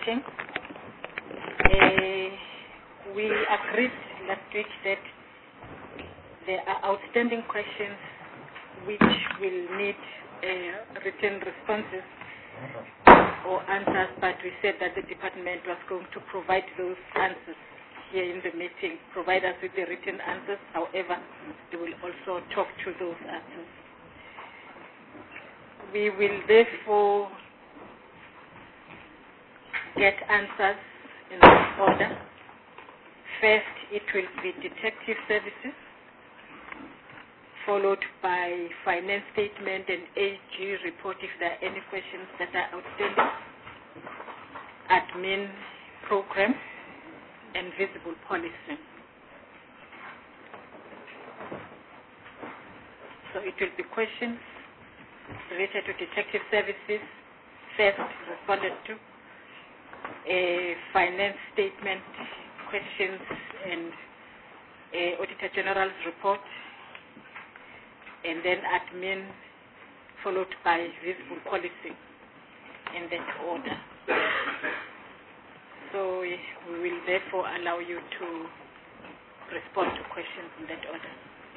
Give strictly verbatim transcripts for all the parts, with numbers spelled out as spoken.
meeting. Uh, we agreed last week that there are outstanding questions which will need uh, written responses or answers, but we said that the department was going to provide those answers here in the meeting, provide us with the written answers. However, they will also talk to those answers. We will therefore get answers in this order. First, it will be detective services, followed by finance statement and A G report if there are any questions that are outstanding, admin program, and visible policy. So it will be questions related to detective services, first responded to, a finance statement, questions, and a Auditor General's report, and then admin, followed by visible policy in that order. So we will therefore allow you to respond to questions in that order.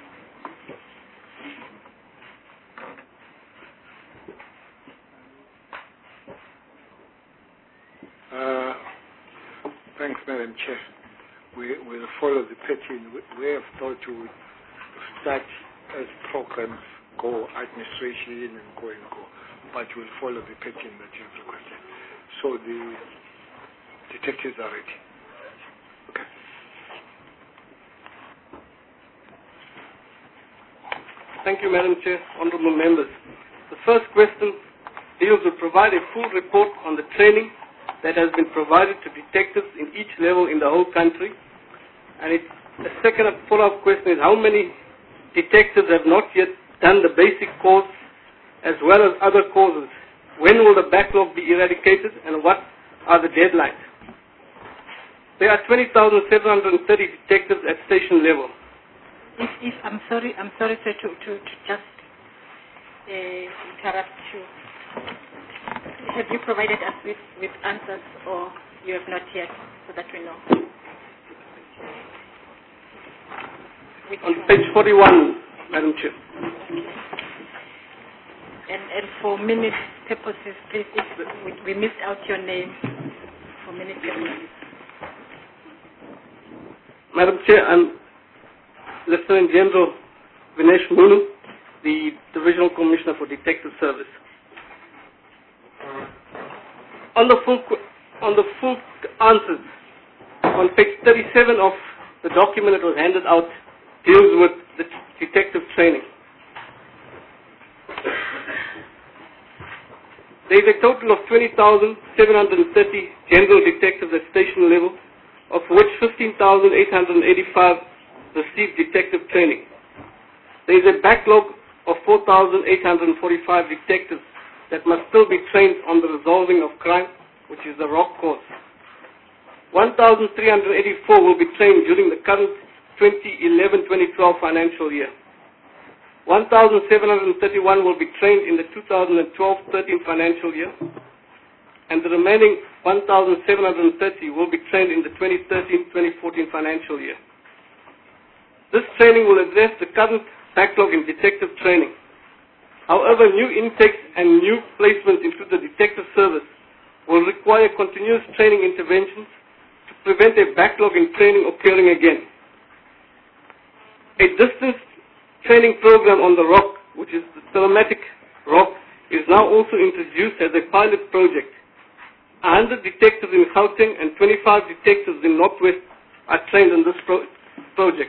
Uh, thanks, Madam Chair. We will follow the pattern. We have thought to start as programs go, administration and go and go, but we'll follow the pattern that you have requested. So the detectives are ready. Okay. Thank you, Madam Chair, honourable members. The first question deals with provide a full report on the training that has been provided to detectives in each level in the whole country. And it, the second follow-up question is how many detectives have not yet done the basic course as well as other courses? When will the backlog be eradicated and what are the deadlines? There are twenty thousand seven hundred thirty detectives at station level. If, if I'm sorry, I'm sorry sir, to, to, to just uh, interrupt you. Have you provided us with, with answers or you have not yet, so that we know? Which On page forty-one, Madam Chair. And, and for minute purposes, please, if we, we missed out your name for minute purposes. Madam Chair, I'm Lieutenant General Vinesh Munu, the Divisional Commissioner for Detective Service. On the full on the full answers, on page thirty-seven of the document that was handed out deals with the detective training. There is a total of twenty thousand seven hundred thirty general detectives at station level, of which fifteen thousand eight hundred eighty-five received detective training. There is a backlog of four thousand eight hundred forty-five detectives that must still be trained on the resolving of crime, which is the R O C course. one thousand three hundred eighty-four will be trained during the current twenty eleven twenty twelve financial year. one thousand seven hundred thirty-one will be trained in the two thousand twelve thirteen financial year, and the remaining one thousand seven hundred thirty will be trained in the twenty thirteen twenty fourteen financial year. This training will address the current backlog in detective training. However, new intakes and new placements into the detective service will require continuous training interventions to prevent a backlog in training occurring again. A distance training program on the R O C, which is the telematic R O C, is now also introduced as a pilot project. one hundred detectives in Gauteng and twenty-five detectives in Northwest are trained on this pro project.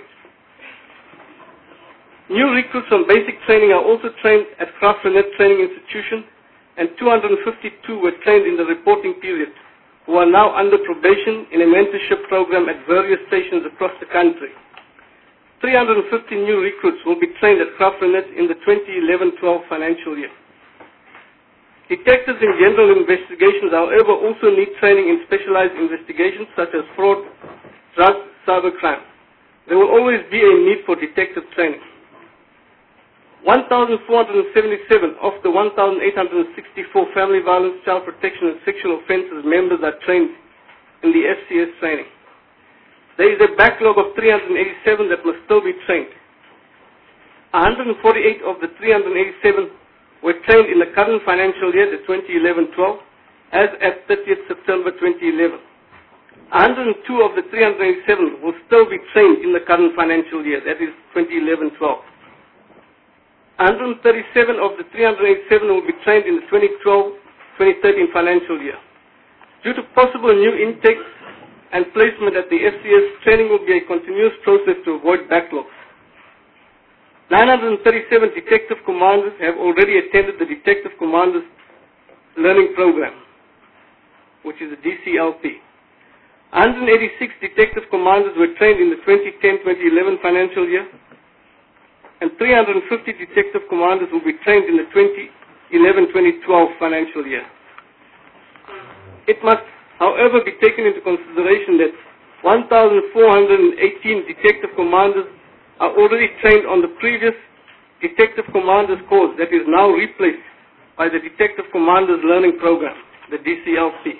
New recruits from basic training are also trained at Graaff-Reinet Training Institution, and two hundred fifty-two were trained in the reporting period, who are now under probation in a mentorship program at various stations across the country. three hundred fifty new recruits will be trained at Graaff-Reinet in the twenty eleven twelve financial year. Detectives in general investigations, however, also need training in specialized investigations such as fraud, drug, cybercrime. There will always be a need for detective training. one thousand four hundred seventy-seven of the one thousand eight hundred sixty-four family violence, child protection, and sexual offences members are trained in the F C S training. There is a backlog of three hundred eighty-seven that must still be trained. one hundred forty-eight of the three hundred eighty-seven were trained in the current financial year, the twenty eleven twelve, as at thirtieth September twenty eleven. one hundred two of the three hundred eighty-seven will still be trained in the current financial year, that is twenty eleven twelve. one hundred thirty-seven of the three hundred eighty-seven will be trained in the twenty twelve twenty thirteen financial year. Due to possible new intakes and placement at the F C S, training will be a continuous process to avoid backlogs. nine hundred thirty-seven detective commanders have already attended the Detective Commanders Learning Program, which is a D C L P. one hundred eighty-six detective commanders were trained in the twenty ten twenty eleven financial year, and three hundred fifty detective commanders will be trained in the twenty eleven twenty twelve financial year. It must, however, be taken into consideration that one thousand four hundred eighteen detective commanders are already trained on the previous Detective Commanders course that is now replaced by the Detective Commanders Learning Program, the D C L P.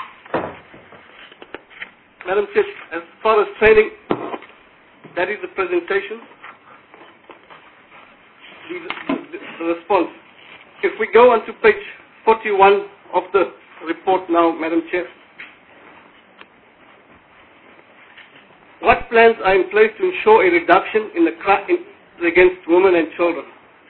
Madam Chair, as far as training, that is the presentation. The, the, the response. If we go on to page forty-one of the report now, Madam Chair. What plans are in place to ensure a reduction in the crime against women and children?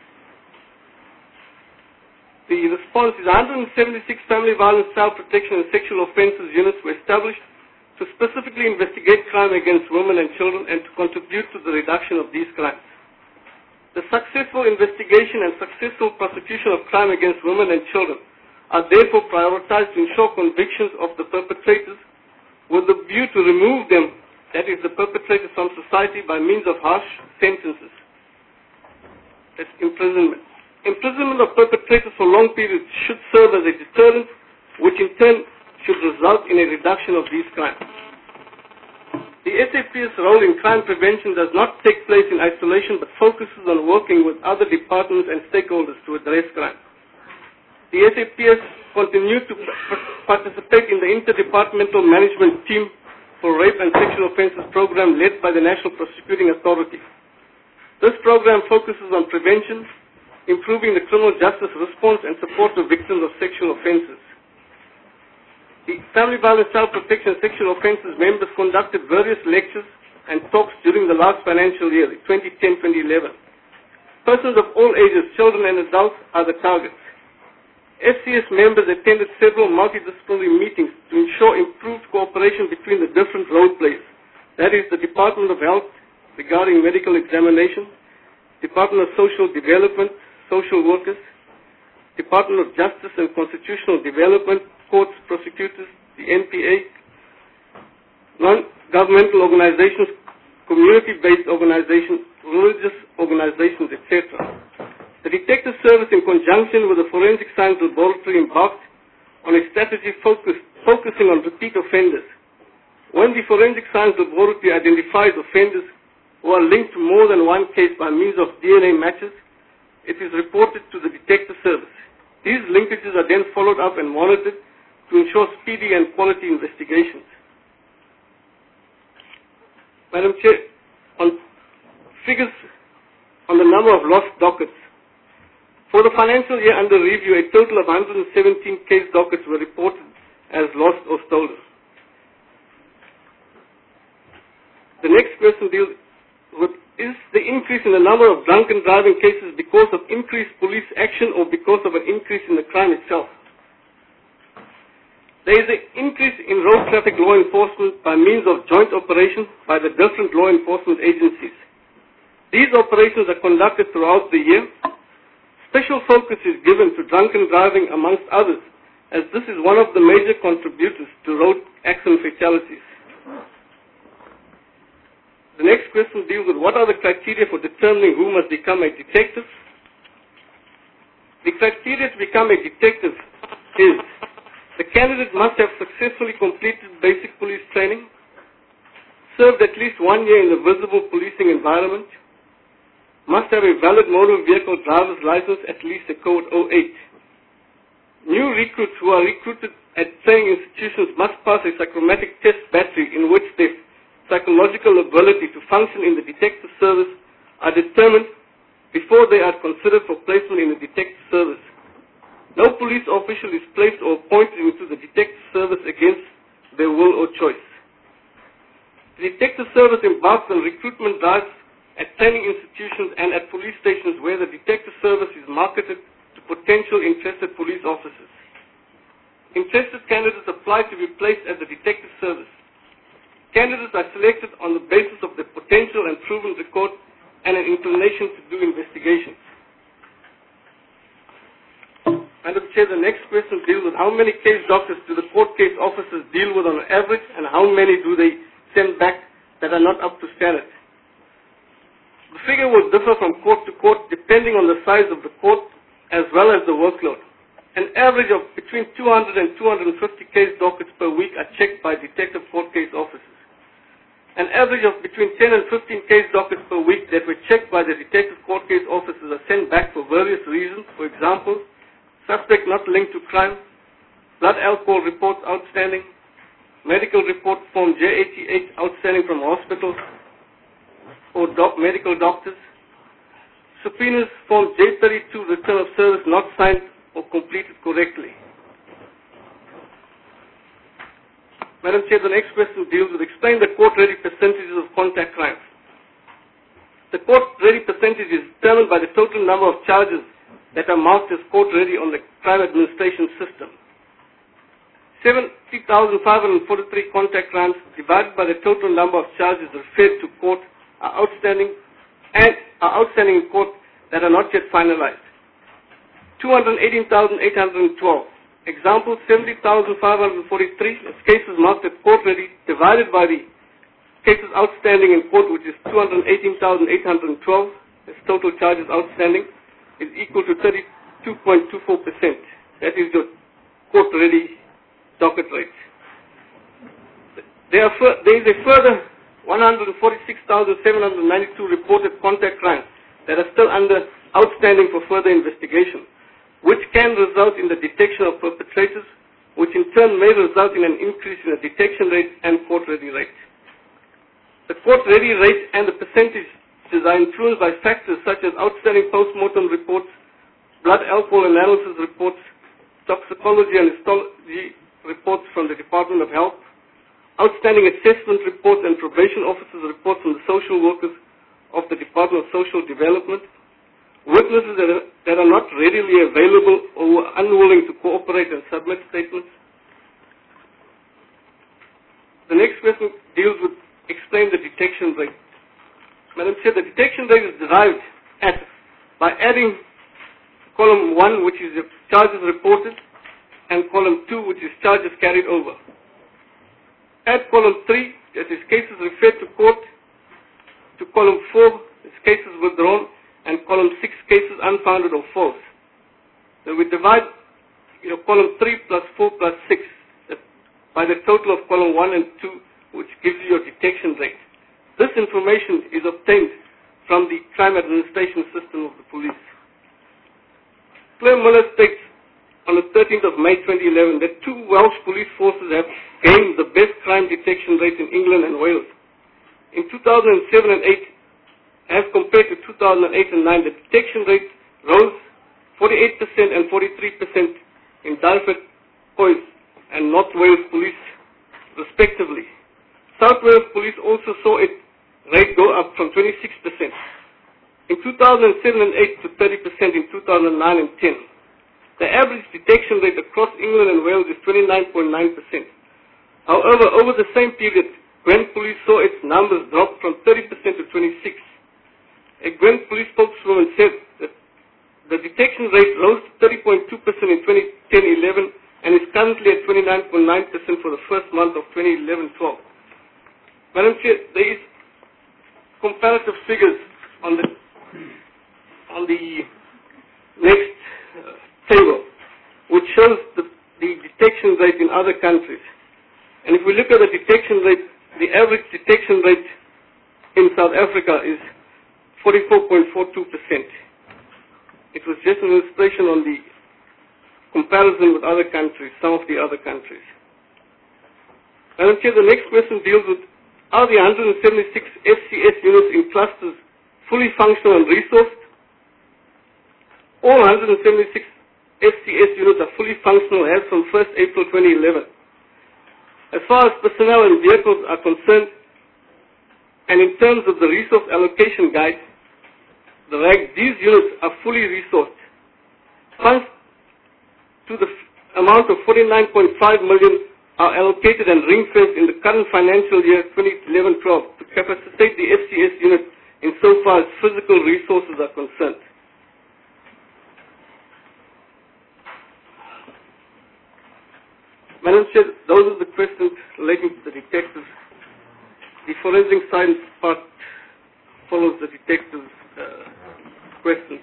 The response is one hundred seventy-six family violence, child protection, and sexual offences units were established to specifically investigate crime against women and children and to contribute to the reduction of these crimes. The successful investigation and successful prosecution of crime against women and children are therefore prioritized to ensure convictions of the perpetrators with the view to remove them, that is the perpetrators, from society by means of harsh sentences. That's imprisonment. Imprisonment of perpetrators for long periods should serve as a deterrent, which in turn should result in a reduction of these crimes. The S A P S role in crime prevention does not take place in isolation but focuses on working with other departments and stakeholders to address crime. The S A P S continues to participate in the Interdepartmental Management Team for Rape and Sexual Offences program led by the National Prosecuting Authority. This program focuses on prevention, improving the criminal justice response, and support to victims of sexual offences. The Family Violence, Child Protection, and Sexual Offences members conducted various lectures and talks during the last financial year, twenty ten twenty eleven. Persons of all ages, children and adults, are the targets. F C S members attended several multidisciplinary meetings to ensure improved cooperation between the different role players, that is the Department of Health regarding medical examination, Department of Social Development, social workers, Department of Justice and Constitutional Development, courts, prosecutors, the N P A, non-governmental organizations, community-based organizations, religious organizations, et cetera. The Detective Service, in conjunction with the Forensic Science Laboratory, embarked on a strategy focus, focusing on repeat offenders. When the Forensic Science Laboratory identifies offenders who are linked to more than one case by means of D N A matches, it is reported to the Detective Service. These linkages are then followed up and monitored to ensure speedy and quality investigations. Madam Chair, on figures on the number of lost dockets. For the financial year under review, a total of one hundred seventeen case dockets were reported as lost or stolen. The next question deals with, is the increase in the number of drunken driving cases because of increased police action or because of an increase in the crime itself? There is an increase in road traffic law enforcement by means of joint operations by the different law enforcement agencies. These operations are conducted throughout the year. Special focus is given to drunken driving, amongst others, as this is one of the major contributors to road accident fatalities. The next question deals with what are the criteria for determining who must become a detective. The criteria to become a detective is the candidate must have successfully completed basic police training, served at least one year in the visible policing environment, must have a valid motor vehicle driver's license, at least a code oh eight. New recruits who are recruited at training institutions must pass a psychometric test battery in which their psychological ability to function in the detective service are determined before they are considered for placement in the detective service. No police official is placed or appointed into the detective service against their will or choice. The detective service embarks on recruitment drives at training institutions and at police stations where the detective service is marketed to potential interested police officers. Interested candidates apply to be placed at the detective service. Candidates are selected on the basis of their potential and proven record and an inclination to do investigations. Madam Chair, the next question deals with how many case doctors do the court case officers deal with on average, and how many do they send back that are not up to standard. The figure will differ from court to court depending on the size of the court as well as the workload. An average of between two hundred and two hundred fifty case dockets per week are checked by detective court case officers. An average of between ten and fifteen case dockets per week that were checked by the detective court case officers are sent back for various reasons. For example, suspect not linked to crime, blood alcohol reports outstanding, medical report form J eighty-eight outstanding from hospitals or doc medical doctors, subpoenas form J thirty-two return of service not signed or completed correctly. Madam Chair, the next question deals with explain the court-ready percentages of contact crimes. The court-ready percentage is determined by the total number of charges that are marked as court-ready on the crime administration system. seventy thousand five hundred forty-three contact crimes divided by the total number of charges referred to court are outstanding and are outstanding in court that are not yet finalized. two hundred eighteen thousand eight hundred twelve. Example, seventy thousand five hundred forty-three is cases marked as court-ready divided by the cases outstanding in court, which is two hundred eighteen thousand eight hundred twelve, as total charges outstanding, is equal to thirty-two point two four percent. That is your court-ready docket rate. There, are there is a further one hundred forty-six thousand seven hundred ninety-two reported contact crimes that are still under outstanding for further investigation, which can result in the detection of perpetrators, which in turn may result in an increase in the detection rate and court-ready rate. The court-ready rate and the percentages are influenced by factors such as outstanding post-mortem reports, blood alcohol analysis reports, toxicology and histology reports from the Department of Health, outstanding assessment reports and probation officers' reports from the social workers of the Department of Social Development, witnesses that are, that are not readily available or who are unwilling to cooperate and submit statements. The next question deals with explain the detection rate. Madam Chair, the detection rate is derived at by adding column one, which is charges reported, and column two, which is charges carried over. Add column three, that is cases referred to court, to column four, is cases withdrawn, and column six, cases unfounded or false. So we divide you know, column three plus four plus six by the total of column one and two, which gives you your detection rate. This information is obtained from the crime administration system of the police. Claire Miller states on the thirteenth of May twenty eleven that two Welsh police forces have gained the best crime detection rate in England and Wales. In two thousand seven and eight, as compared to two thousand eight and nine, the detection rate rose forty-eight percent and forty-three percent in Dartford Police and North Wales Police, respectively. South Wales Police also saw its rate go up from twenty-six percent in two thousand seven and eight to thirty percent in two thousand nine and ten. The average detection rate across England and Wales is twenty-nine point nine percent. However, over the same period, Gwent Police saw its numbers drop from thirty percent to twenty-six percent. A Gwent Police spokeswoman said that the detection rate rose to thirty point two percent in twenty ten eleven and is currently at twenty-nine point nine percent for the first month of twenty eleven twelve. Madam Chair, there is comparative figures on the on the next uh, table, which shows the, the detection rate in other countries. And if we look at the detection rate, the average detection rate in South Africa is forty-four point four two percent. It was just an illustration on the comparison with other countries, some of the other countries. Madam Chair, the next question deals with, are the one hundred seventy-six F C S units in clusters fully functional and resourced? All one hundred seventy-six F C S units are fully functional as from first April twenty eleven. As far as personnel and vehicles are concerned, and in terms of the resource allocation guide, the R A G, these units are fully resourced. Funds to the f- amount of forty-nine point five million are allocated and ring-fenced in the current financial year twenty eleven twelve to capacitate the F C S unit insofar as physical resources are concerned. Madam Chair, those are the questions relating to the detectives. The forensic science part follows the detectives' uh, questions.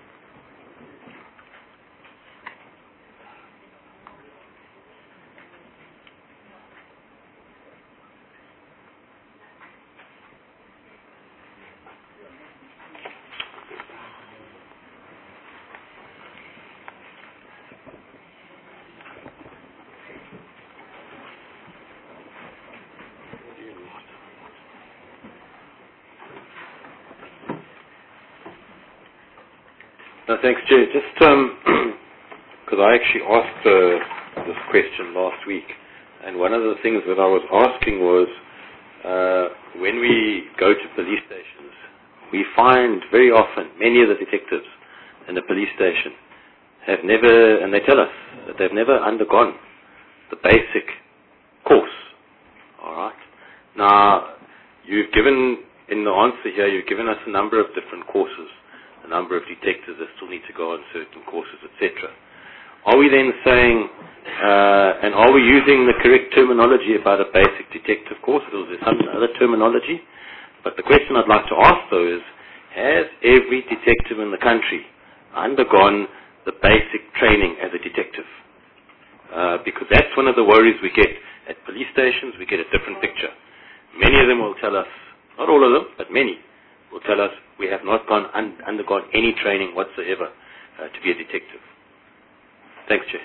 No, thanks, Chair. Just because I actually asked uh, this question last week, and one of the things that I was asking was, uh, when we go to police stations, we find very often many of the detectives in the police station have never, and they tell us that they've never undergone the basic course. All right. Now, you've given, in the answer here, you've given us a number of different courses, a number of detectives that still need to go on certain courses, et cetera. Are we then saying, uh, and are we using the correct terminology about a basic detective course, or is there some other terminology? But the question I'd like to ask, though, is, has every detective in the country undergone the basic training as a detective? Uh, because that's one of the worries we get at police stations. We get a different picture. Many of them will tell us, not all of them, but many, will tell us we have not gone un- undergone any training whatsoever uh, to be a detective. Thanks, Chair.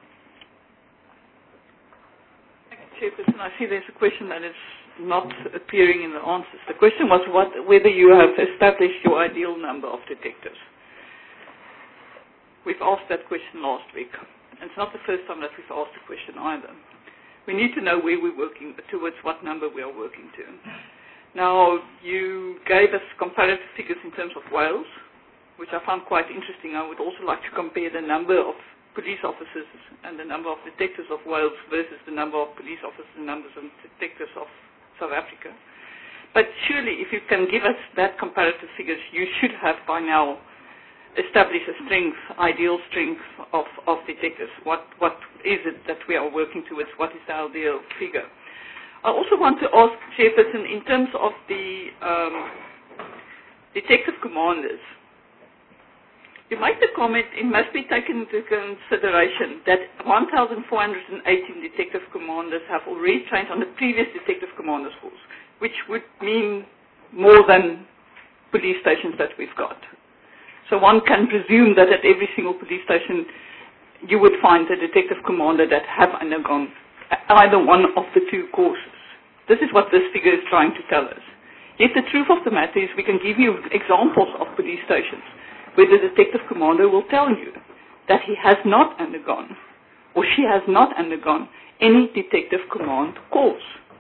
Chairperson, I see there's a question that is not appearing in the answers. The question was what, whether you have established your ideal number of detectives. We've asked that question last week, and it's not the first time that we've asked the question either. We need to know where we're working, towards what number we are working to. Now, you gave us comparative figures in terms of Wales, which I found quite interesting. I would also like to compare the number of police officers and the number of detectives of Wales versus the number of police officers and numbers of detectives of South Africa. But surely, if you can give us that comparative figures, you should have by now established a strength, ideal strength of, of detectives. What, what is it that we are working towards? What is the ideal figure? I also want to ask, Chairperson, in terms of the um, detective commanders, you make the comment it must be taken into consideration that one thousand four hundred eighteen detective commanders have already trained on the previous detective commanders course, which would mean more than police stations that we've got. So one can presume that at every single police station you would find a detective commander that have undergone either one of the two courses. This is what this figure is trying to tell us. Yet the truth of the matter is we can give you examples of police stations where the detective commander will tell you that he has not undergone or she has not undergone any detective command course.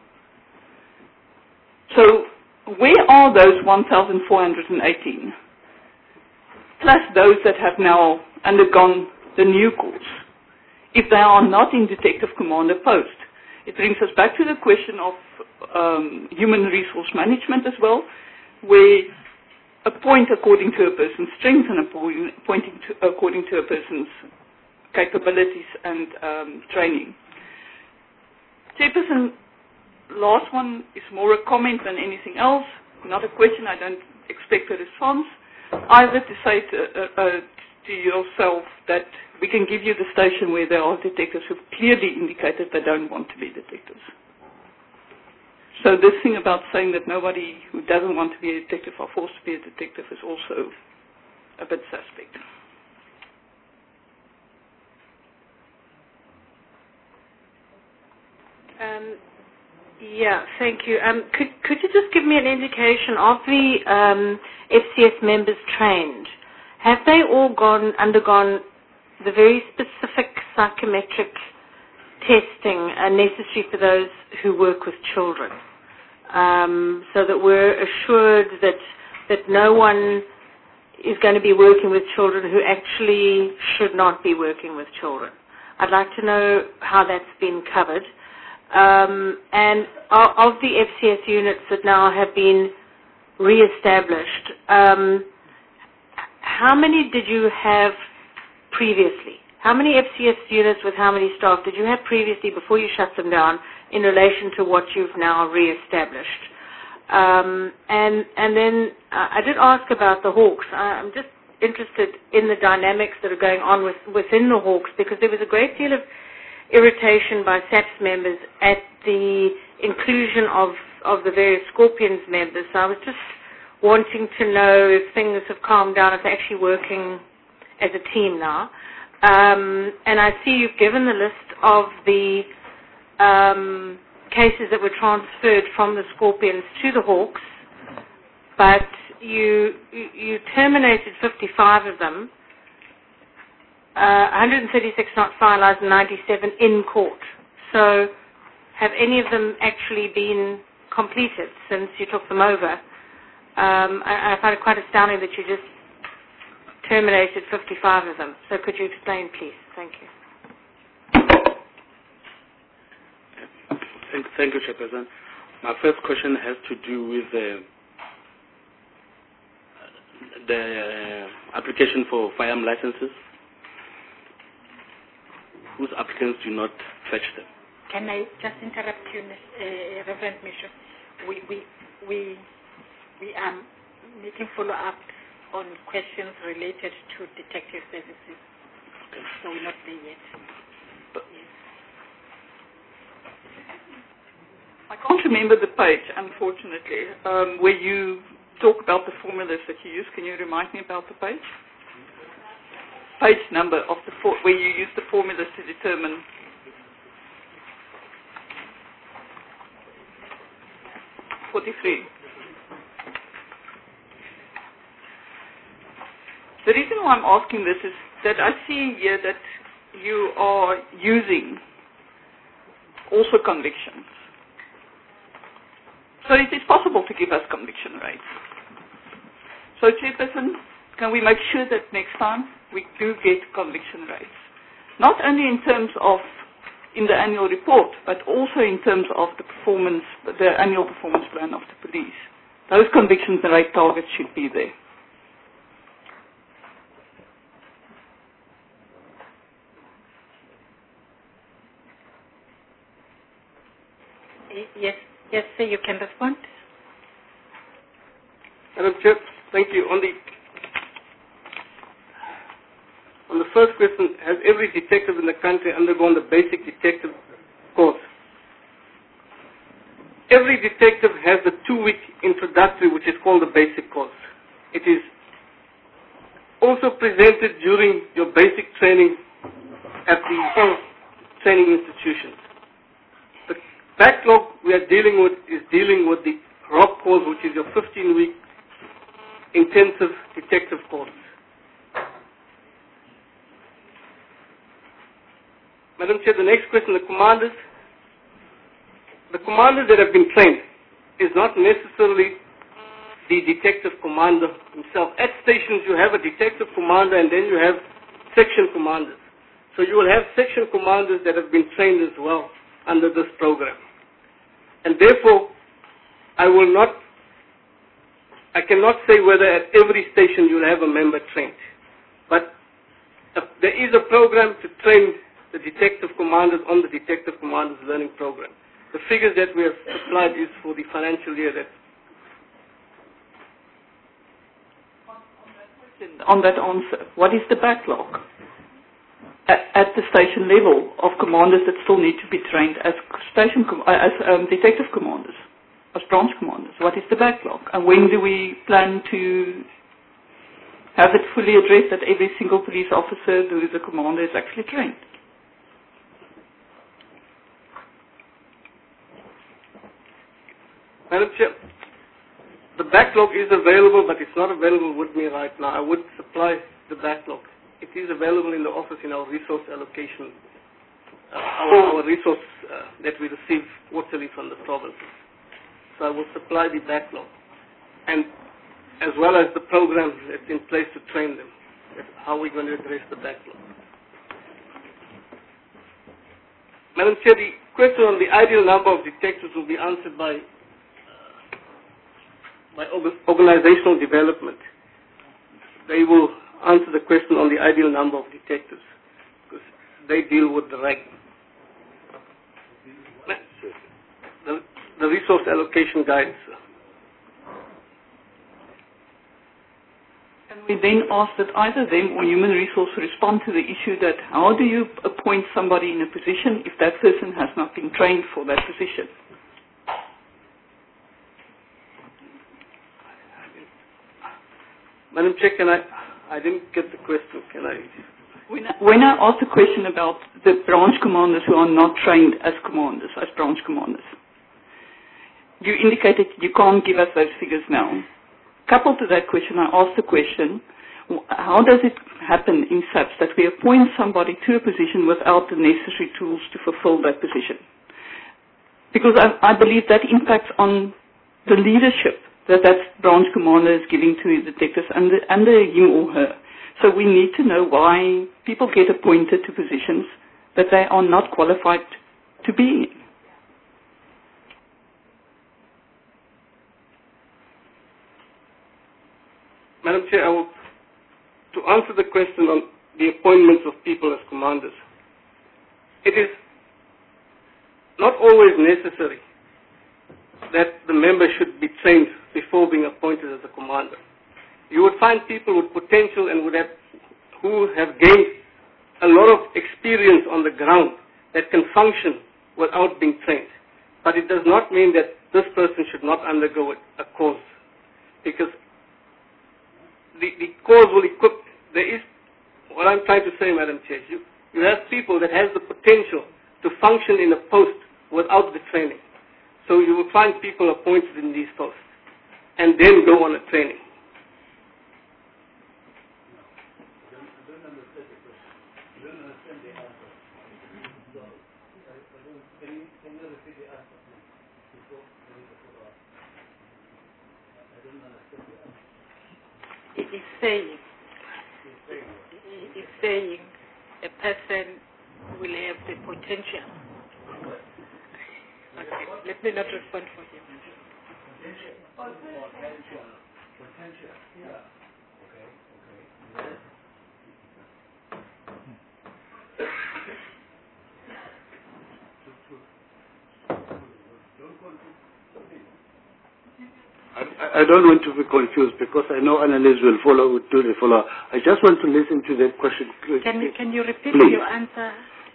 So where are those one thousand four hundred eighteen? Plus those that have now undergone the new course, if they are not in detective commander post. It brings us back to the question of um, human resource management as well, where a point according to a person's strengths and a point pointing to, according to a person's capabilities and um, training. Chairperson, last one is more a comment than anything else, not a question. I don't expect a response. Either to say to, uh, uh, to yourself that we can give you the station where there are detectives who have clearly indicated they don't want to be detectives. So this thing about saying that nobody who doesn't want to be a detective are forced to be a detective is also a bit suspect. Um, yeah, thank you. Um, could could you just give me an indication of the um, F C S members trained? Have they all gone undergone the very specific psychometric testing uh, necessary for those who work with children, um, so that we're assured that that no one is going to be working with children who actually should not be working with children? I'd like to know how that's been covered. Um, and of the F C S units that now have been re-established, um, how many did you have previously? How many F C S units with how many staff did you have previously before you shut them down in relation to what you've now re-established? Um, and, and then uh, I did ask about the Hawks. I'm just interested in the dynamics that are going on with, within the Hawks, because there was a great deal of irritation by SAPS members at the inclusion of, of the various Scorpions members. So I was just wanting to know if things have calmed down, if they're actually working as a team now. Um, and I see you've given the list of the um, cases that were transferred from the Scorpions to the Hawks, but you, you, you terminated fifty-five of them. Uh, one hundred thirty-six not finalized and ninety-seven in court. So have any of them actually been completed since you took them over? Um, I, I find it quite astounding that you just terminated fifty-five of them. So could you explain, please? Thank you. Thank, thank you, Chairperson. My first question has to do with uh, the uh, application for firearm licenses. Whose applicants do not fetch them? Can I just interrupt you, uh, Reverend Misho? We, we, we, we are making follow-up on questions related to detective services. Okay. So we're not there yet. But yes. I can't remember the page, unfortunately, um, where you talk about the formulas that you use. Can you remind me about the page? Page number of the for, where you use the formulas to determine. forty-three. The reason why I'm asking this is that I see here that you are using also convictions. So it is possible to give us conviction rates. So, Chairperson, can we make sure that next time we do get conviction rates? Not only in terms of in the annual report, but also in terms of the performance, the annual performance plan of the police. Those convictions and rate targets should be there. Yes, yes, sir, you can respond. Madam Chair, thank you. On the on the first question, has every detective in the country undergone the basic detective course? Every detective has a two-week introductory, which is called the basic course. It is also presented during your basic training at the training institutions. The backlog we are dealing with is dealing with the R O C course, which is your fifteen-week intensive detective course. Madam Chair, the next question, the commanders. The commanders that have been trained is not necessarily the detective commander himself. At stations you have a detective commander and then you have section commanders. So you will have section commanders that have been trained as well under this program. And therefore, I will not, I cannot say whether at every station you'll have a member trained. But there is a program to train the detective commanders on the detective commanders learning program. The figures that we have supplied is for the financial year that. On that answer, what is the backlog at, at the station level of commanders that still need to be trained as station com- as um, detective commanders? branch commanders? What is the backlog? And when do we plan to have it fully addressed that every single police officer who is a commander is actually trained? Madam Chair, the backlog is available, but it's not available with me right now. I would supply the backlog. It is available in the office in our resource allocation, uh, our, our resource uh, that we receive quarterly from the provinces. So I will supply the backlog, and as well as the program that's in place to train them. How are we going to address the backlog? Madam Chair, the question on the ideal number of detectives will be answered by by organizational development. They will answer the question on the ideal number of detectives because they deal with the rank. The, the resource allocation guides. And we then ask that either them or human resource respond to the issue that how do you appoint somebody in a position if that person has not been trained for that position? Madam Chair, can I, I didn't get the question. Can I? When I, when I asked the question about the branch commanders who are not trained as commanders, as branch commanders, you indicated you can't give us those figures now. Coupled to that question, I asked the question, how does it happen in S A P S that we appoint somebody to a position without the necessary tools to fulfill that position? Because I, I believe that impacts on the leadership that that branch commander is giving to his detectives under, under him or her. So we need to know why people get appointed to positions that they are not qualified to be in. Madam Chair, I will, to answer the question on the appointments of people as commanders, it is not always necessary that the member should be trained before being appointed as a commander. You would find people with potential and would have, who have gained a lot of experience on the ground that can function without being trained. But it does not mean that this person should not undergo a course, because the, the course will equip. There is, what I'm trying to say, Madam Chair, you, you have people that has the potential to function in a post without the training. So you will find people appointed in these posts and then go on a training. It is saying, it is saying a person will have the potential. Okay, let me not respond for him. Potential. Potential. Yeah. Okay. Okay. I, I don't want to be confused because I know analysts will follow, do the follow. I just want to listen to that question. Can, can you repeat Please. your answer?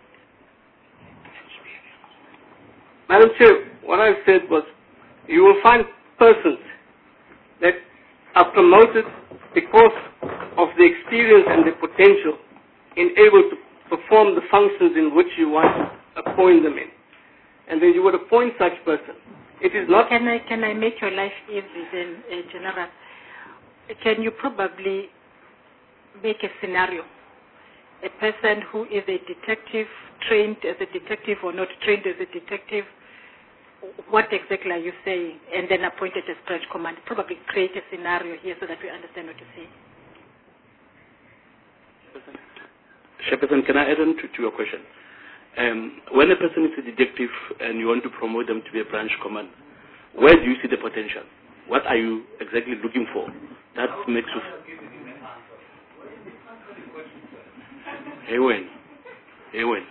Madam Chair, what I said was you will find persons that are promoted because of the experience and the potential in able to perform the functions in which you want to appoint them in. And then you would appoint such person. It is not... Can I, can I make your life easy then, uh, General? Can you probably make a scenario? A person who is a detective, trained as a detective or not trained as a detective, what exactly are you saying? And then appointed as branch commander. Probably create a scenario here so that we understand what you're saying. Chairperson, can I add on to, to your question? Um, when a person is a detective and you want to promote them to be a branch commander, where do you see the potential? What are you exactly looking for? That makes you... Ewen. Ewen.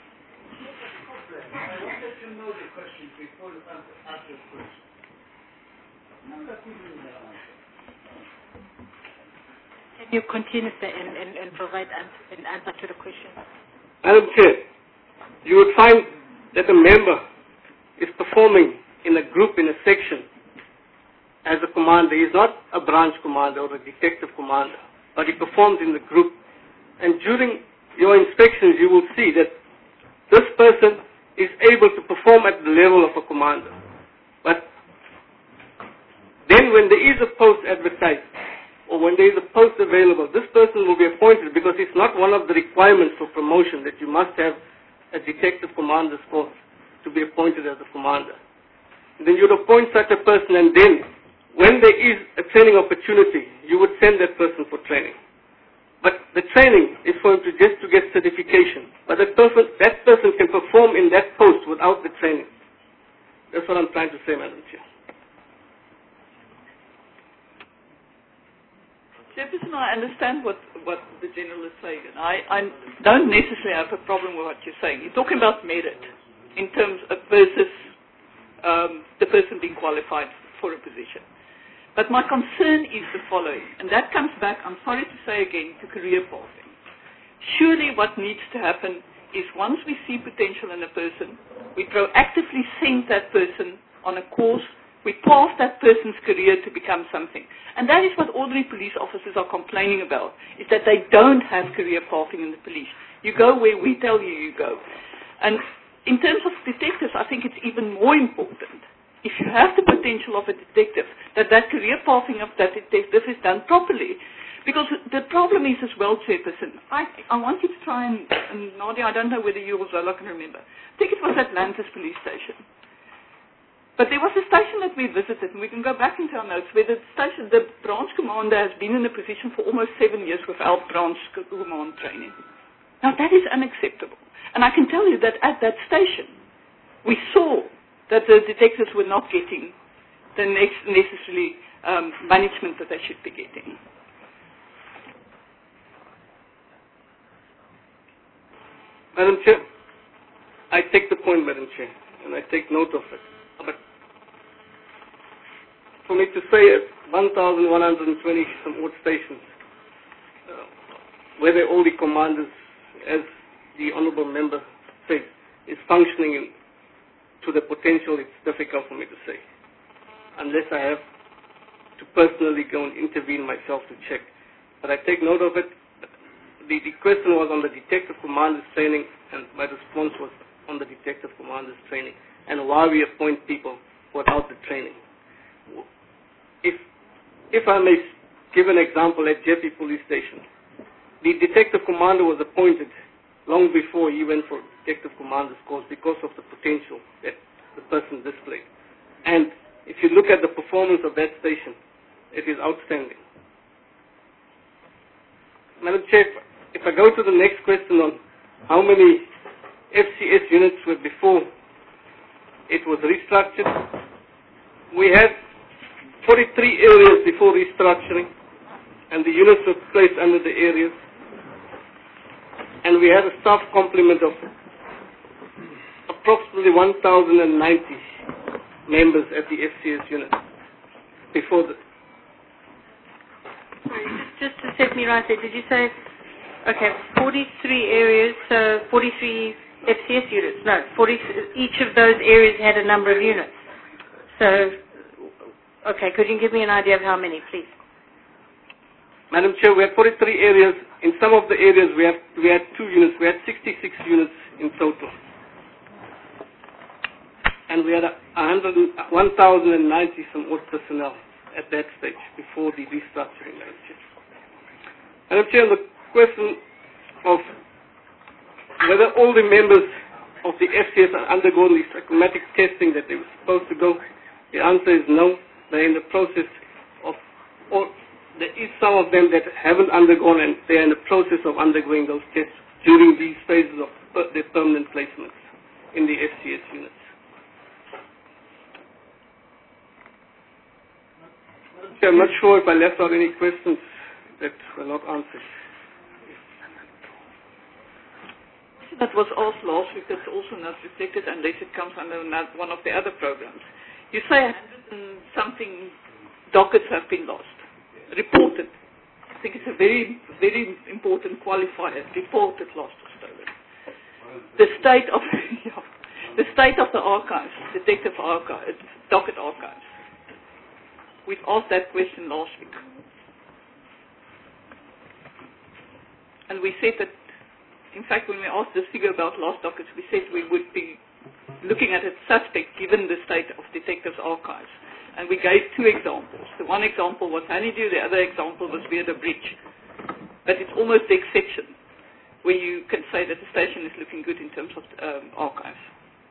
Can you continue, sir, and, and, and provide answer, an answer to the question? Madam Chair, you would find that a member is performing in a group, in a section, as a commander. He's not a branch commander or a detective commander, but he performs in the group. And during your inspections, you will see that this person is able to perform at the level of a commander. But then when there is a post advertised, or when there is a post available, this person will be appointed because it's not one of the requirements for promotion that you must have a detective commander's course to be appointed as a commander. And then you'd appoint such a person, and then when there is a training opportunity, you would send that person for training. But the training is for him to just to get certification. But that person, that person can perform in that post without the training. That's what I'm trying to say, Madam Chair. Jefferson, I understand what, what the General is saying, and I, I don't necessarily have a problem with what you're saying. You're talking about merit in terms of versus um, the person being qualified for a position. But my concern is the following, and that comes back, I'm sorry to say again, to career pathing. Surely what needs to happen is once we see potential in a person, we proactively send that person on a course. We path that person's career to become something. And that is what ordinary police officers are complaining about, is that they don't have career pathing in the police. You go where we tell you you go. And in terms of detectives, I think it's even more important, if you have the potential of a detective, that that career pathing of that detective is done properly. Because the problem is as well, Chairperson, I, I want you to try and, and Nadia, I don't know whether you or Zola can remember. I think it was Atlantis Police Station. But there was a station that we visited, and we can go back into our notes, where the station, the branch commander has been in a position for almost seven years without branch command training. Now that is unacceptable. And I can tell you that at that station, we saw that the detectives were not getting the next necessary um, management that they should be getting. Madam Chair, I take the point, Madam Chair, and I take note of it. But for me to say at one thousand one hundred twenty some odd stations, uh, whether all the commanders, as the Honourable Member said, is functioning in, to the potential, it's difficult for me to say, unless I have to personally go and intervene myself to check. But I take note of it. The, the question was on the detective commander's training, and my response was on the detective commander's training, and why we appoint people without the training. If, if I may give an example at Jeffrey Police Station, the detective commander was appointed long before he went for detective commander's course because of the potential that the person displayed. And if you look at the performance of that station, it is outstanding. Madam Chair, if I go to the next question on how many F C S units were before it was restructured, we had forty-three areas before restructuring, and the units were placed under the areas, and we had a staff complement of approximately one thousand ninety members at the F C S unit before the... Sorry, just, just to set me right there, did you say, okay, forty-three areas, so forty-three F C S units? No, forty, each of those areas had a number of units. So, okay, could you give me an idea of how many, please? Madam Chair, we had forty-three areas. In some of the areas we, have, we had two units. We had sixty-six units in total. And we had a, one thousand ninety some odd personnel at that stage before the restructuring, Madam Chair. Madam Chair, the question of whether all the members of the F C S are undergoing the psychometric testing that they were supposed to go, the answer is no. They're in the process of, or there is some of them that haven't undergone, and they're in the process of undergoing those tests during these phases of per, their permanent placements in the F C S units. I'm not sure if I left out any questions that were not answered. That was asked last week, that's also not reflected unless it comes under one of the other programs. You say one hundred and something dockets have been lost, reported. I think it's a very, very important qualifier, reported, lost or stolen. The state of, yeah, the state of the archives, detective archives, docket archives, we've asked that question last week. And we said that, in fact, when we asked this figure about lost dockets, we said we would be looking at it suspect given the state of detectives' archives. And we gave two examples. The one example was Honeydew, the other example was Weirder Bridge. But it's almost the exception where you can say that the station is looking good in terms of um, archives.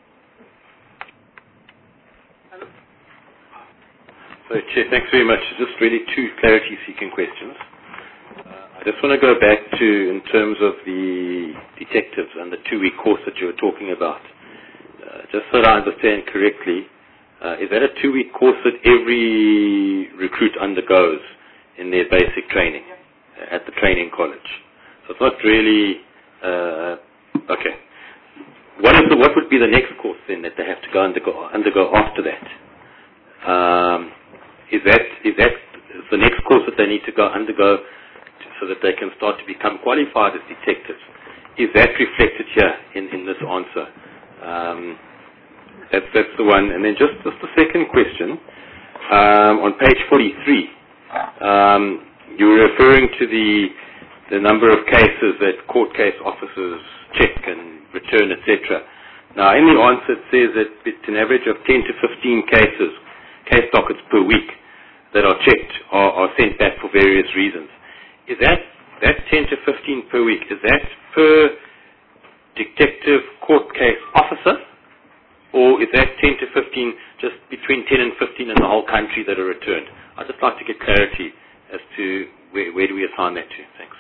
So, Chair, thanks very much. Just really two clarity-seeking questions. Uh, I just want to go back to, in terms of the detectives and the two-week course that you were talking about. Uh, just so that I understand correctly, uh, is that a two-week course that every recruit undergoes in their basic training at the training college? So it's not really, uh, okay. What is the, what would be the next course then that they have to go undergo, undergo after that? Um, is that is that the next course that they need to go undergo to, so that they can start to become qualified as detectives? Is that reflected here in, in this answer? Um, that's that's the one. And then just, just the second question, um, on page forty-three, um, you were referring to the the number of cases that court case officers check and return, et cetera. Now, in the answer, it says that it's an average of ten to fifteen cases, case dockets per week, that are checked or are sent back for various reasons. Is that, that ten to fifteen per week, is that per detective court case officer? Or is that ten to fifteen just between ten and fifteen in the whole country that are returned? I'd just like to get clarity as to where, where do we assign that to. Thanks.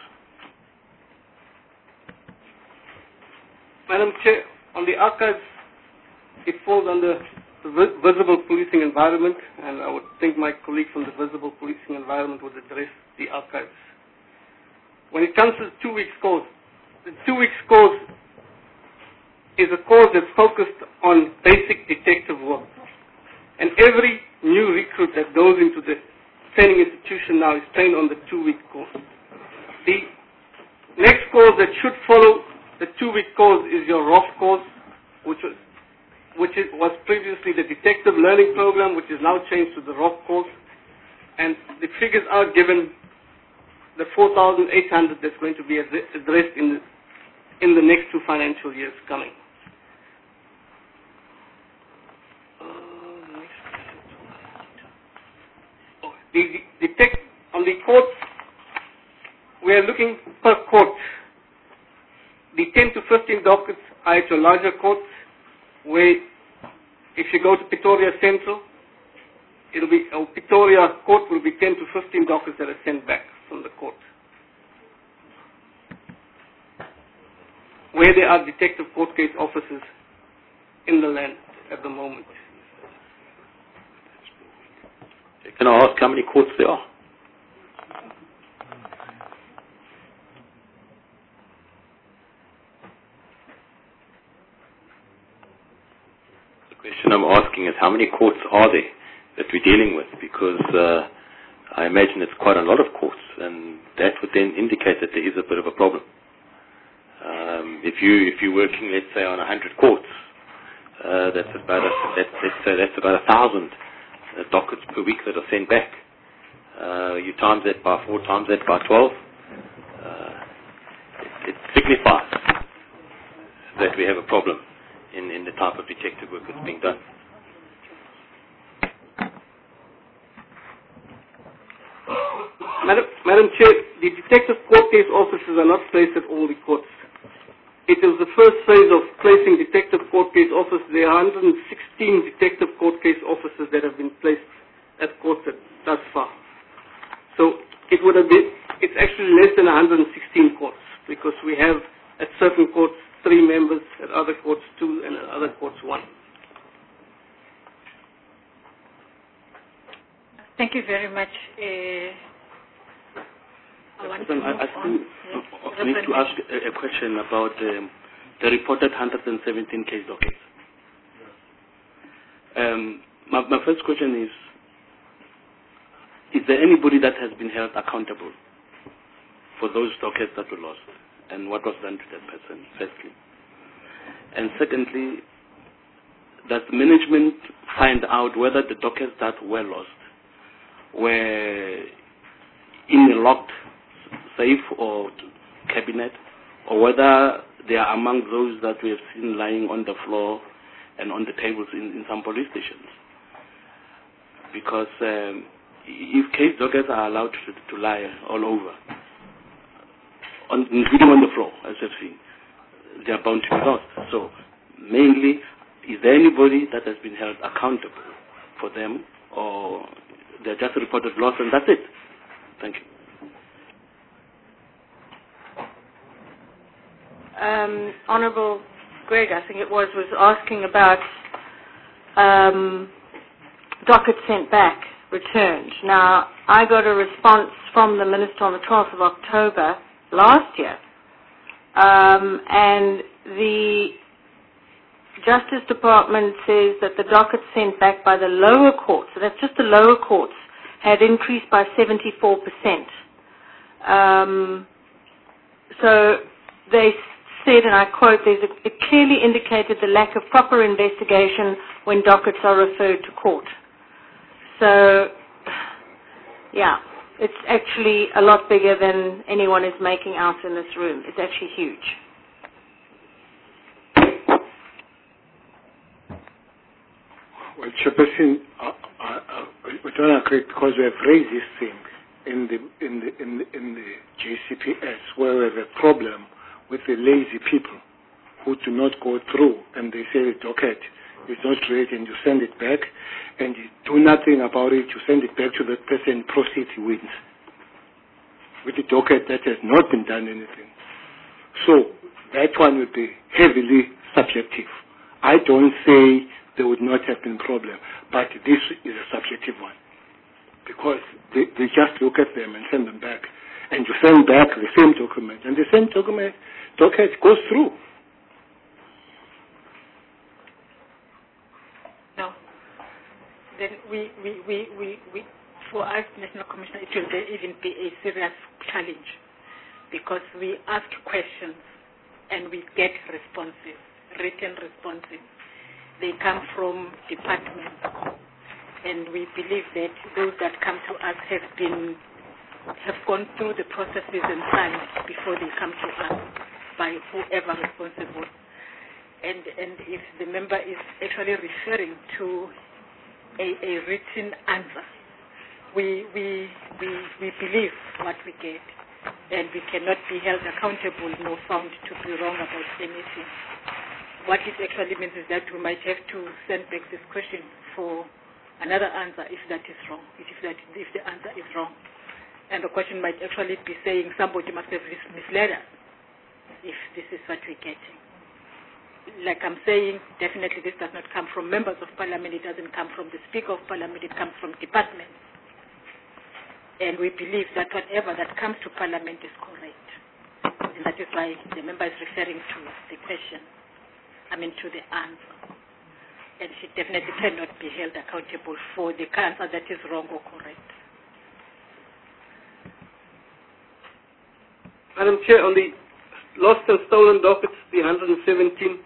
Madam Chair, on the archives, it falls under the vi- visible policing environment, and I would think my colleague from the visible policing environment would address the archives. When it comes to the two weeks course, the two weeks course is a course that's focused on basic detective work. And every new recruit that goes into the training institution now is trained on the two-week course. The next course that should follow the two-week course is your R O F course, which was which is, was previously the Detective Learning Program, which is now changed to the R O F course. And the figures are given, the four thousand eight hundred that's going to be ad- addressed in the, in the next two financial years coming. Uh, the, the, detect, on the courts, we are looking per court. The ten to fifteen dockets are at your larger courts, where if you go to Pretoria Central, it'll be, or Pretoria Court will be ten to fifteen dockets that are sent back from the court. Where there are detective court case officers in the land at the moment. Can I ask how many courts there are? The question I'm asking is how many courts are there that we're dealing with? Because uh, I imagine it's quite a lot of courts, and that would then indicate that there is a bit of a problem. Um, if you if you're working, let's say, on a hundred courts, uh, that's about a, that, let's say that's about a thousand uh, dockets per week that are sent back. Uh, you times that by four, times that by twelve. Uh, it, it signifies that we have a problem in, in the type of detective work that's being done. Madam, Madam Chair, the detective court case officers are not placed at all the courts. It is the first phase of placing detective court case officers. There are one hundred sixteen detective court case officers that have been placed at courts thus far. So it would have been, it's actually less than one hundred sixteen courts, because we have at certain courts three members, at other courts two, and at other courts one. Thank you very much. Uh, I, want to I, I, still, yes. I need to ask a, a question about um, the reported one hundred seventeen case dockets. Um, my, my first question is, is there anybody that has been held accountable for those dockets that were lost? And what was done to that person, firstly? And secondly, does management find out whether the dockets that were lost were in a locked safe or cabinet, or whether they are among those that we have seen lying on the floor and on the tables in, in some police stations. Because um, if case dockets are allowed to, to lie all over, on, including on the floor, as you've seen, they are bound to be lost. So, mainly, is there anybody that has been held accountable for them, or they're just reported lost and that's it? Thank you. Um, Honourable Greg, I think it was, was asking about um, dockets sent back, returned. Now, I got a response from the Minister on the twelfth of October last year, um, and the Justice Department says that the dockets sent back by the lower courts, so that's just the lower courts, had increased by seventy-four percent. Um, so they said, and I quote, there's a, it clearly indicated the lack of proper investigation when dockets are referred to court. So, yeah, it's actually a lot bigger than anyone is making out in this room. It's actually huge. Well, Chairperson, uh, uh, uh, we don't agree because we have raised this thing in the in the in the, in the J C P S, where we have a problem with the lazy people who do not go through, and they say the docket is not ready, and you send it back, and you do nothing about it. You send it back to the person, proceed, he wins. With the docket that has not been done anything. So that one would be heavily subjective. I don't say there would not have been problem, but this is a subjective one. Because they, they just look at them and send them back. And you send back the same document, and the same document docket goes through. No. Then we, we, we, we, we for us, National Commissioner, it will even be a serious challenge because we ask questions and we get responses, written responses. They come from departments, and we believe that those that come to us have been have gone through the processes and signed before they come to us by whoever responsible. And and if the member is actually referring to a, a written answer, we we we we believe what we get, and we cannot be held accountable nor found to be wrong about anything. What it actually means is that we might have to send back this question for another answer if that is wrong, if that if the answer is wrong. And the question might actually be saying somebody must have misled us if this is what we're getting. Like I'm saying, definitely this does not come from members of parliament, it doesn't come from the Speaker of Parliament, it comes from departments. And we believe that whatever that comes to parliament is correct. And that is why the member is referring to the question, I mean to the answer. And she definitely cannot be held accountable for the answer that is wrong or correct. Madam Chair, on the lost and stolen dockets, the one hundred seventeen,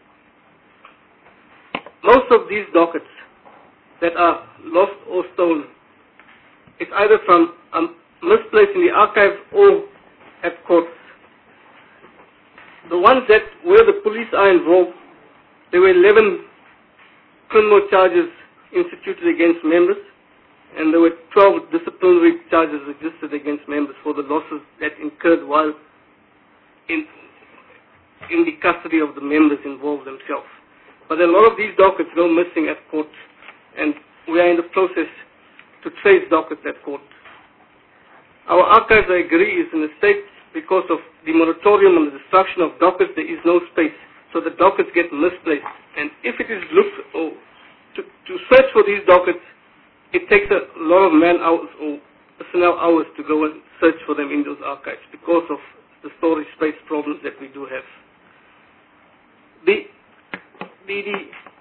most of these dockets that are lost or stolen, it's either from um, misplaced in the archives or at courts. The ones that where the police are involved, there were eleven criminal charges instituted against members, and there were twelve disciplinary charges registered against members for the losses that incurred while in, in the custody of the members involved themselves. But a lot of these dockets go missing at court, and we are in the process to trace dockets at court. Our archives, I agree, is in a state because of the moratorium on the destruction of dockets. There is no space, so the dockets get misplaced. And if it is looked oh, to, to search for these dockets, it takes a lot of man hours or personnel hours to go and search for them in those archives because of the storage space problems that we do have. The, the, the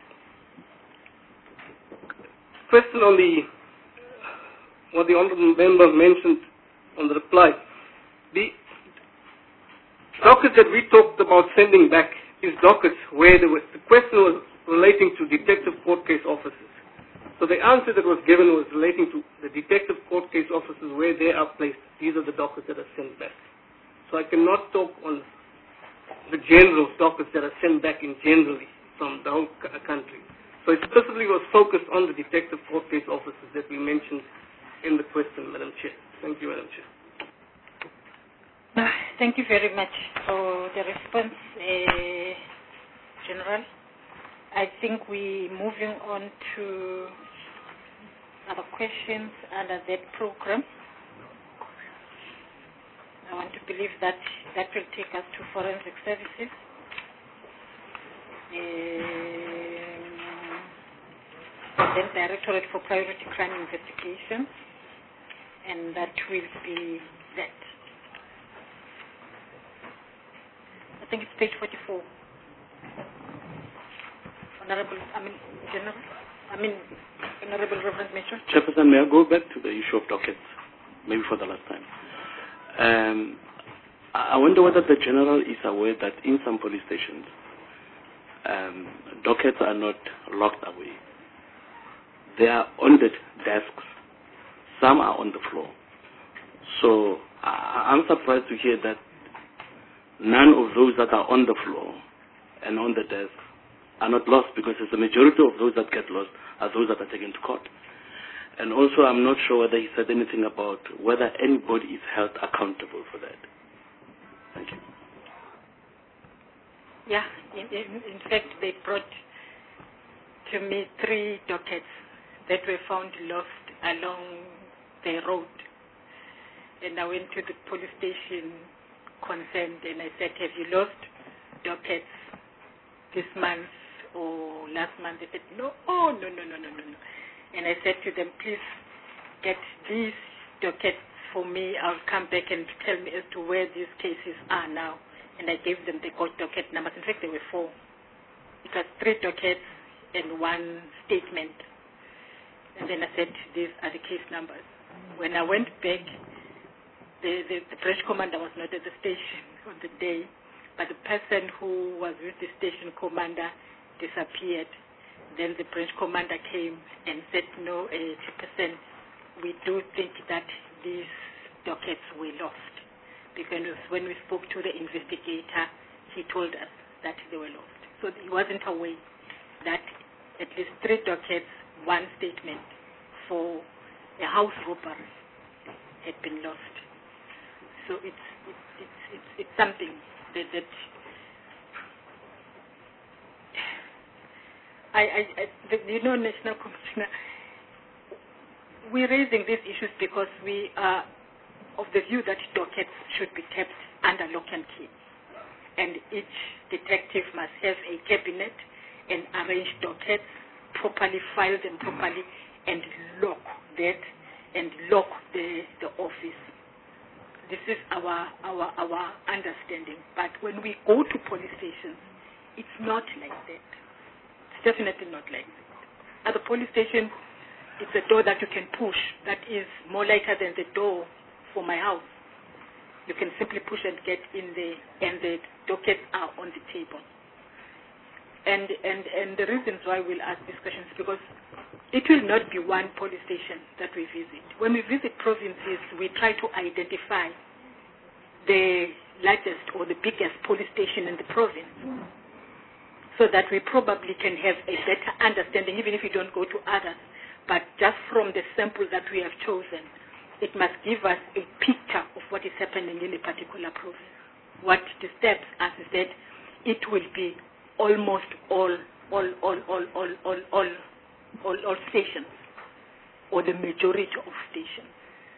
question on the, what the honourable member mentioned on the reply, the dockets that we talked about sending back is dockets where there was, the question was relating to detective court case officers. So the answer that was given was relating to the detective court case officers, where they are placed. These are the dockets that are sent back. So I cannot talk on the general dockets that are sent back in generally from the whole c- country. So it specifically was focused on the detective court case officers that we mentioned in the question, Madam Chair. Thank you, Madam Chair. Thank you very much for the response, uh, General. I think we're moving on to other questions under that program. I want to believe that that will take us to forensic services. Um, then Directorate for Priority Crime Investigation. And that will be that. I think it's page forty-four. Honorable, I mean, General, I mean, Honorable Reverend Mitchell. Chairperson, may I go back to the issue of dockets, maybe for the last time? Um, I wonder whether the General is aware that in some police stations, um, dockets are not locked away. They are on the desks. Some are on the floor. So I, I'm surprised to hear that none of those that are on the floor and on the desk are not lost, because the majority of those that get lost are those that are taken to court. And also, I'm not sure whether he said anything about whether anybody is held accountable for that. Thank you. Yeah, in, in, in fact, they brought to me three dockets that were found lost along the road. And I went to the police station concerned and I said, have you lost dockets this month or last month? They said, no, oh, no, no, no, no, no, no. And I said to them, please get these dockets for me. I'll come back and tell me as to where these cases are now. And I gave them the court docket numbers. In fact, there were four. It was three dockets and one statement. And then I said, these are the case numbers. When I went back, the, the, the branch commander was not at the station on the day, but the person who was with the station commander disappeared. Then the branch commander came and said, no, uh, Chairperson, we do think that these dockets were lost. Because when we spoke to the investigator, he told us that they were lost. So he wasn't aware that at least three dockets, one statement for a house robbery had been lost. So it's it's it's it's, it's something that, that I, I, I the, you know, National Commissioner, we're raising these issues because we are of the view that dockets should be kept under lock and key, and each detective must have a cabinet and arrange dockets properly, file them properly, and lock that and lock the the office. This is our our our understanding. But when we go to police stations, it's not like that. It's definitely not like that. At the police station, it's a door that you can push that is more lighter than the door for my house. You can simply push and get in there, and the dockets are on the table. And and and the reasons why we'll ask these questions is because it will not be one police station that we visit. When we visit provinces, we try to identify the largest or the biggest police station in the province, so that we probably can have a better understanding, even if we don't go to others. But just from the sample that we have chosen, it must give us a picture of what is happening in a particular province. What disturbs us is that it will be almost all, all, all, all, all, all, all, all, all stations, or the majority of stations,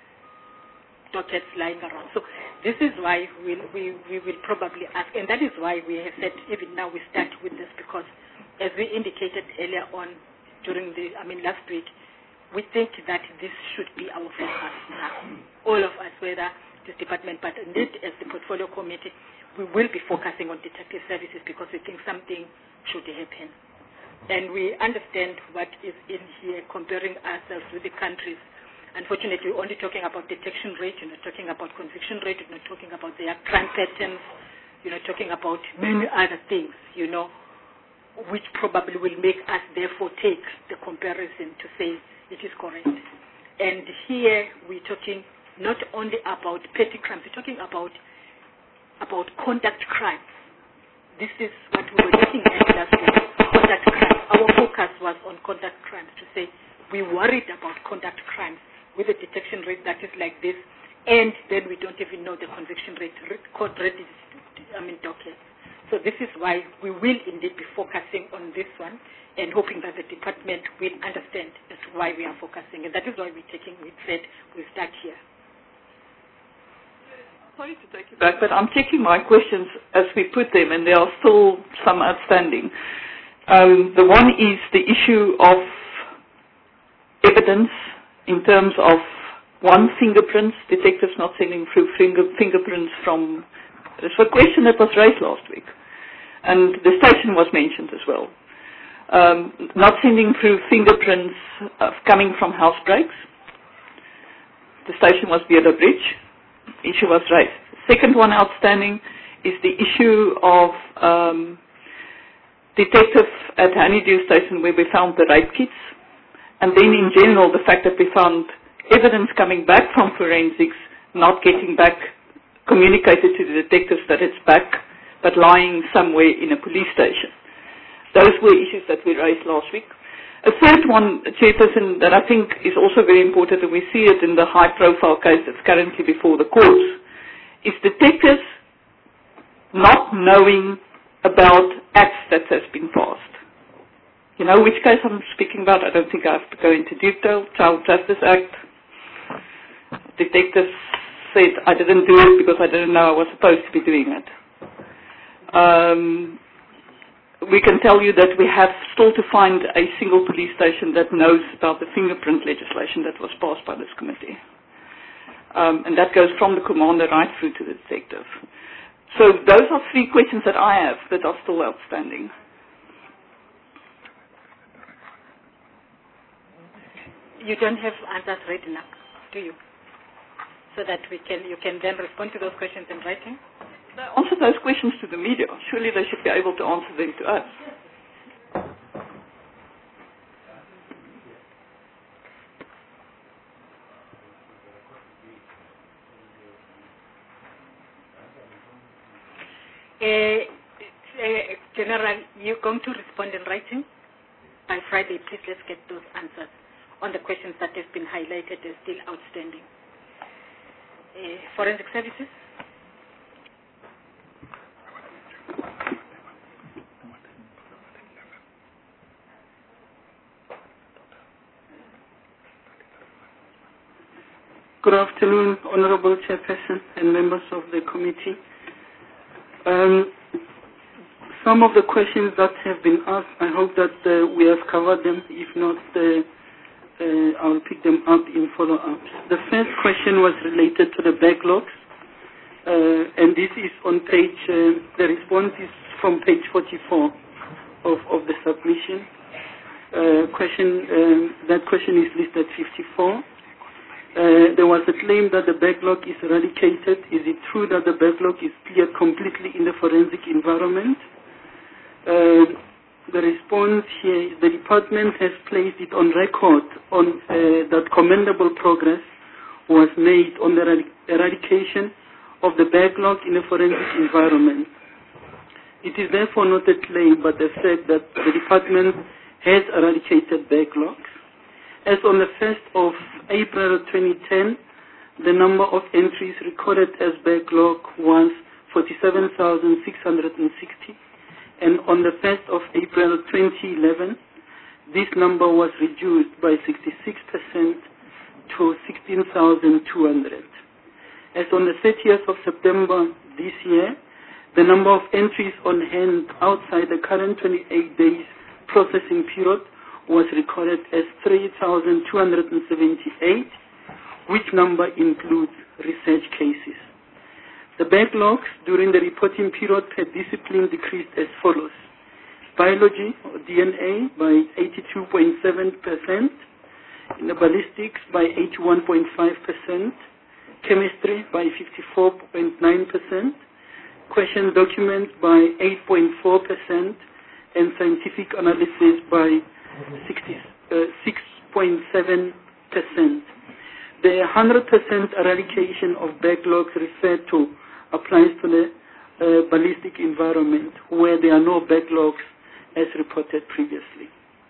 dockets lying around. So this is why we'll, we we will probably ask, and that is why we have said even now we start with this, because as we indicated earlier on during the, I mean last week, we think that this should be our focus now. All of us, whether this department, but indeed as the portfolio committee, we will be focusing on detective services because we think something should happen. And we understand what is in here, comparing ourselves with the countries. Unfortunately, we're only talking about detection rate, you're not talking about conviction rate, you're not talking about their crime patterns, you're not talking about many other things, you know. which probably will make us therefore take the comparison to say it is correct. And here we're talking not only about petty crimes, we're talking about about conduct crimes. This is what we were looking at last week, conduct crimes. Our focus was on conduct crimes to say we worried about conduct crimes with a detection rate that is like this, and then we don't even know the conviction rate, court rate is, I mean, okay. So this is why we will indeed be focusing on this one and hoping that the department will understand as to why we are focusing. And that is why we're taking, we said we start here. Sorry to take you back, but I'm checking my questions as we put them, and there are still some outstanding. Um, the one is the issue of evidence in terms of, one, fingerprints, detectives not sending through finger, fingerprints from, it's a question that was raised last week, and the station was mentioned as well. Um, not sending through fingerprints uh, coming from house breaks. The station was Bearder Bridge. Issue was raised. Second one outstanding is the issue of um, detective at Honeydew Station where we found the rape kits, and then in general the fact that we found evidence coming back from forensics not getting back communicated to the detectives that it's back but lying somewhere in a police station. Those were issues that we raised last week. A third one, Chairperson, that I think is also very important, and we see it in the high-profile case that's currently before the courts, is detectives not knowing about acts that has been passed. You know which case I'm speaking about? I don't think I have to go into detail. Child Justice Act. Detectives said I didn't do it because I didn't know I was supposed to be doing it. Um, we can tell you that we have still to find a single police station that knows about the fingerprint legislation that was passed by this committee. Um, and that goes from the commander right through to the detective. So those are three questions that I have that are still outstanding. You don't have answers ready now, do you? So that we can, you can then respond to those questions in writing? They answer those questions to the media. Surely they should be able to answer them to us. Uh, uh, General, you're going to respond in writing? By Friday, please let's get those answers on the questions that have been highlighted as still outstanding. Uh, forensic services? Good afternoon, Honorable Chairperson and members of the committee. Um, some of the questions that have been asked, I hope that uh, we have covered them. If not, uh, uh, I'll pick them up in follow-ups. The first question was related to the backlogs, uh, and this is on page, uh, the response is from page forty-four of, of the submission. Uh, question, um, that question is listed fifty-four. Uh, there was a claim that the backlog is eradicated. Is it true that the backlog is cleared completely in the forensic environment? Uh, the response here is the department has placed it on record on uh, that commendable progress was made on the eradication of the backlog in the forensic environment. It is therefore not a claim but a fact that the department has eradicated backlogs. As on the first of April twenty ten, the number of entries recorded as backlog was forty-seven thousand six hundred sixty, and on the first of April twenty eleven, this number was reduced by sixty-six percent to sixteen thousand two hundred. As on the thirtieth of September this year, the number of entries on hand outside the current twenty-eight days processing period was recorded as three thousand two hundred seventy-eight, which number includes research cases. The backlogs during the reporting period per discipline decreased as follows. Biology, or D N A, by eighty-two point seven percent, in the ballistics by eighty-one point five percent, chemistry by fifty-four point nine percent, question documents by eight point four percent, and scientific analysis by six point seven percent. The one hundred percent eradication of backlogs referred to applies to the uh, ballistic environment where there are no backlogs as reported previously.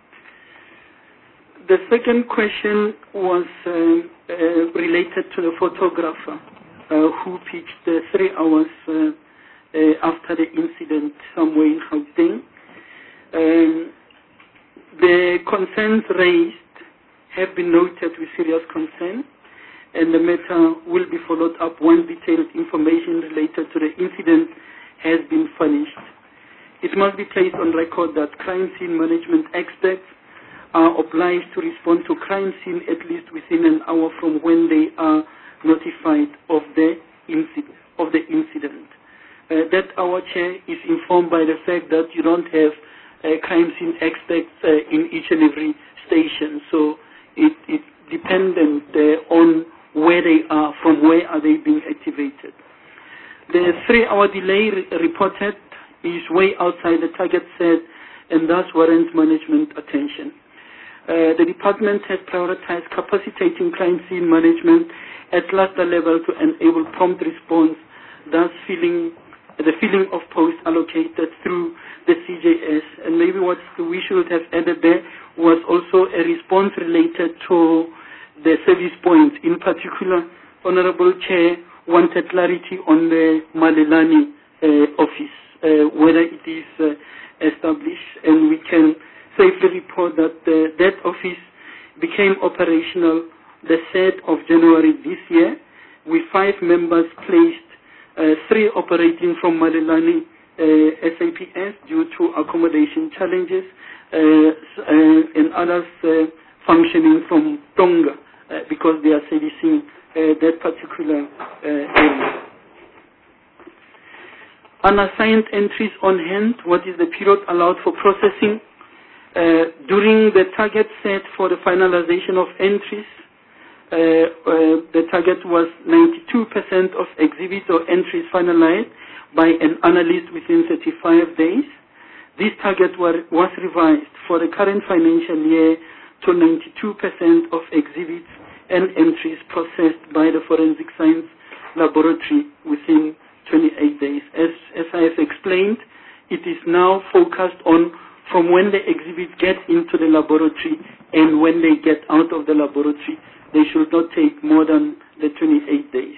The second question was uh, uh, related to the photographer uh, who pitched uh, three hours uh, uh, after the incident somewhere in Gauteng. Um, the concerns raised have been noted with serious concern, and the matter will be followed up once detailed information related to the incident has been furnished. It must be placed on record that crime scene management experts are obliged to respond to crime scene at least within an hour from when they are notified of the incident. Of the incident. Uh, that our chair is informed by the fact that you don't have uh, crime scene experts uh, in each and every station, so it, it's dependent uh, on where they are, from where are they being activated. The three-hour delay re reported is way outside the target set and thus warrants management attention. Uh, the department has prioritized capacitating crime scene management at cluster level to enable prompt response, thus filling the filling of posts allocated through the C J S. And maybe what we should have added there was also a response related to the service points. In particular, Honorable Chair wanted clarity on the Malelane uh, office, uh, whether it is uh, established, and we can safely report that uh, that office became operational the third of January this year, with five members placed, uh, three operating from Malelane uh, S A P S due to accommodation challenges, uh, uh, and others uh, functioning from Tonga uh, because they are servicing uh, that particular uh, area. Unassigned entries on hand, what is the period allowed for processing? Uh, during the target set for the finalization of entries, uh, uh, the target was ninety-two percent of exhibits or entries finalized by an analyst within thirty-five days. This target were, was revised for the current financial year to ninety-two percent of exhibits and entries processed by the Forensic Science Laboratory within twenty-eight days. As, as I have explained, it is now focused on from when the exhibits get into the laboratory and when they get out of the laboratory. They should not take more than the twenty-eight days.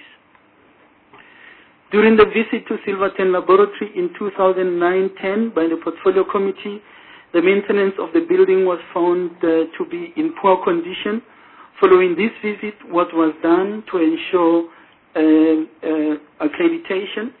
During the visit to Silverton Laboratory in two thousand nine ten by the Portfolio Committee, the maintenance of the building was found uh, to be in poor condition. Following this visit, what was done to ensure uh, uh, accreditation?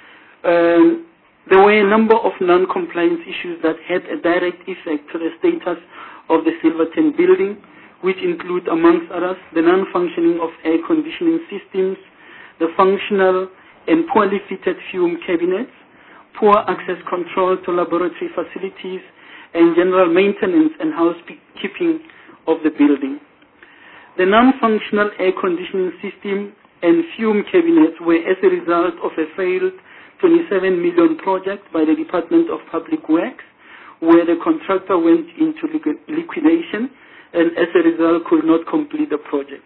Um, There were a number of non-compliance issues that had a direct effect to the status of the Silverton building, which include, amongst others, the non-functioning of air conditioning systems, the functional and poorly fitted fume cabinets, poor access control to laboratory facilities, and general maintenance and housekeeping of the building. The non-functional air conditioning system and fume cabinets were as a result of a failed twenty-seven million project by the Department of Public Works, where the contractor went into liquidation and as a result could not complete the project.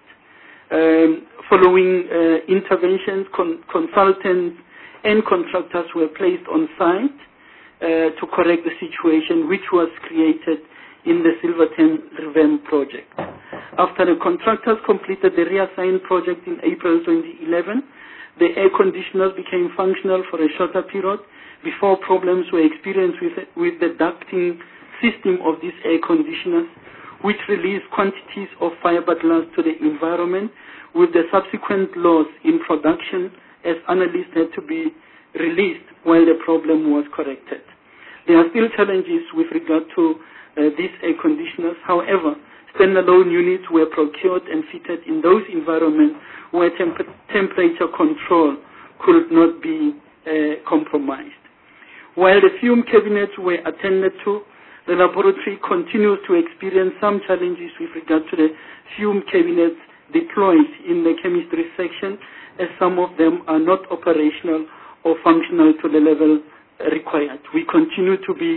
Um, following uh, interventions, con consultants and contractors were placed on site uh, to correct the situation which was created in the Silverton Revamp project. After the contractors completed the reassigned project in April twenty eleven, the air conditioners became functional for a shorter period before problems were experienced with, with the ducting system of these air conditioners, which released quantities of fiber glass to the environment, with the subsequent loss in production as analysts had to be released while the problem was corrected. There are still challenges with regard to uh, these air conditioners. However, standalone units were procured and fitted in those environments where temp temperature control could not be uh, compromised. While the fume cabinets were attended to, the laboratory continues to experience some challenges with regard to the fume cabinets deployed in the chemistry section, as some of them are not operational or functional to the level required. We continue to be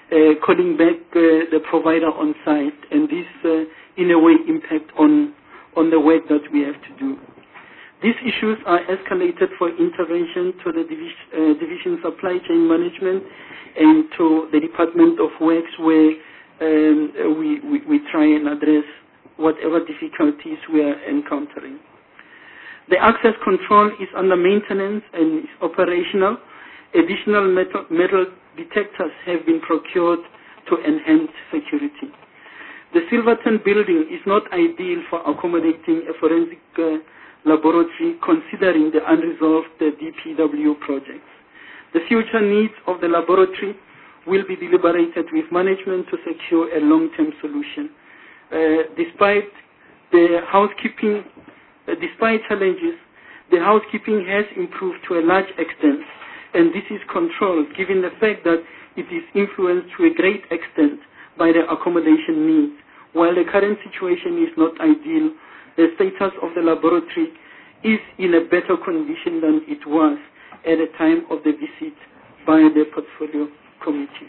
uh, calling back uh, the provider on site, and this, uh, in a way, impact on, on the work that we have to do. These issues are escalated for intervention to the division, uh, division Supply Chain Management and to the Department of Works, where um, we, we, we try and address whatever difficulties we are encountering. The access control is under maintenance and is operational. Additional metal, metal detectors have been procured to enhance security. The Silverton building is not ideal for accommodating a forensic uh, laboratory, considering the unresolved uh, D P W projects. The future needs of the laboratory will be deliberated with management to secure a long-term solution. Uh, despite the housekeeping, uh, despite challenges, the housekeeping has improved to a large extent, and this is controlled given the fact that it is influenced to a great extent by the accommodation needs. While the current situation is not ideal, the status of the laboratory is in a better condition than it was at the time of the visit by the portfolio committee.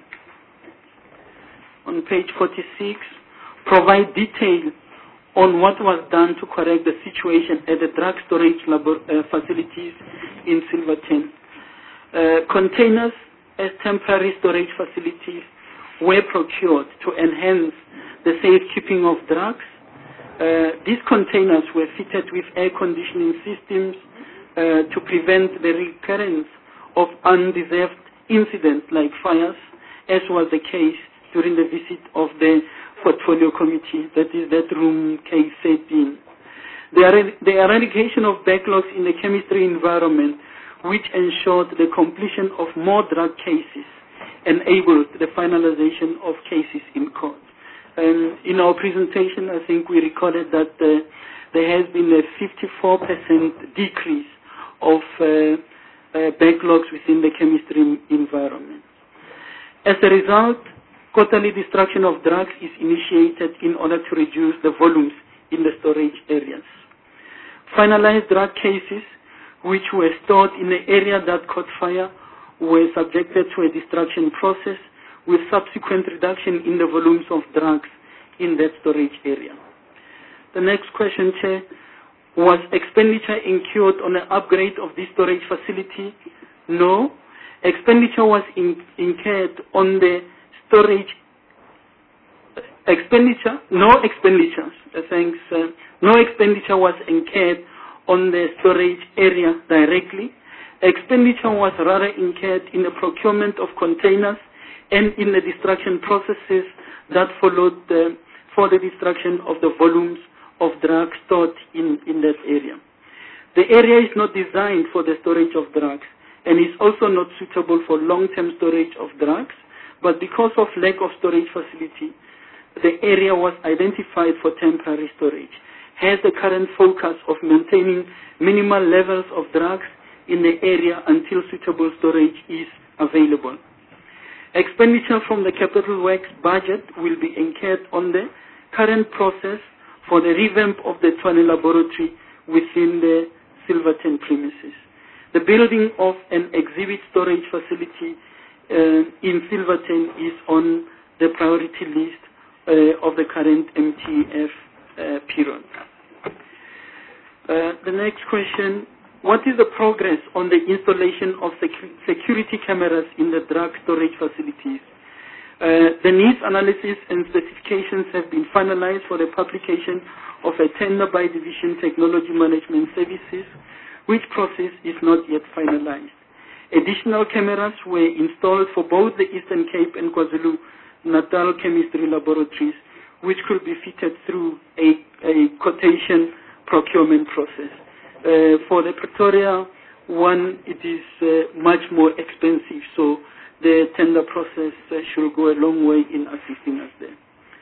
On page forty-six, provide detail on what was done to correct the situation at the drug storage labor, uh, facilities in Silverton. Uh, containers as temporary storage facilities were procured to enhance the safekeeping of drugs. Uh, these containers were fitted with air conditioning systems uh, to prevent the recurrence of undeserved incidents like fires, as was the case during the visit of the portfolio committee, that is that room K thirteen. The, the eradication of backlogs in the chemistry environment, which ensured the completion of more drug cases, enabled the finalization of cases in court. Um, in our presentation, I think we recorded that uh, there has been a fifty-four percent decrease of uh, uh, backlogs within the chemistry environment. As a result, quarterly destruction of drugs is initiated in order to reduce the volumes in the storage areas. Finalized drug cases, which were stored in the area that caught fire, were subjected to a destruction process with subsequent reduction in the volumes of drugs in that storage area. The next question, Chair, was expenditure incurred on an upgrade of this storage facility? No. Expenditure was in, incurred on the storage expenditure, no expenditures, uh, thanks, uh, no expenditure was incurred on the storage area directly. Expenditure was rather incurred in the procurement of containers and in the destruction processes that followed uh, for the destruction of the volumes of drugs stored in, in that area. The area is not designed for the storage of drugs and is also not suitable for long-term storage of drugs, but because of lack of storage facility, the area was identified for temporary storage. Hence, the current focus of maintaining minimal levels of drugs in the area until suitable storage is available. Expenditure from the Capital Works budget will be incurred on the current process for the revamp of the Tshwane laboratory within the Silverton premises. The building of an exhibit storage facility uh, in Silverton is on the priority list uh, of the current M T F uh, period. Uh, the next question, what is the progress on the installation of secu security cameras in the drug storage facilities? Uh, the needs analysis and specifications have been finalized for the publication of a tender by Division Technology Management Services, which process is not yet finalized. Additional cameras were installed for both the Eastern Cape and KwaZulu-Natal chemistry laboratories, which could be fitted through a, a quotation procurement process. Uh, for the Pretoria one, it is uh, much more expensive, so the tender process uh, should go a long way in assisting us there.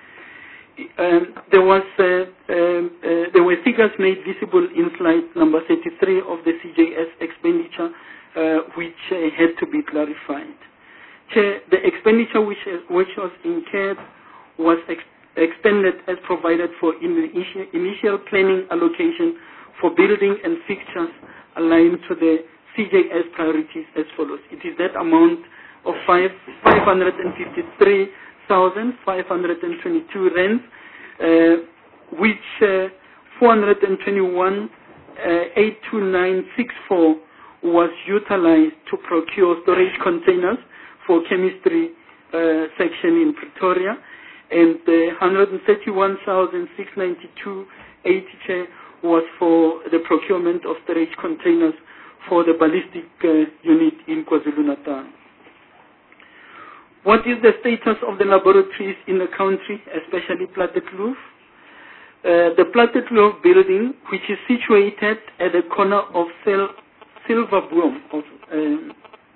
Um, there was uh, um, uh, there were figures made visible in slide number thirty-three of the C J S expenditure, uh, which uh, had to be clarified. Chair, the expenditure which uh, which was incurred was ex expended as provided for in the initial, initial planning allocation for building and fixtures aligned to the C J S priorities as follows. It is that amount of five hundred fifty-three thousand five hundred twenty-two rands, uh, which uh, four hundred twenty-one thousand eight hundred twenty-nine sixty-four was utilized to procure storage containers for chemistry uh, section in Pretoria, and uh, one hundred thirty-one thousand six hundred ninety-two eighty was for the procurement of storage containers for the ballistic uh, unit in KwaZulu-Natal. What is the status of the laboratories in the country, especially Plattekloof? Uh, the Plattekloof building, which is situated at the corner of Sil Silverboom, of, uh,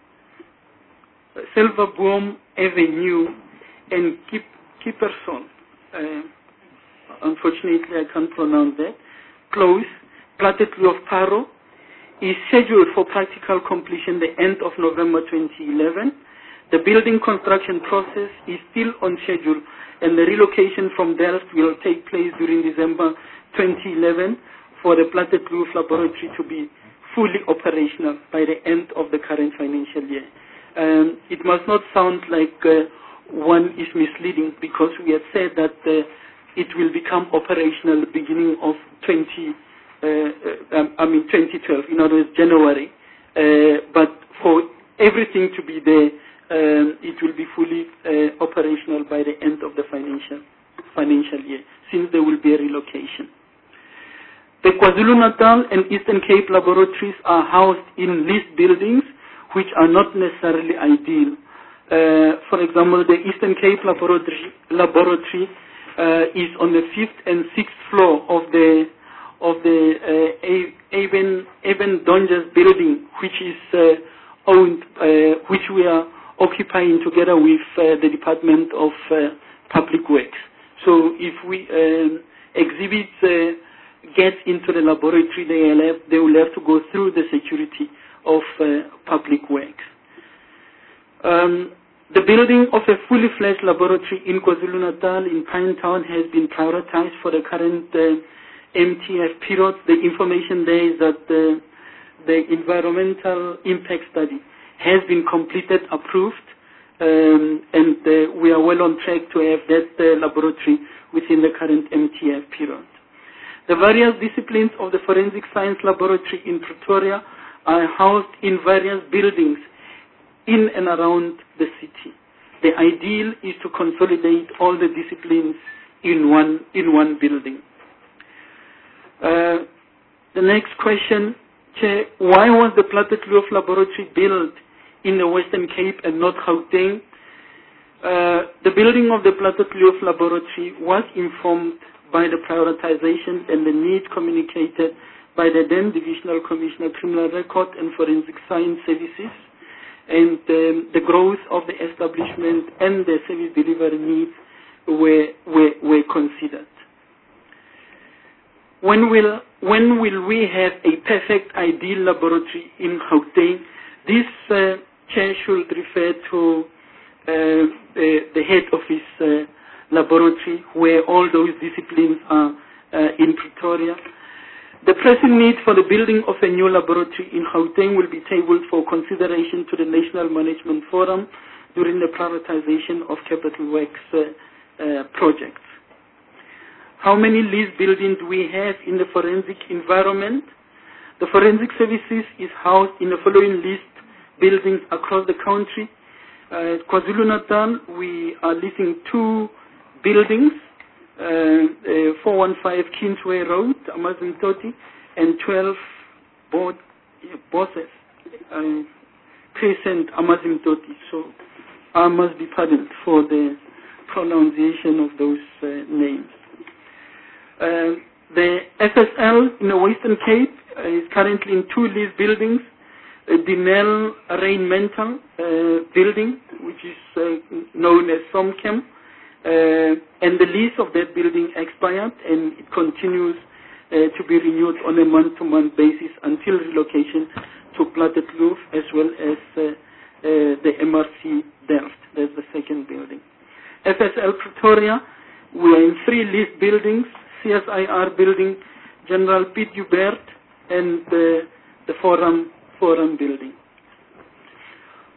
Silverboom Avenue and Kip Kipperson. Uh, unfortunately, I can't pronounce that. Close, Plattekloof Paro, is scheduled for practical completion the end of November twenty eleven. The building construction process is still on schedule, and the relocation from Delft will take place during December twenty eleven for the Plattekloof laboratory to be fully operational by the end of the current financial year. Um, it must not sound like uh, one is misleading, because we have said that uh, it will become operational at the beginning of twenty, uh, uh, um, I mean twenty twelve, in other words, January. Uh, but for everything to be there, um, it will be fully uh, operational by the end of the financial financial year, since there will be a relocation. The KwaZulu-Natal and Eastern Cape laboratories are housed in leased buildings, which are not necessarily ideal. Uh, for example, the Eastern Cape laboratory, laboratory uh, is on the fifth and sixth floor of the of the uh, Avon Avon Donges building, which is uh, owned, uh, which we are occupying together with uh, the Department of uh, Public Works. So, if we uh, exhibits uh, get into the laboratory, they will have, they will have to go through the security of uh, Public Works. Um, the building of a fully fledged laboratory in KwaZulu-Natal in Pinetown has been prioritized for the current uh, M T F period. The information there is that uh, the environmental impact study has been completed, approved, um, and uh, we are well on track to have that uh, laboratory within the current M T F period. The various disciplines of the Forensic Science Laboratory in Pretoria are housed in various buildings in and around the city. The ideal is to consolidate all the disciplines in one, in one building. Uh, the next question, Chair, why was the Plattekloof laboratory built in the Western Cape and not Gauteng? Uh, the building of the Plattekloof laboratory was informed by the prioritization and the need communicated by the then Divisional Commissioner Criminal Record and Forensic Science Services, and um, the growth of the establishment and the service delivery needs were, were, were considered. When will, when will we have a perfect ideal laboratory in Gauteng? This uh, chair should refer to uh, the, the head office uh, laboratory, where all those disciplines are uh, in Pretoria. The pressing need for the building of a new laboratory in Gauteng will be tabled for consideration to the National Management Forum during the prioritization of capital works uh, uh, projects. How many leased buildings do we have in the forensic environment? The Forensic Services is housed in the following leased buildings across the country. Uh, KwaZulu-Natal, we are leasing two buildings, uh, uh, four one five Kingsway Road, Amazimtoti, and twelve board, uh, bosses, uh, Crescent, Amazimtoti. So I must be pardoned for the pronunciation of those uh, names. Uh, the F S L in the Western Cape uh, is currently in two leased buildings. Uh, Dinell Rainmental uh, building, which is uh, known as Somcam, uh, and the lease of that building expired, and it continues uh, to be renewed on a month-to-month basis until relocation to Plattekloof, as well as uh, uh, the M R C Delft. That's the second building. F S L Pretoria, we are in three leased buildings: C S I R building, General Piet Joubert, and uh, the Forum Forum building.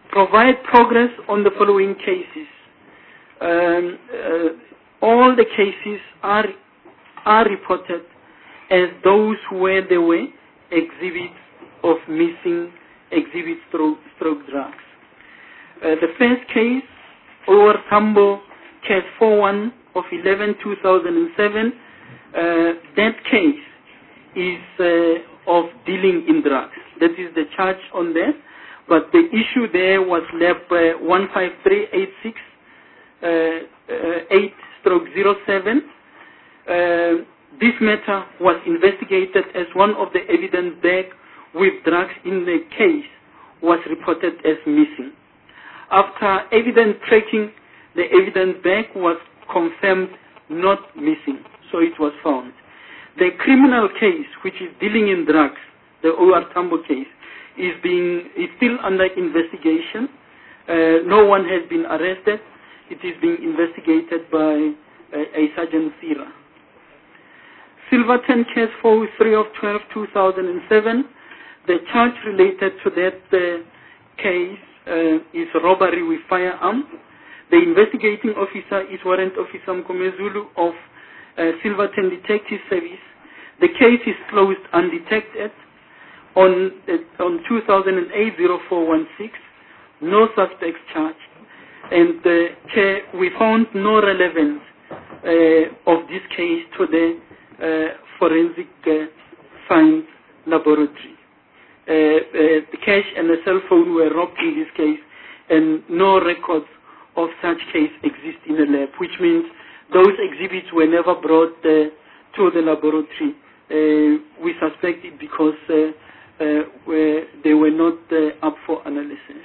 provide progress on the following cases. Um, uh, all the cases are are reported as those where there were exhibits of missing exhibit stroke, stroke drugs. Uh, the first case, Ower Tambo, case four one of eleven two thousand seven, uh, that case is uh, of dealing in drugs. That is the charge on there. But the issue there was lab uh, one five three eight six eight stroke zero seven. Uh, this matter was investigated as one of the evidence bag with drugs in the case was reported as missing. After evidence tracking, the evidence bag was confirmed not missing, so it was found. The criminal case, which is dealing in drugs, the Ower Tambo case, is being is still under investigation. Uh, no one has been arrested. It is being investigated by uh, a Sergeant Sira. Silverton case four three of twelve two thousand seven. The charge related to that uh, case uh, is robbery with firearm. The investigating officer is Warrant Officer Mkomezulu of uh, Silverton Detective Service. The case is closed undetected on uh, on two thousand eight oh four one six. No suspects charged. And uh, Chair, we found no relevance uh, of this case to the uh, forensic uh, science laboratory. Uh, uh, the cash and the cell phone were robbed in this case, and no records of such case exist in the lab, which means those exhibits were never brought uh, to the laboratory. Uh, we suspect it because uh, uh, were, they were not uh, up for analysis.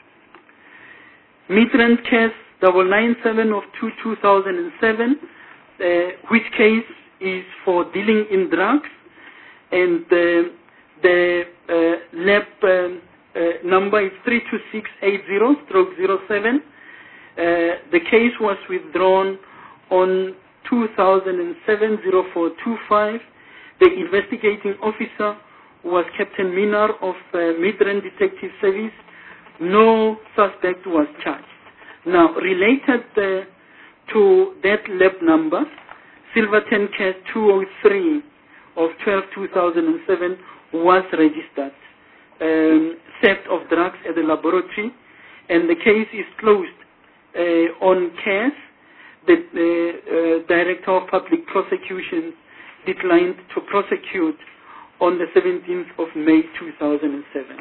Midrand case double nine seven of two two thousand seven, uh, which case is for dealing in drugs, and uh, the uh, lab um, uh, number is three two six eight zero stroke zero seven. Uh, the case was withdrawn on two thousand seven oh four two five. The investigating officer was Captain Minar of uh, Midrand Detective Service. No suspect was charged. Now, related uh, to that lab number, Silverton case two oh three of twelve two thousand seven was registered. Um, theft of drugs at the laboratory, and the case is closed uh, on case. The uh, uh, Director of Public Prosecution declined to prosecute on the seventeenth of May two thousand seven.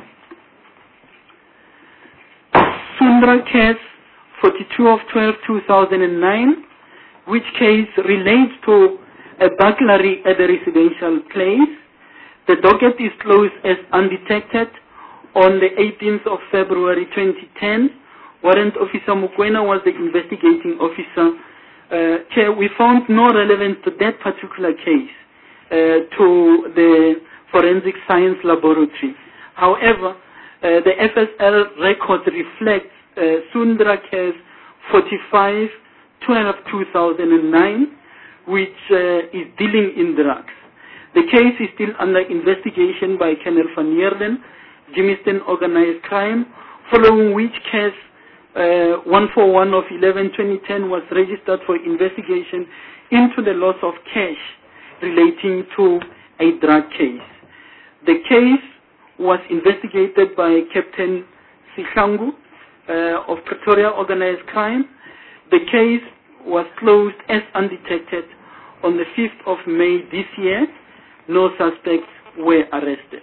Sundra case forty-two of twelve two thousand nine, which case relates to a burglary at a residential place. The docket is closed as undetected on the eighteenth of February twenty ten. Warrant Officer Mukwena was the investigating officer. Uh, Chair, we found no relevance to that particular case uh, to the Forensic Science Laboratory. However, uh, the F S L record reflects uh, Sundra case forty-five twelve two thousand nine, which uh, is dealing in drugs. The case is still under investigation by Colonel Van Heerden, Jimiston Organized Crime, following which case uh, one forty-one of eleven twenty ten was registered for investigation into the loss of cash relating to a drug case. The case was investigated by Captain Sihlangu uh, of Pretoria Organized Crime. The case was closed as undetected on the fifth of May this year. No suspects were arrested.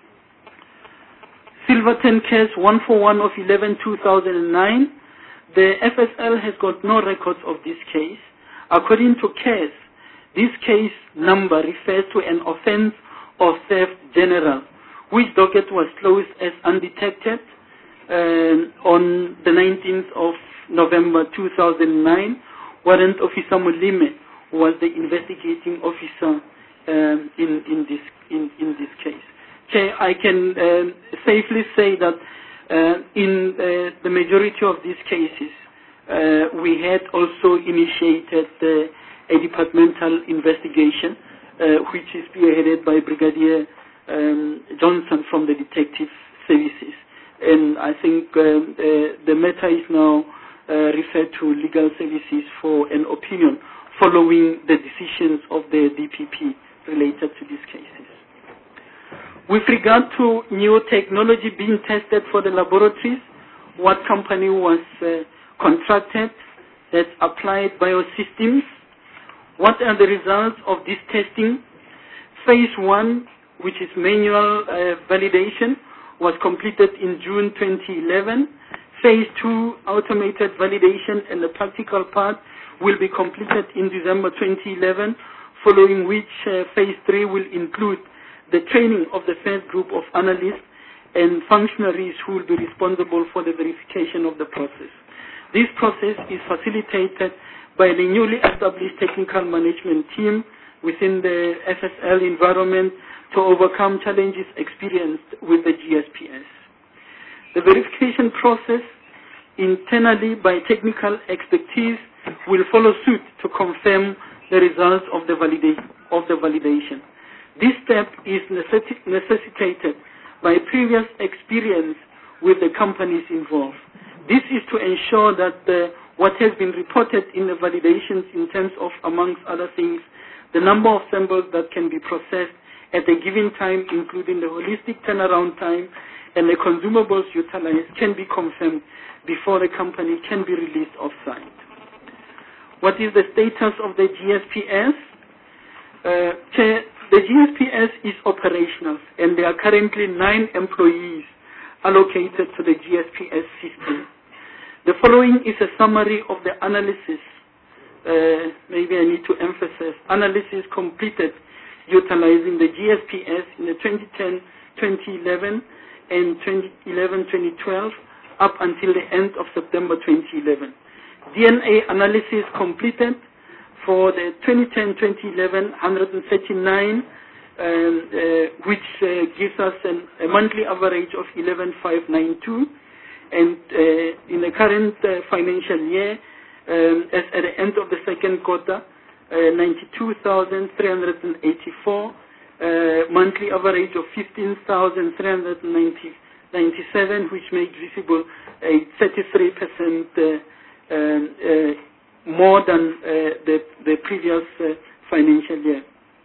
Silverton case one forty-one of eleven two thousand nine. The F S L has got no records of this case. According to case, this case number refers to an offense of theft general, which docket was closed as undetected uh, on the nineteenth of November two thousand nine. Warrant Officer Mulime was the investigating officer um, in, in, this, in, in this case. Okay, I can um, safely say that uh, in uh, the majority of these cases, uh, we had also initiated uh, a departmental investigation, uh, which is spearheaded by Brigadier um, Johnson from the Detective Services. And and I think uh, uh, the matter is now uh, referred to legal services for an opinion following the decisions of the D P P related to these cases. With regard to new technology being tested for the laboratories, what company was uh, contracted, that's Applied Biosystems. What are the results of this testing? Phase one, which is manual uh, validation, was completed in June twenty eleven. Phase two, automated validation and the practical part will be completed in December twenty eleven, following which uh, phase three will include the training of the first group of analysts and functionaries who will be responsible for the verification of the process. This process is facilitated by the newly established technical management team within the F S L environment to overcome challenges experienced with the G S P S. The verification process internally by technical expertise will follow suit to confirm the results of the, valida- of the validation. This step is necessi- necessitated by previous experience with the companies involved. This is to ensure that uh, what has been reported in the validations in terms of, amongst other things, the number of samples that can be processed at a given time, including the holistic turnaround time and the consumables utilized, can be confirmed before the company can be released off-site. What is the status of the G S P S? Uh, the G S P S is operational, and there are currently nine employees allocated to the G S P S system. The following is a summary of the analysis. Uh, maybe I need to emphasize analysis completed utilizing the G S P S in the twenty ten twenty eleven and twenty eleven twenty twelve up until the end of September twenty eleven. D N A analysis completed for the twenty ten twenty eleven one hundred thirty-nine, um, uh, which uh, gives us an, a monthly average of eleven thousand five hundred ninety-two, and uh, in the current uh, financial year, um, as at the end of the second quarter, uh, ninety-two thousand three hundred eighty-four, uh, monthly average of fifteen thousand three hundred ninety-seven, which makes visible a thirty-three percent uh, um, uh, more than uh, the, the previous uh, financial year.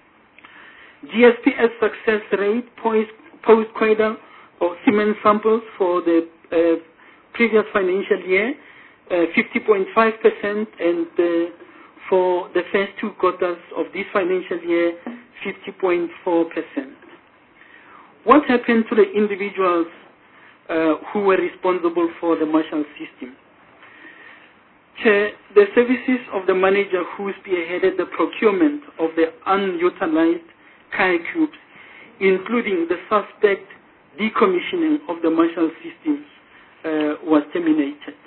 G S P S success rate post-coital or semen samples for the uh, previous financial year, uh, fifty point five percent, and uh, for the first two quarters of this financial year, fifty point four percent. What happened to the individuals uh, who were responsible for the Marshall system? Chair, the services of the manager who spearheaded the procurement of the unutilized cubes, including the suspect decommissioning of the Marshall systems, uh, was terminated.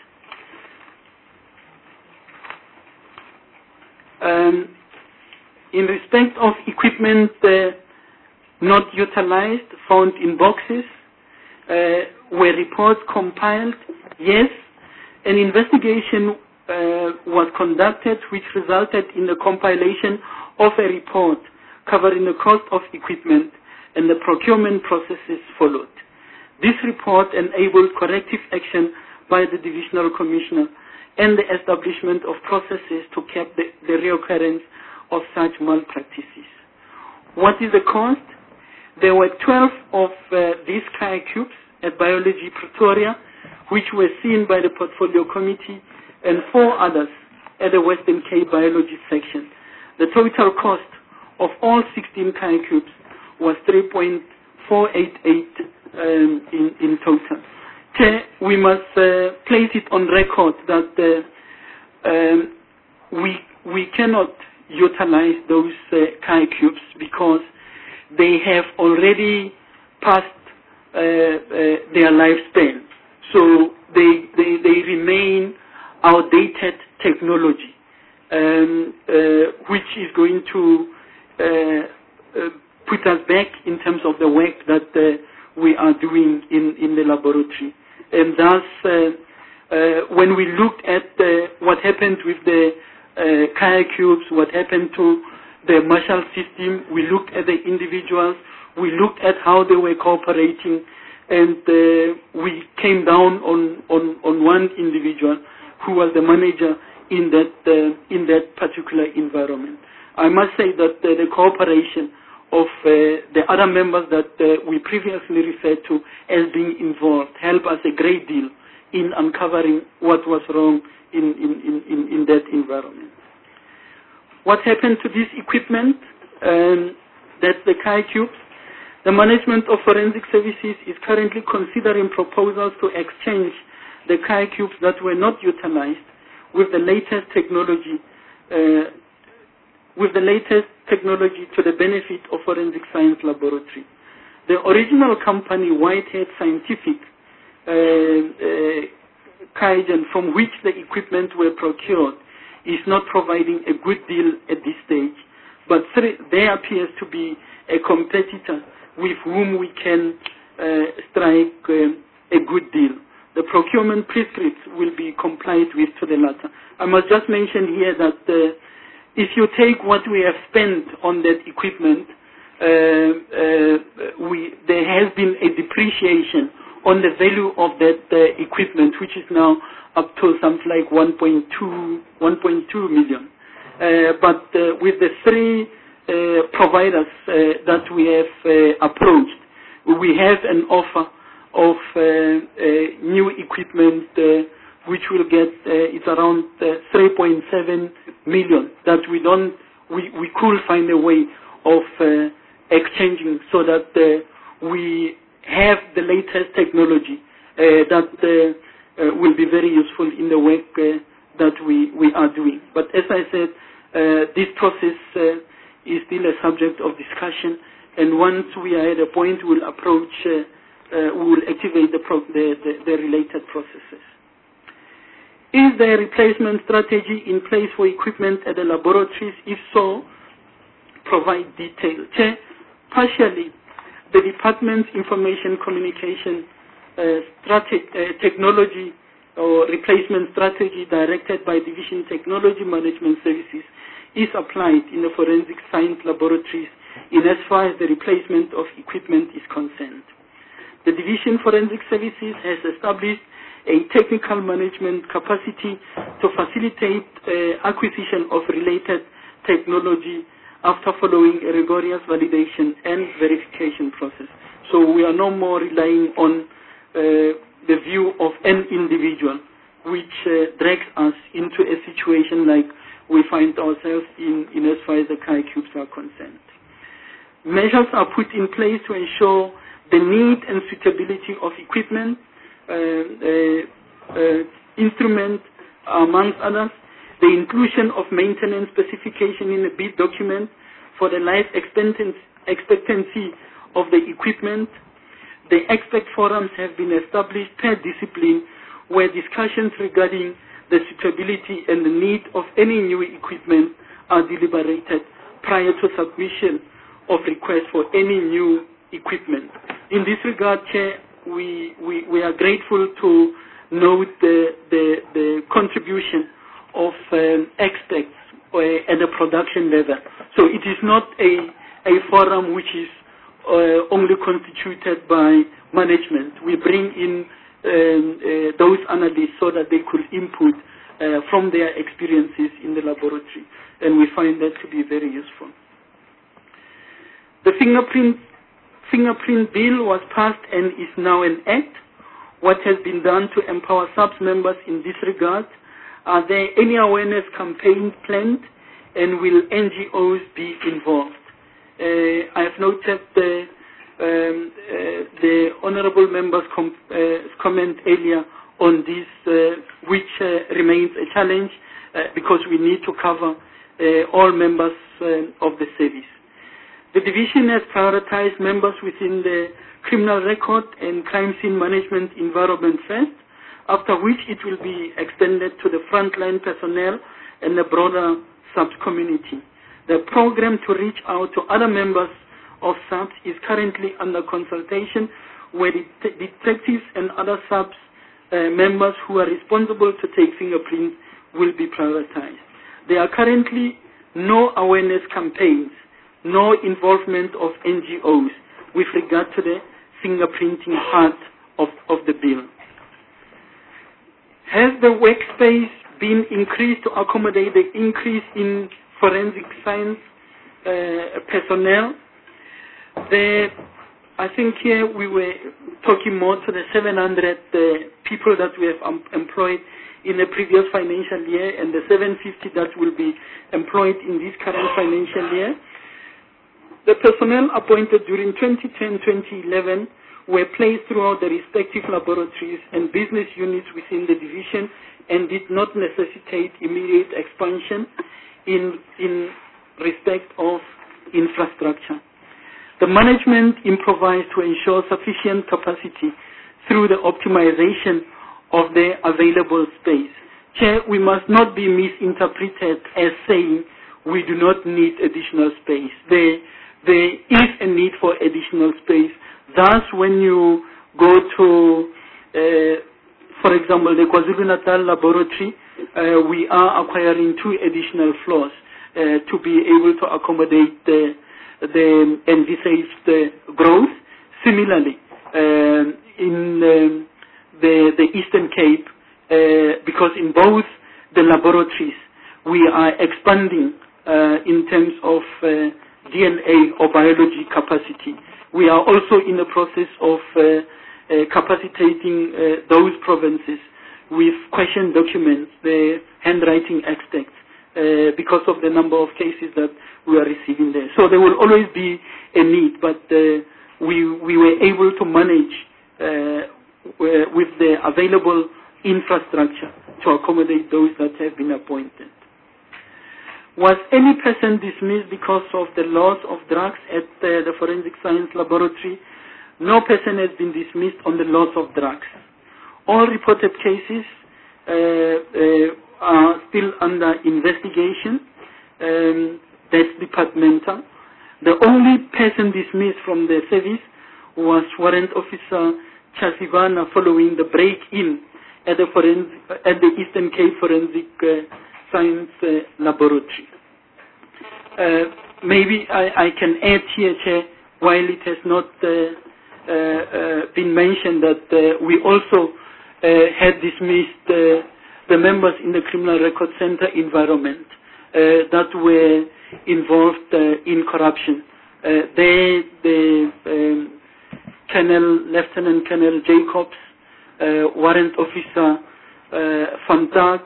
Um, in respect of equipment uh, not utilized, found in boxes, uh, were reports compiled? Yes. An investigation uh, was conducted which resulted in the compilation of a report covering the cost of equipment, and the procurement processes followed. This report enabled corrective action by the divisional commissioner and the establishment of processes to cap the, the reoccurrence of such malpractices. What is the cost? There were twelve of uh, these cubes at Biology Pretoria, which were seen by the portfolio committee, and four others at the Western Cape Biology section. The total cost of all sixteen cubes was three point four eight eight um, in, in total. Chair, we must uh, place it on record that uh, um, we we cannot utilize those uh, cubes because they have already passed uh, uh, their lifespan. So they, they, they remain outdated technology, um, uh, which is going to uh, uh, put us back in terms of the work that uh, we are doing in, in the laboratory. And thus, uh, uh, when we looked at uh, what happened with the uh, cubes, what happened to the Marshall system, we looked at the individuals, we looked at how they were cooperating, and uh, we came down on, on, on one individual who was the manager in that, uh, in that particular environment. I must say that uh, the cooperation of uh, the other members that uh, we previously referred to as being involved helped us a great deal in uncovering what was wrong in, in, in, in that environment. What happened to this equipment? Um, that's the K-Cubes. The management of forensic services is currently considering proposals to exchange the K-Cubes that were not utilized with the latest technology uh, with the latest technology to the benefit of Forensic Science Laboratory. The original company, Whitehead Scientific, uh, uh, Kaizen, from which the equipment were procured, is not providing a good deal at this stage, but there appears to be a competitor with whom we can uh, strike uh, a good deal. The procurement prescripts will be complied with to the latter. I must just mention here that uh, if you take what we have spent on that equipment, uh, uh, we, there has been a depreciation on the value of that uh, equipment, which is now up to something like one point two million. Uh, but uh, with the three uh, providers uh, that we have uh, approached, we have an offer of uh, uh, new equipment uh, which will get, uh, it's around uh, three point seven million that we don't, we, we could find a way of uh, exchanging so that uh, we have the latest technology uh, that uh, uh, will be very useful in the work uh, that we, we are doing. But as I said, uh, this process uh, is still a subject of discussion, and once we are at a point, we'll approach, uh, uh, we will activate the, pro the, the, the related processes. Is there a replacement strategy in place for equipment at the laboratories? If so, provide detail. Chair, partially, the department's information communication uh, strate uh, technology or replacement strategy directed by Division Technology Management Services is applied in the forensic science laboratories in as far as the replacement of equipment is concerned. The Division Forensic Services has established a technical management capacity to facilitate uh, acquisition of related technology after following a rigorous validation and verification process. So we are no more relying on uh, the view of an individual, which uh, drags us into a situation like we find ourselves in, in as far as the K-Cubes are concerned. Measures are put in place to ensure the need and suitability of equipment, Uh, uh, uh, instrument, amongst others, the inclusion of maintenance specification in the bid document for the life expectancy of the equipment. The expert forums have been established per discipline where discussions regarding the suitability and the need of any new equipment are deliberated prior to submission of requests for any new equipment. In this regard, Chair, We, we, we are grateful to note the, the, the contribution of um, experts uh, at the production level. So it is not a, a forum which is uh, only constituted by management. We bring in um, uh, those analysts so that they could input uh, from their experiences in the laboratory, and we find that to be very useful. The fingerprint Fingerprint bill was passed and is now an act. What has been done to empower S A P S members in this regard? Are there any awareness campaigns planned, and will N G Os be involved? Uh, I have noted the, um, uh, the honourable member's com uh, comment earlier on this, uh, which uh, remains a challenge uh, because we need to cover uh, all members uh, of the service. The division has prioritized members within the criminal record and crime scene management environment first, after which it will be extended to the frontline personnel and the broader S A P S community. The program to reach out to other members of S A P S is currently under consultation, where the detectives and other S A P S uh, members who are responsible to take fingerprints will be prioritized. There are currently no awareness campaigns, no involvement of N G Os with regard to the fingerprinting part of, of the bill. Has the workspace been increased to accommodate the increase in forensic science uh, personnel? The, I think here we were talking more to the seven hundred uh, people that we have um, employed in the previous financial year and the seven hundred fifty that will be employed in this current financial year. The personnel appointed during twenty ten to twenty eleven were placed throughout the respective laboratories and business units within the division and did not necessitate immediate expansion in, in respect of infrastructure. The management improvised to ensure sufficient capacity through the optimization of the available space. Chair, we must not be misinterpreted as saying we do not need additional space. There, there is a need for additional space. Thus, when you go to, uh, for example, the KwaZulu-Natal laboratory, uh, we are acquiring two additional floors uh, to be able to accommodate the, the envisaged uh, growth. Similarly, uh, in um, the, the Eastern Cape, uh, because in both the laboratories we are expanding uh, in terms of uh, D N A or biology capacity. We are also in the process of uh, uh, capacitating uh, those provinces with question documents, the handwriting extracts, uh, because of the number of cases that we are receiving there. So there will always be a need, but uh, we, we were able to manage uh, with the available infrastructure to accommodate those that have been appointed. Was any person dismissed because of the loss of drugs at uh, the Forensic Science Laboratory? No person has been dismissed on the loss of drugs. All reported cases uh, uh, are still under investigation. Um, that's departmental. The only person dismissed from the service was Warrant Officer Chasivana following the break-in at the, forensic, at the Eastern Cape Forensic uh, Science uh, Laboratory. Uh, maybe I, I can add here, Chair, while it has not uh, uh, uh, been mentioned that uh, we also uh, had dismissed uh, the members in the Criminal Record Center environment uh, that were involved uh, in corruption. Uh, they, the um, Colonel, Lieutenant Colonel Jacobs, uh, Warrant Officer uh, Van Dijk,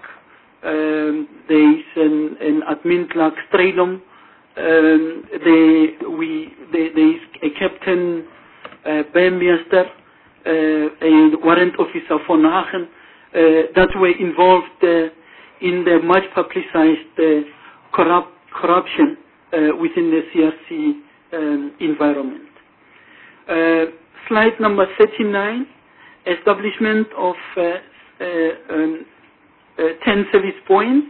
Um, there is an, an admin clerk, Strelom. Um, they, we, they, there is a Captain uh, Bemmeester, uh, a warrant officer von Hagen, uh, that were involved uh, in the much publicized uh, corrupt, corruption uh, within the C R C um, environment. Uh, slide number thirty-nine, establishment of uh, uh, um, Uh, ten service points.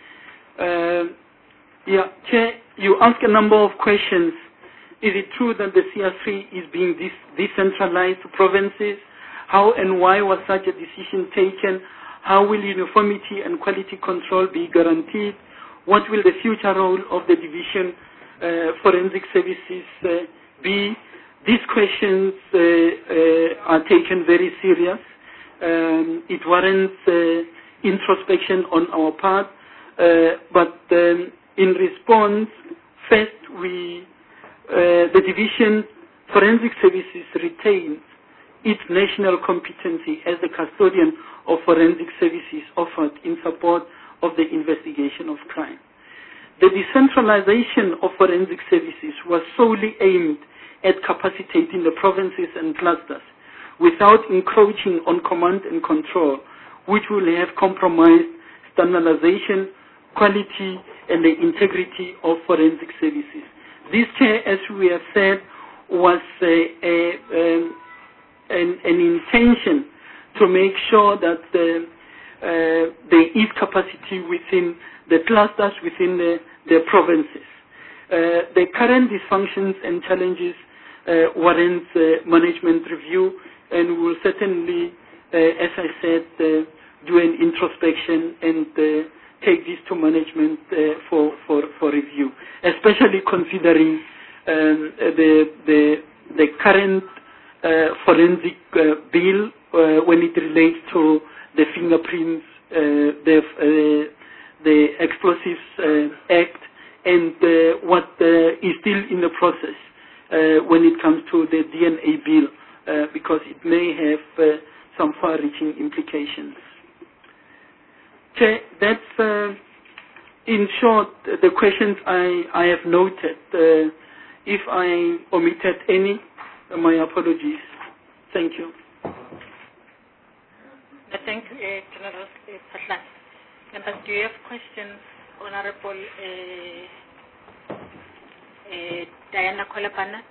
Uh, yeah, Chair, you ask a number of questions. Is it true that the C R C is being de decentralized to provinces? How and why was such a decision taken? How will uniformity and quality control be guaranteed? What will the future role of the division uh, forensic services uh, be? These questions uh, uh, are taken very serious. Um, it warrants uh, introspection on our part, uh, but um, in response, first we, uh, the division forensic services retains its national competency as the custodian of forensic services offered in support of the investigation of crime. The decentralization of forensic services was solely aimed at capacitating the provinces and clusters without encroaching on command and control, which will have compromised standardization, quality, and the integrity of forensic services. This, Chair, as we have said, was a, a, um, an, an intention to make sure that uh, uh, there is capacity within the clusters, within the, the provinces. Uh, the current dysfunctions and challenges uh, warrant uh, management review, and we will certainly Uh, as I said, uh, do an introspection and uh, take this to management uh, for, for, for review, especially considering um, the, the, the current uh, forensic uh, bill uh, when it relates to the fingerprints, uh, the, uh, the Explosives uh, Act, and uh, what uh, is still in the process uh, when it comes to the D N A bill, uh, because it may have uh, some far-reaching implications. Chair, that's, uh, in short, the questions I, I have noted. Uh, if I omitted any, uh, my apologies. Thank you. Thank you, uh, General Patlan. Members, do you have questions, Honorable uh, uh, Diana Kola-Barnett?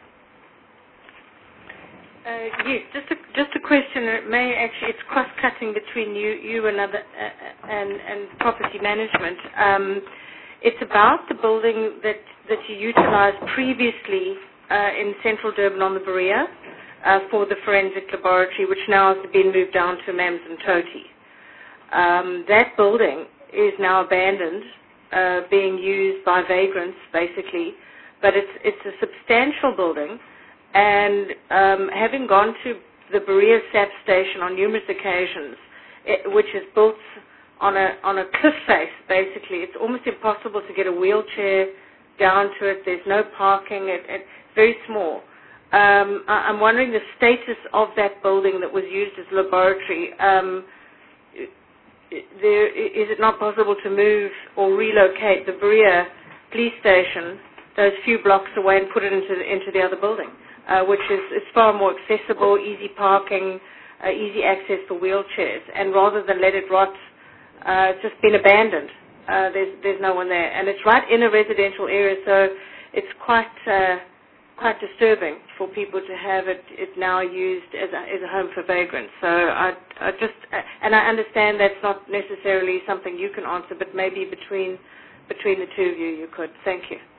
Uh, yes, just a, just a question. It may actually, it's cross-cutting between you, you and other, uh, and, and property management. Um, it's about the building that, that you utilized previously uh, in central Durban on the Berea uh, for the forensic laboratory, which now has been moved down to Mams and Toti. Um, that building is now abandoned, uh, being used by vagrants, basically, but it's, it's a substantial building. And um, having gone to the Berea S A P station on numerous occasions, it, which is built on a on a cliff face, basically, it's almost impossible to get a wheelchair down to it. There's no parking. It, it's very small. Um, I, I'm wondering the status of that building that was used as a laboratory. Um, there, is it not possible to move or relocate the Berea police station those few blocks away and put it into the, into the other building? Uh, which is, is far more accessible, easy parking, uh, easy access for wheelchairs, and rather than let it rot, uh, it's just been abandoned. Uh, there's there's no one there, and it's right in a residential area, so it's quite uh, quite disturbing for people to have it, it now used as a, as a home for vagrants. So I, I just, uh, and I understand that's not necessarily something you can answer, but maybe between between the two of you, you could. Thank you.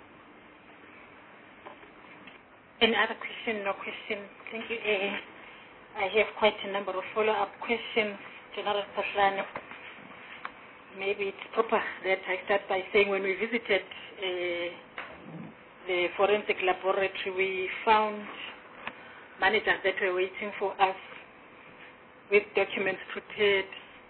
Any other question? No question. Thank you. Uh, I have quite a number of follow-up questions. General Patlan, maybe it's proper that I start by saying when we visited uh, the forensic laboratory, we found managers that were waiting for us with documents prepared.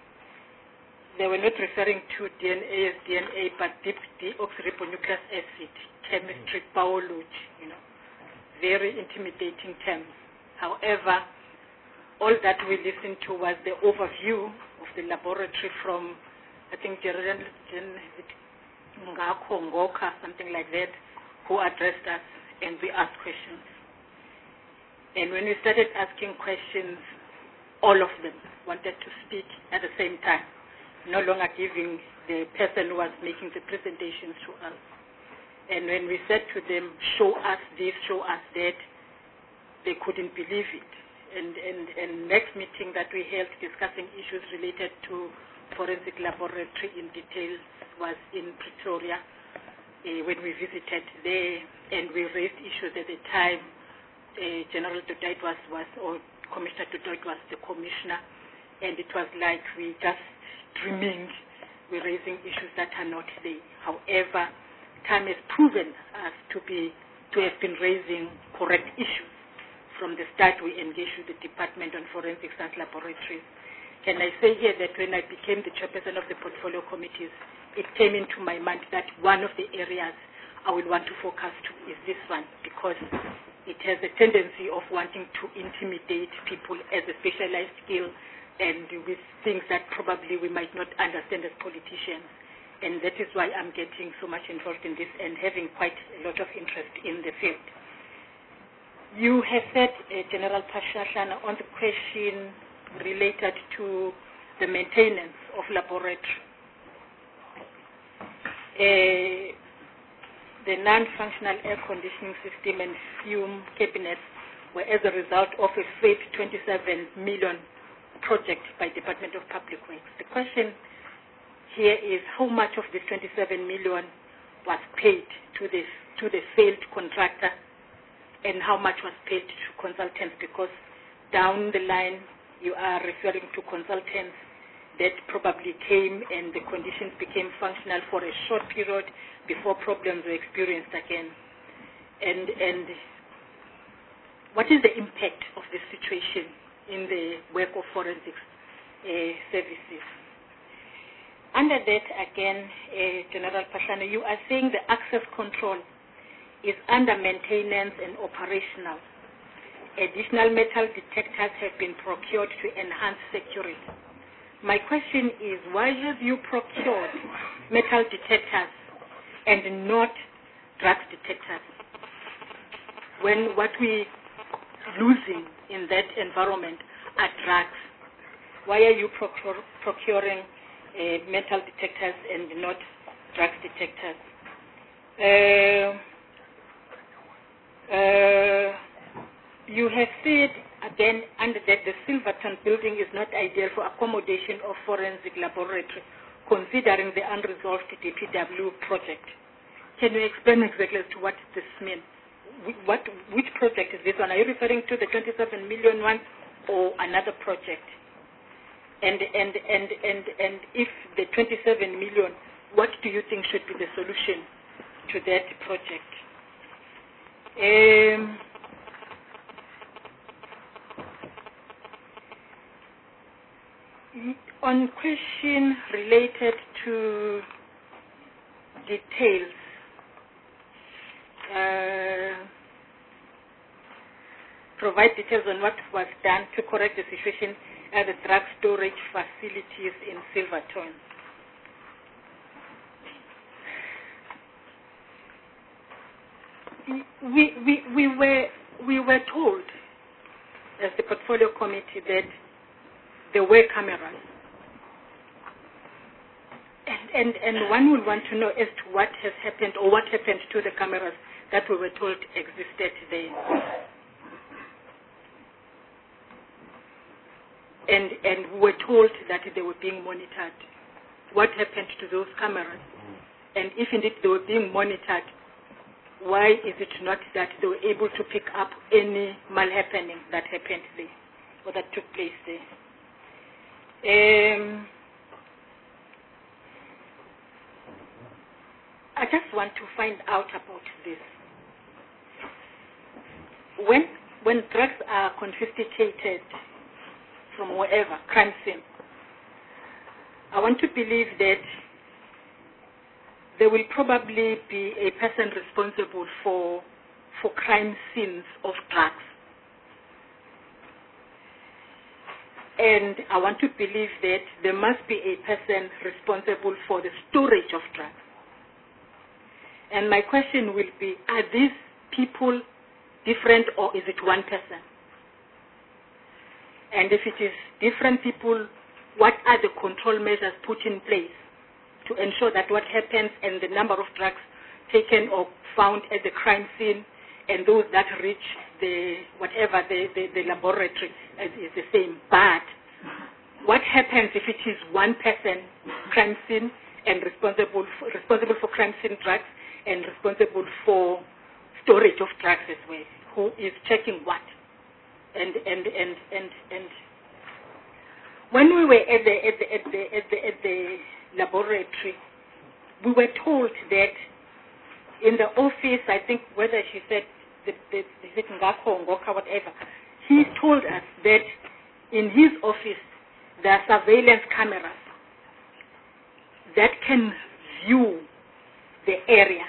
They were not referring to D N A as D N A, but deoxyribonucleic acid, chemistry, biology, you know. Very intimidating terms. However, all that we listened to was the overview of the laboratory from, I think, General Ngako Ngoka, something like that, who addressed us, and we asked questions. And when we started asking questions, all of them wanted to speak at the same time, no longer giving the person who was making the presentations to us. And when we said to them, show us this, show us that, they couldn't believe it. And, and, and next meeting that we held discussing issues related to forensic laboratory in detail was in Pretoria uh, when we visited there, and we raised issues at the time. Uh, General Dudait was, was, or Commissioner Dudait was the commissioner, and it was like we just dreaming, we're raising issues that are not there. However, time has proven us to be to have been raising correct issues. From the start, we engaged with the Department on Forensic Science Laboratories. Can I say here that when I became the chairperson of the portfolio committees, it came into my mind that one of the areas I will want to focus to is this one, because it has a tendency of wanting to intimidate people as a specialized skill and with things that probably we might not understand as politicians. And that is why I'm getting so much involved in this and having quite a lot of interest in the field. You have said, uh, General Patlan, on the question related to the maintenance of laboratory, uh, the non-functional air conditioning system and fume cabinets were as a result of a failed twenty-seven million project by Department of Public Works. The question here is how much of this twenty-seven million was paid to this to the failed contractor, and how much was paid to consultants, because down the line you are referring to consultants that probably came and the conditions became functional for a short period before problems were experienced again. And and what is the impact of the situation in the work of forensics uh, services? Under that, again, uh, General Phahlane, you are saying the access control is under maintenance and operational. Additional metal detectors have been procured to enhance security. My question is, why have you procured metal detectors and not drugs detectors? When what we're losing in that environment are drugs, why are you procure, procuring uh, metal detectors and not drugs detectors? Uh, uh, you have said, again, under that the Silverton building is not ideal for accommodation of forensic laboratory, considering the unresolved D P W project. Can you explain exactly as to what this means? What, which project is this one? Are you referring to the twenty-seven million one or another project? And, and, and, and, and if the twenty-seven million, what do you think should be the solution to that project? Um, on question related to details, uh, provide details on what was done to correct the situation at the drug storage facilities in Silverton. We, we, we, were, we were told as the portfolio committee that there were cameras. And, and, and one would want to know as to what has happened or what happened to the cameras that we were told existed there. And, and we were told that they were being monitored. What happened to those cameras? And if indeed they were being monitored, why is it not that they were able to pick up any malhappening that happened there or that took place there? Um, I just want to find out about this. When, when drugs are confiscated from wherever, crime scene, I want to believe that there will probably be a person responsible for, for crime scenes of drugs. And I want to believe that there must be a person responsible for the storage of drugs. And my question will be, are these people different or is it one person? And if it is different people, what are the control measures put in place to ensure that what happens and the number of drugs taken or found at the crime scene and those that reach the whatever the, the, the laboratory is, is the same. But what happens if it is one person crime scene and responsible for, responsible for crime scene drugs and responsible for storage of drugs as well? Who is checking what? And and and and and when we were at the at the at the at the, at the laboratory, we were told that in the office, I think whether she said the the, the Ngako or Ngoka, whatever, he told us that in his office there are surveillance cameras that can view the area.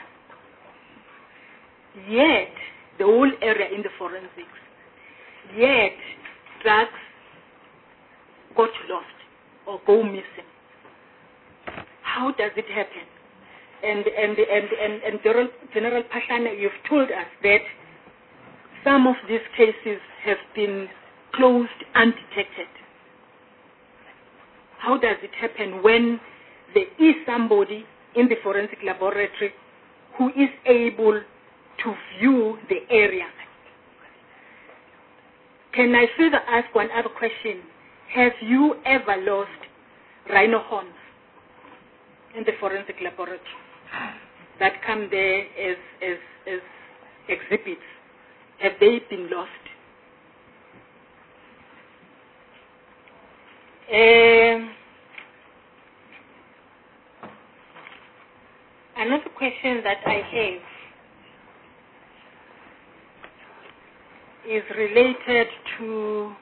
Yet the whole area in the forensics. Yet drugs got lost or go missing. How does it happen? And and and and, and General, General Phahlane, you've told us that some of these cases have been closed undetected. How does it happen when there is somebody in the forensic laboratory who is able to view the area? Can I further ask one other question? Have you ever lost rhino horns in the forensic laboratory that come there as, as, as exhibits? Have they been lost? Um, another question that I have is related to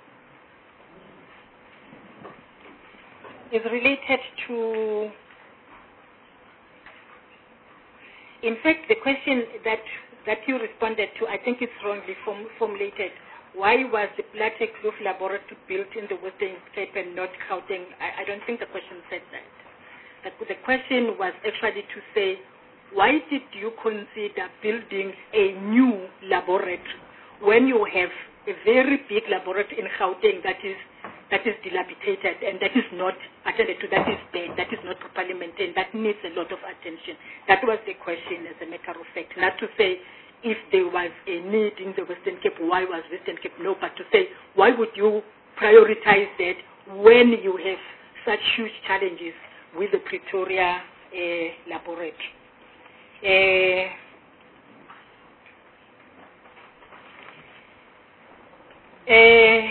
is related to in fact the question that that you responded to, I think it's wrongly form, formulated. Why was the Platte's Kloof laboratory built in the Western Cape and not Gauteng? I, I don't think the question said that. But the question was actually to say, why did you consider building a new laboratory when you have a very big laboratory in Gauteng that is that is dilapidated and that is not attended to, that is dead, that is not properly maintained, that needs a lot of attention? That was the question, as a matter of fact. Not to say if there was a need in the Western Cape, why was Western Cape no, but to say why would you prioritize that when you have such huge challenges with the Pretoria uh, laboratory. Uh, uh,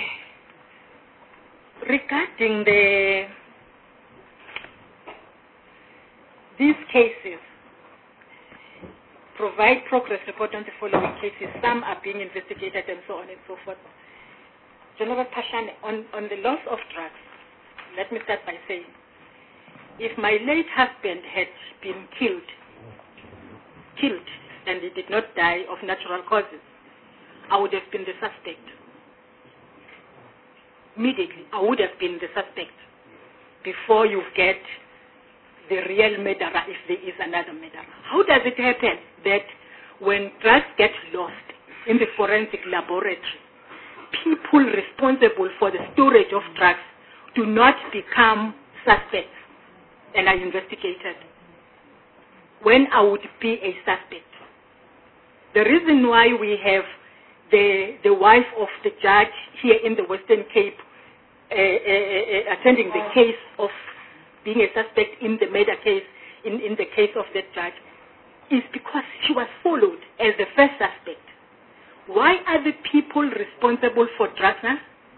regarding the these cases, provide progress report on the following cases. Some are being investigated and so on and so forth. General Phashane, on, on the loss of drugs, let me start by saying, if my late husband had been killed, killed, and he did not die of natural causes, I would have been the suspect. Immediately, I would have been the suspect before you get the real murderer, if there is another murderer. How does it happen that when drugs get lost in the forensic laboratory, people responsible for the storage of drugs do not become suspects and are investigated when I would be a suspect? The reason why we have the the wife of the judge here in the Western Cape uh, uh, uh, attending the case of being a suspect in the murder case, in, in the case of that judge, is because she was followed as the first suspect. Why are the people responsible for drugs now?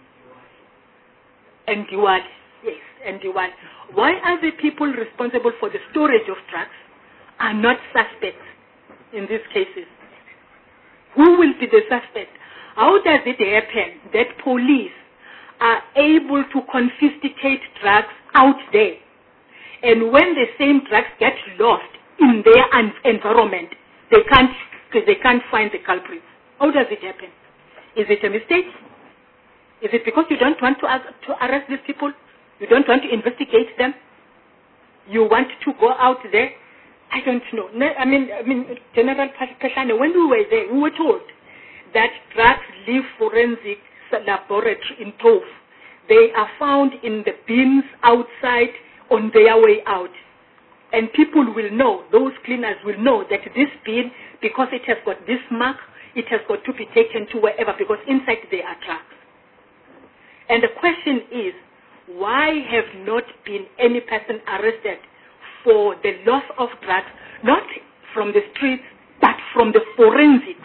And Diwali, yes, and Diwali. Why are the people responsible for the storage of drugs are not suspects in these cases? Who will be the suspect? How does it happen that police are able to confiscate drugs out there, and when the same drugs get lost in their environment, they can't they can't find the culprits? How does it happen? Is it a mistake? Is it because you don't want to, to arrest these people? You don't want to investigate them? You want to go out there? I don't know. I mean, I mean, General Phashane, when we were there, we were told that drugs leave forensic laboratory in Tove. They are found in the bins outside on their way out. And people will know, those cleaners will know that this bin, because it has got this mark, it has got to be taken to wherever, because inside there are drugs. And the question is, why have not been any person arrested for the loss of drugs, not from the streets, but from the forensics?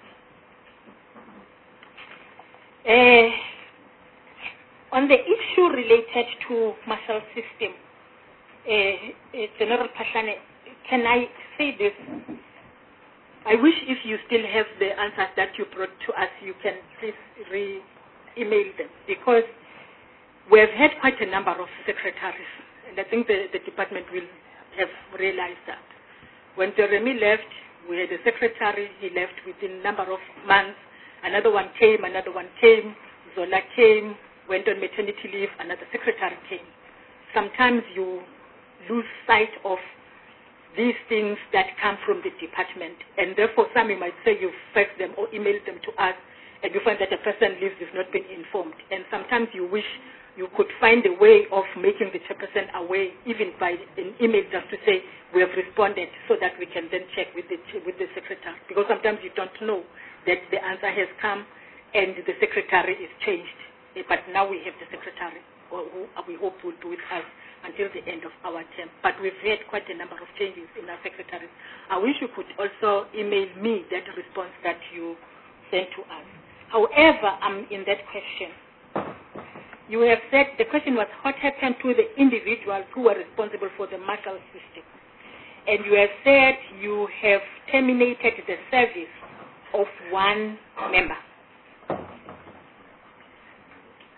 Uh, on the issue related to marshal system, uh, uh, General Phashane, can I say this? I wish if you still have the answers that you brought to us, you can please re-email them, because we have had quite a number of secretaries, and I think the, the department will have realized that. When Jeremy left, we had a secretary. He left within a number of months. Another one came, another one came. Zola came, went on maternity leave, another secretary came. Sometimes you lose sight of these things that come from the department, and therefore some you might say you've faxed them or emailed them to us, and you find that a person leaves, you've not been informed. And sometimes you wish you could find a way of making the chairperson aware, even by an email, just to say we have responded, so that we can then check with the with the secretary. Because sometimes you don't know that the answer has come and the secretary is changed. But now we have the secretary, who we hope will be with us until the end of our term. But we've had quite a number of changes in our secretaries. I wish you could also email me that response that you sent to us. However, I'm in that question. You have said, the question was, what happened to the individuals who were responsible for the marshal system? And you have said you have terminated the service of one member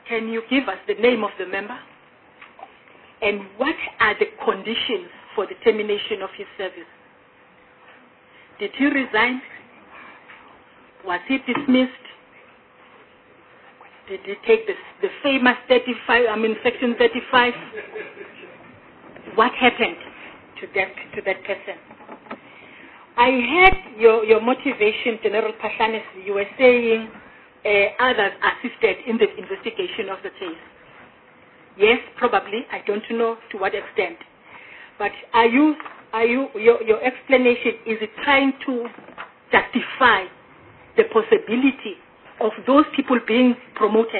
can you give us the name of the member? And what are the conditions for the termination of his service? Did he resign? Was he dismissed? Did he take the, the famous thirty-five, I mean section thirty-five? What happened to that, to that person? I heard your, your motivation, General Pashanis. You were saying uh, others assisted in the investigation of the case. Yes, probably. I don't know to what extent. But are you, are you, your, your explanation, is it trying to justify the possibility of those people being promoted,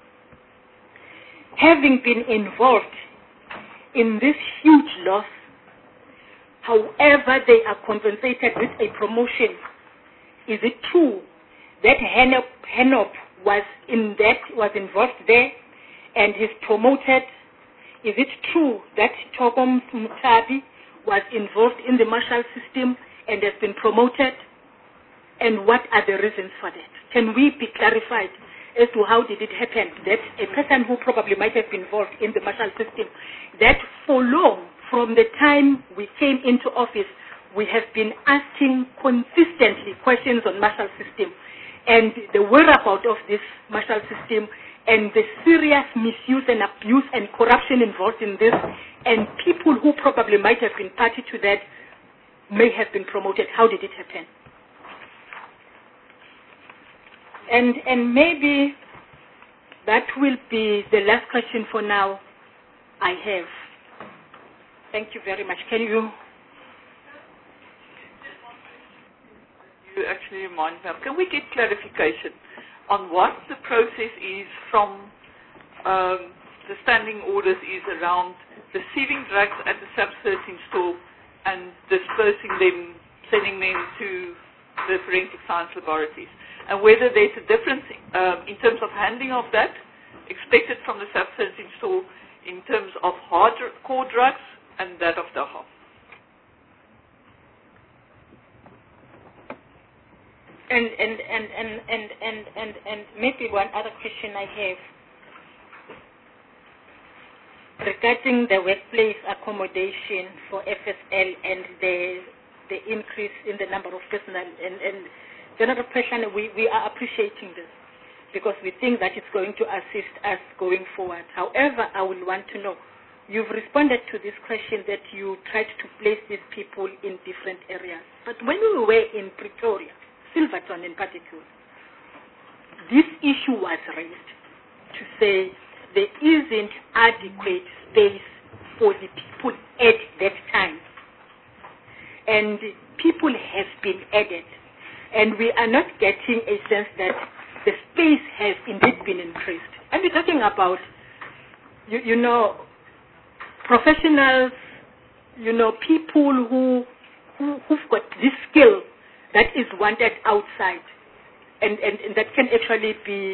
having been involved in this huge loss? However, they are compensated with a promotion. Is it true that Henop, Henop was in that was involved there and is promoted? Is it true that Togom Mutabi was involved in the Marshall system and has been promoted? And what are the reasons for that? Can we be clarified as to how did it happen that a person who probably might have been involved in the Marshall system, that for long, from the time we came into office, we have been asking consistently questions on Marshall system and the whereabouts of this Marshall system and the serious misuse and abuse and corruption involved in this, and people who probably might have been party to that may have been promoted. How did it happen? And, and maybe that will be the last question for now I have. Thank you very much. Can you? You actually remind me of, can we get clarification on what the process is from um, the standing orders is around receiving drugs at the sub-thirteen store and dispersing them, sending them to the forensic science laboratories, and whether there's a difference um, in terms of handling of that expected from the sub-thirteen store in terms of hardcore drugs and that of Dachau. And and, and, and, and, and, and and maybe one other question I have regarding the workplace accommodation for F S L and the the increase in the number of personnel. And, and General President, we, we are appreciating this because we think that it's going to assist us going forward. However, I will want to know, you've responded to this question that you tried to place these people in different areas. But when we were in Pretoria, Silverton in particular, this issue was raised to say there isn't adequate space for the people at that time. And people have been added. And we are not getting a sense that the space has indeed been increased. And we're talking about, you, you know, professionals, you know, people who, who, who've got this skill that is wanted outside and, and, and that can actually be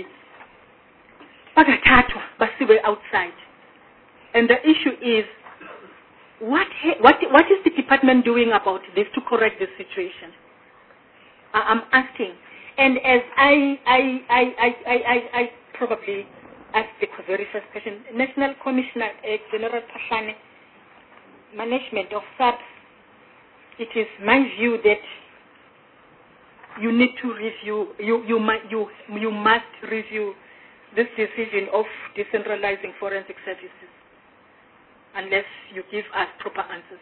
outside. And the issue is, what, what, what is the department doing about this to correct the situation? I'm asking. And as I, I, I, I, I, I probably asked the very first question, National Commissioner uh, General Pashane, management of S A P S, it is my view that you need to review, you, you, you, you must review this decision of decentralizing forensic services unless you give us proper answers.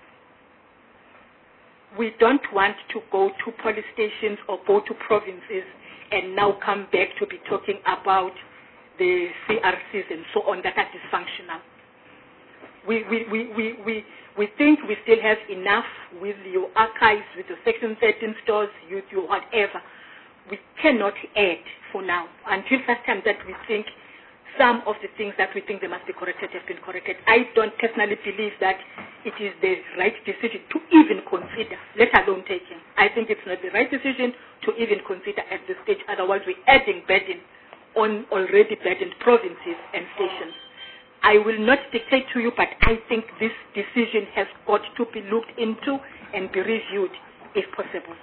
We don't want to go to police stations or go to provinces and now come back to be talking about the C R Cs and so on that are dysfunctional. We, we, we, we, we, we think we still have enough with your archives, with your Section thirteen stores, with your whatever. We cannot add for now until such time that we think some of the things that we think they must be corrected have been corrected. I don't personally believe that it is the right decision to even consider, let alone taking. I think it's not the right decision to even consider at this stage. Otherwise, we're adding burden on already burdened provinces and stations. I will not dictate to you, but I think this decision has got to be looked into and be reviewed if possible.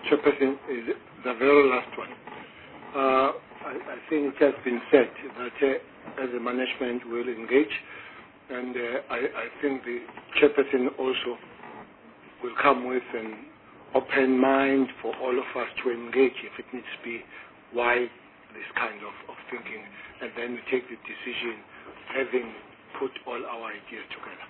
Chairperson, is the very last one. Uh, I, I think it has been said that uh, as a management will engage, and uh, I, I think the Chairperson also will come with an open mind for all of us to engage if it needs to be. Why this kind of, of thinking, and then we take the decision having put all our ideas together.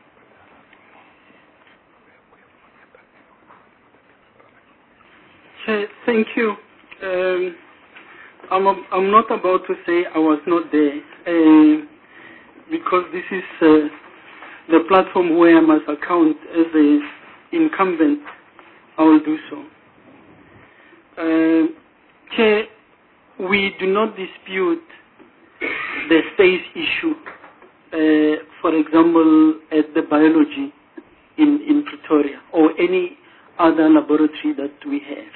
Chair, thank you. Um, I'm, I'm not about to say I was not there, uh, because this is uh, the platform where I must account as an incumbent. I will do so. Uh, Chair, we do not dispute the space issue, uh, for example, at the biology in, in Pretoria or any other laboratory that we have.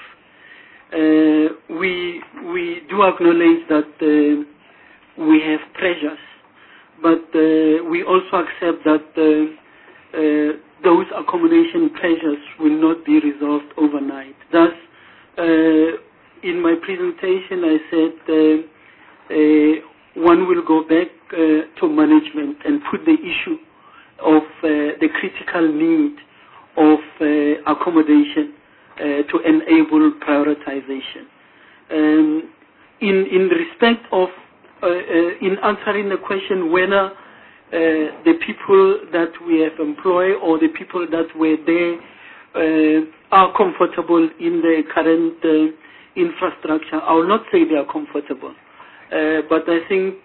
Uh, we, we do acknowledge that uh, we have pressures, but uh, we also accept that uh, uh, those accommodation pressures will not be resolved overnight. Thus, uh, in my presentation, I said uh, uh, one will go back uh, to management and put the issue of uh, the critical need of uh, accommodation uh, to enable prioritization. Um, in, in respect of, uh, uh, in answering the question whether uh, the people that we have employed or the people that were there uh, are comfortable in the current uh, infrastructure, I will not say they are comfortable, uh, but I think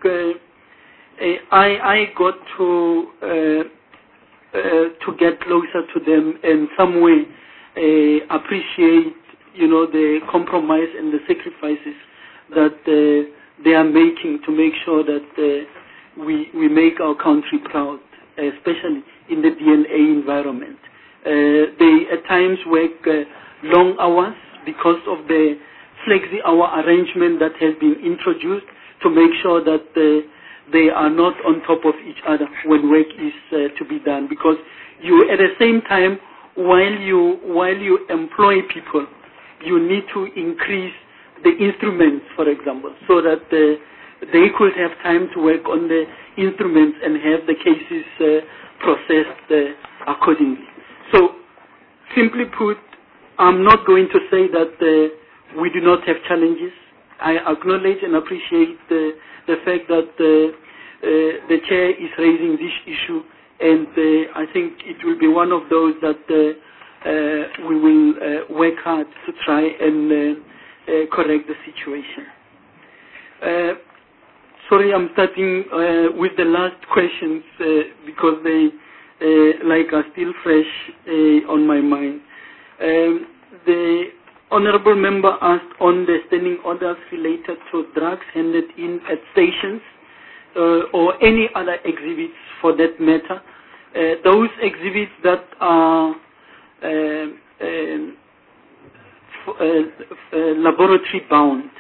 uh, I, I got to uh, uh, to get closer to them and some way uh, appreciate, you know, the compromise and the sacrifices that uh, they are making to make sure that uh, we we make our country proud, especially in the D N A environment. Uh, they at times work uh, long hours because of the flexi hour arrangement that has been introduced to make sure that uh, they are not on top of each other when work is uh, to be done. Because you, at the same time, while you while you employ people, you need to increase the instruments, for example, so that uh, they could have time to work on the instruments and have the cases uh, processed uh, accordingly. So, simply put, I'm not going to say that uh, we do not have challenges. I acknowledge and appreciate uh, the fact that uh, uh, the chair is raising this issue, and uh, I think it will be one of those that uh, uh, we will uh, work hard to try and uh, uh, correct the situation. Uh, sorry, I'm starting uh, with the last questions uh, because they, uh, like, are still fresh uh, on my mind. Um, the Honourable Member asked on the standing orders related to drugs handed in at stations uh, or any other exhibits for that matter. Uh, those exhibits that are uh, um, f- uh, uh, laboratory bound,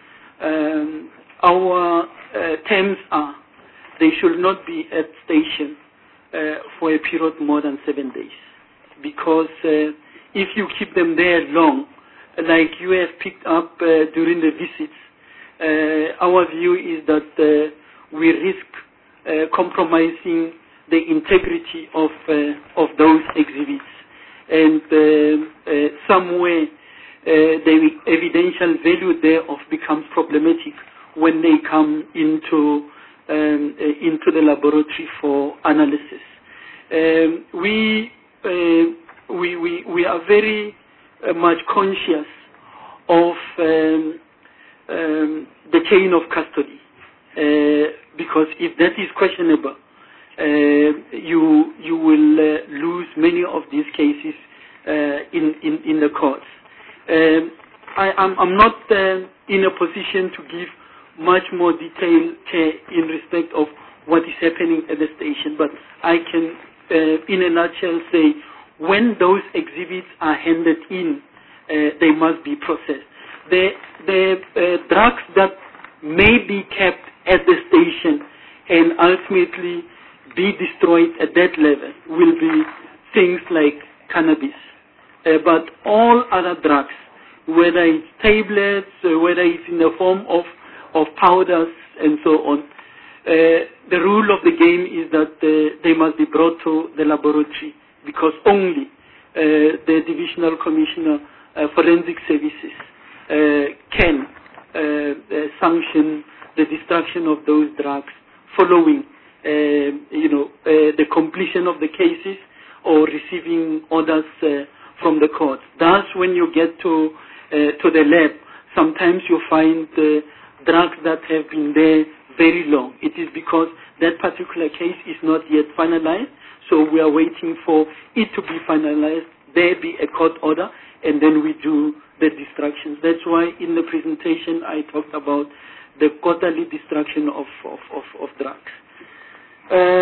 um, our uh, terms are they should not be at station uh, for a period more than seven days. Because uh, if you keep them there long, like you have picked up uh, during the visits, uh, our view is that uh, we risk uh, compromising the integrity of uh, of those exhibits, and uh, uh, somewhere uh, the evidential value thereof becomes problematic when they come into um, uh, into the laboratory for analysis. Um, we, uh, we we we are very Uh, much conscious of um, um, the chain of custody, uh, because if that is questionable, uh, you you will uh, lose many of these cases uh, in, in in the courts. Um, I, I'm, I'm not uh, in a position to give much more detail uh, in respect of what is happening at the station, but I can, uh, in a nutshell, say, when those exhibits are handed in, uh, they must be processed. The, the uh, drugs that may be kept at the station and ultimately be destroyed at that level will be things like cannabis. Uh, but all other drugs whether it's tablets, uh, whether it's in the form of, of powders, and so on. Uh, the rule of the game is that uh, they must be brought to the laboratory, because only uh, the Divisional Commissioner uh, Forensic Services uh, can uh, uh, sanction the destruction of those drugs following uh, you know, uh, the completion of the cases or receiving orders uh, from the court. Thus, when you get to, uh, to the lab, sometimes you find uh, drugs that have been there very long. It is because that particular case is not yet finalized, so we are waiting for it to be finalized, there be a court order, and then we do the destructions. That's why in the presentation I talked about the quarterly destruction of, of, of, of drugs. Uh,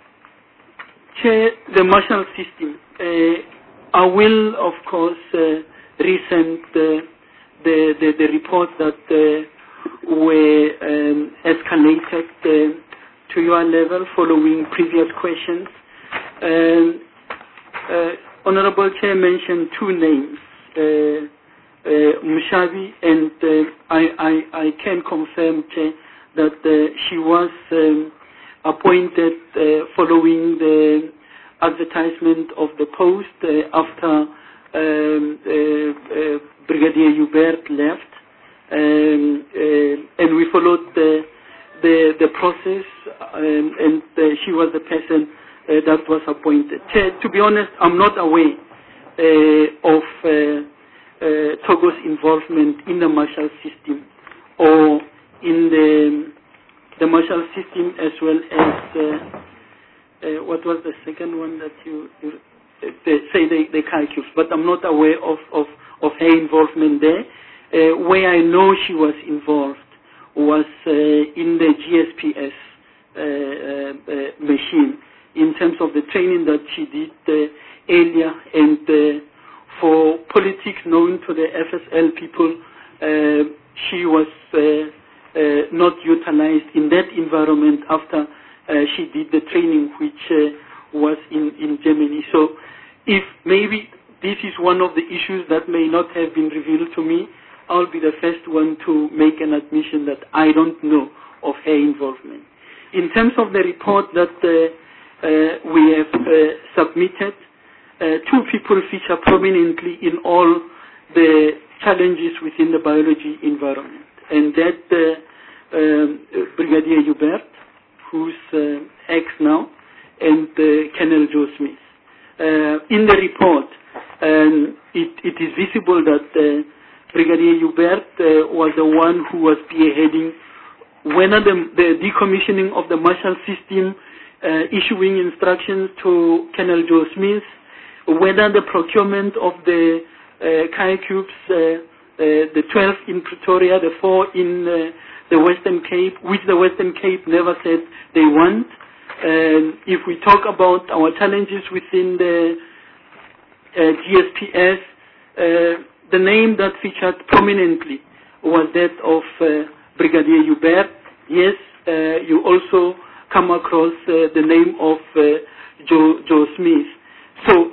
Chair, the Marshall system. Uh, I will, of course, uh, resend uh, the, the, the reports that uh, were um, escalated uh, to your level following previous questions. Um, uh, Honorable Chair mentioned two names, uh, uh, Mushavi, and uh, I, I, I can confirm, Chair, that uh, she was um, appointed uh, following the advertisement of the post uh, after um, uh, uh, Brigadier Hubert left. Um, uh, and we followed the the, the process, um, and uh, she was the person uh, that was appointed. Chair, to be honest, I'm not aware uh, of uh, uh, Togo's involvement in the Marshall system or in the the Marshall system, as well as uh, uh, what was the second one that you, you uh, they say the the calculus, but I'm not aware of of, of her involvement there. Uh, where I know she was involved was uh, in the G S P S uh, uh, machine, in terms of the training that she did uh, earlier, and uh, for politics known to the F S L people, uh, she was uh, uh, not utilized in that environment after uh, she did the training, which uh, was in, in Germany. So if maybe this is one of the issues that may not have been revealed to me, I'll be the first one to make an admission that I don't know of her involvement. In terms of the report that uh, uh, we have uh, submitted, uh, two people feature prominently in all the challenges within the biology environment, and that uh, um, Brigadier Hubert, who's uh, ex now, and uh, Colonel Joe Smith. Uh, in the report, um, it, it is visible that uh, Brigadier Hubert uh, was the one who was spearheading whether the, the decommissioning of the Marshall system, uh, issuing instructions to Colonel Joe Smith, whether the procurement of the uh, Kayak-Cubes, uh, uh, the twelve in Pretoria, the four in uh, the Western Cape, which the Western Cape never said they want. And if we talk about our challenges within the uh, G S P S, uh, the name that featured prominently was that of uh, Brigadier Hubert. Yes, uh, you also come across uh, the name of uh, Joe, Joe Smith. So,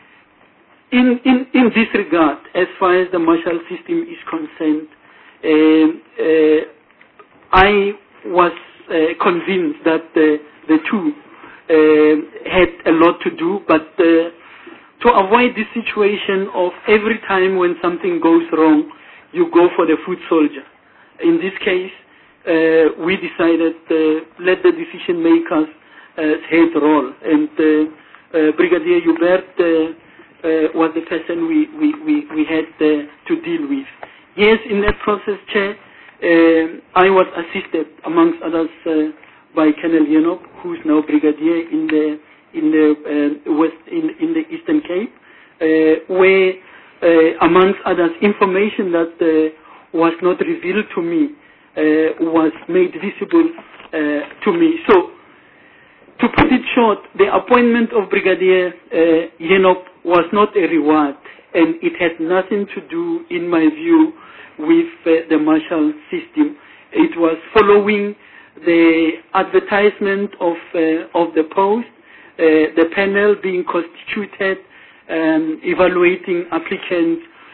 in, in, in this regard, as far as the Marshall system is concerned, uh, uh, I was uh, convinced that uh, the two uh, had a lot to do, but uh, to avoid this situation of every time when something goes wrong, you go for the foot soldier. In this case, uh, we decided uh, let the decision makers uh, head roll, and uh, uh, Brigadier Hubert uh, uh, was the person we, we, we, we had uh, to deal with. Yes, in that process, Chair, uh, I was assisted, amongst others, uh, by Colonel Yenop, who is now Brigadier in the in the uh, west in in the Eastern Cape, uh, where uh, amongst others information that uh, was not revealed to me uh, was made visible uh, to me. So, to put it short, the appointment of Brigadier uh, Yenop was not a reward, and it had nothing to do, in my view, with uh, the Marshall system. It was following the advertisement of uh, of the post, uh, the panel being constituted, um, evaluating applicants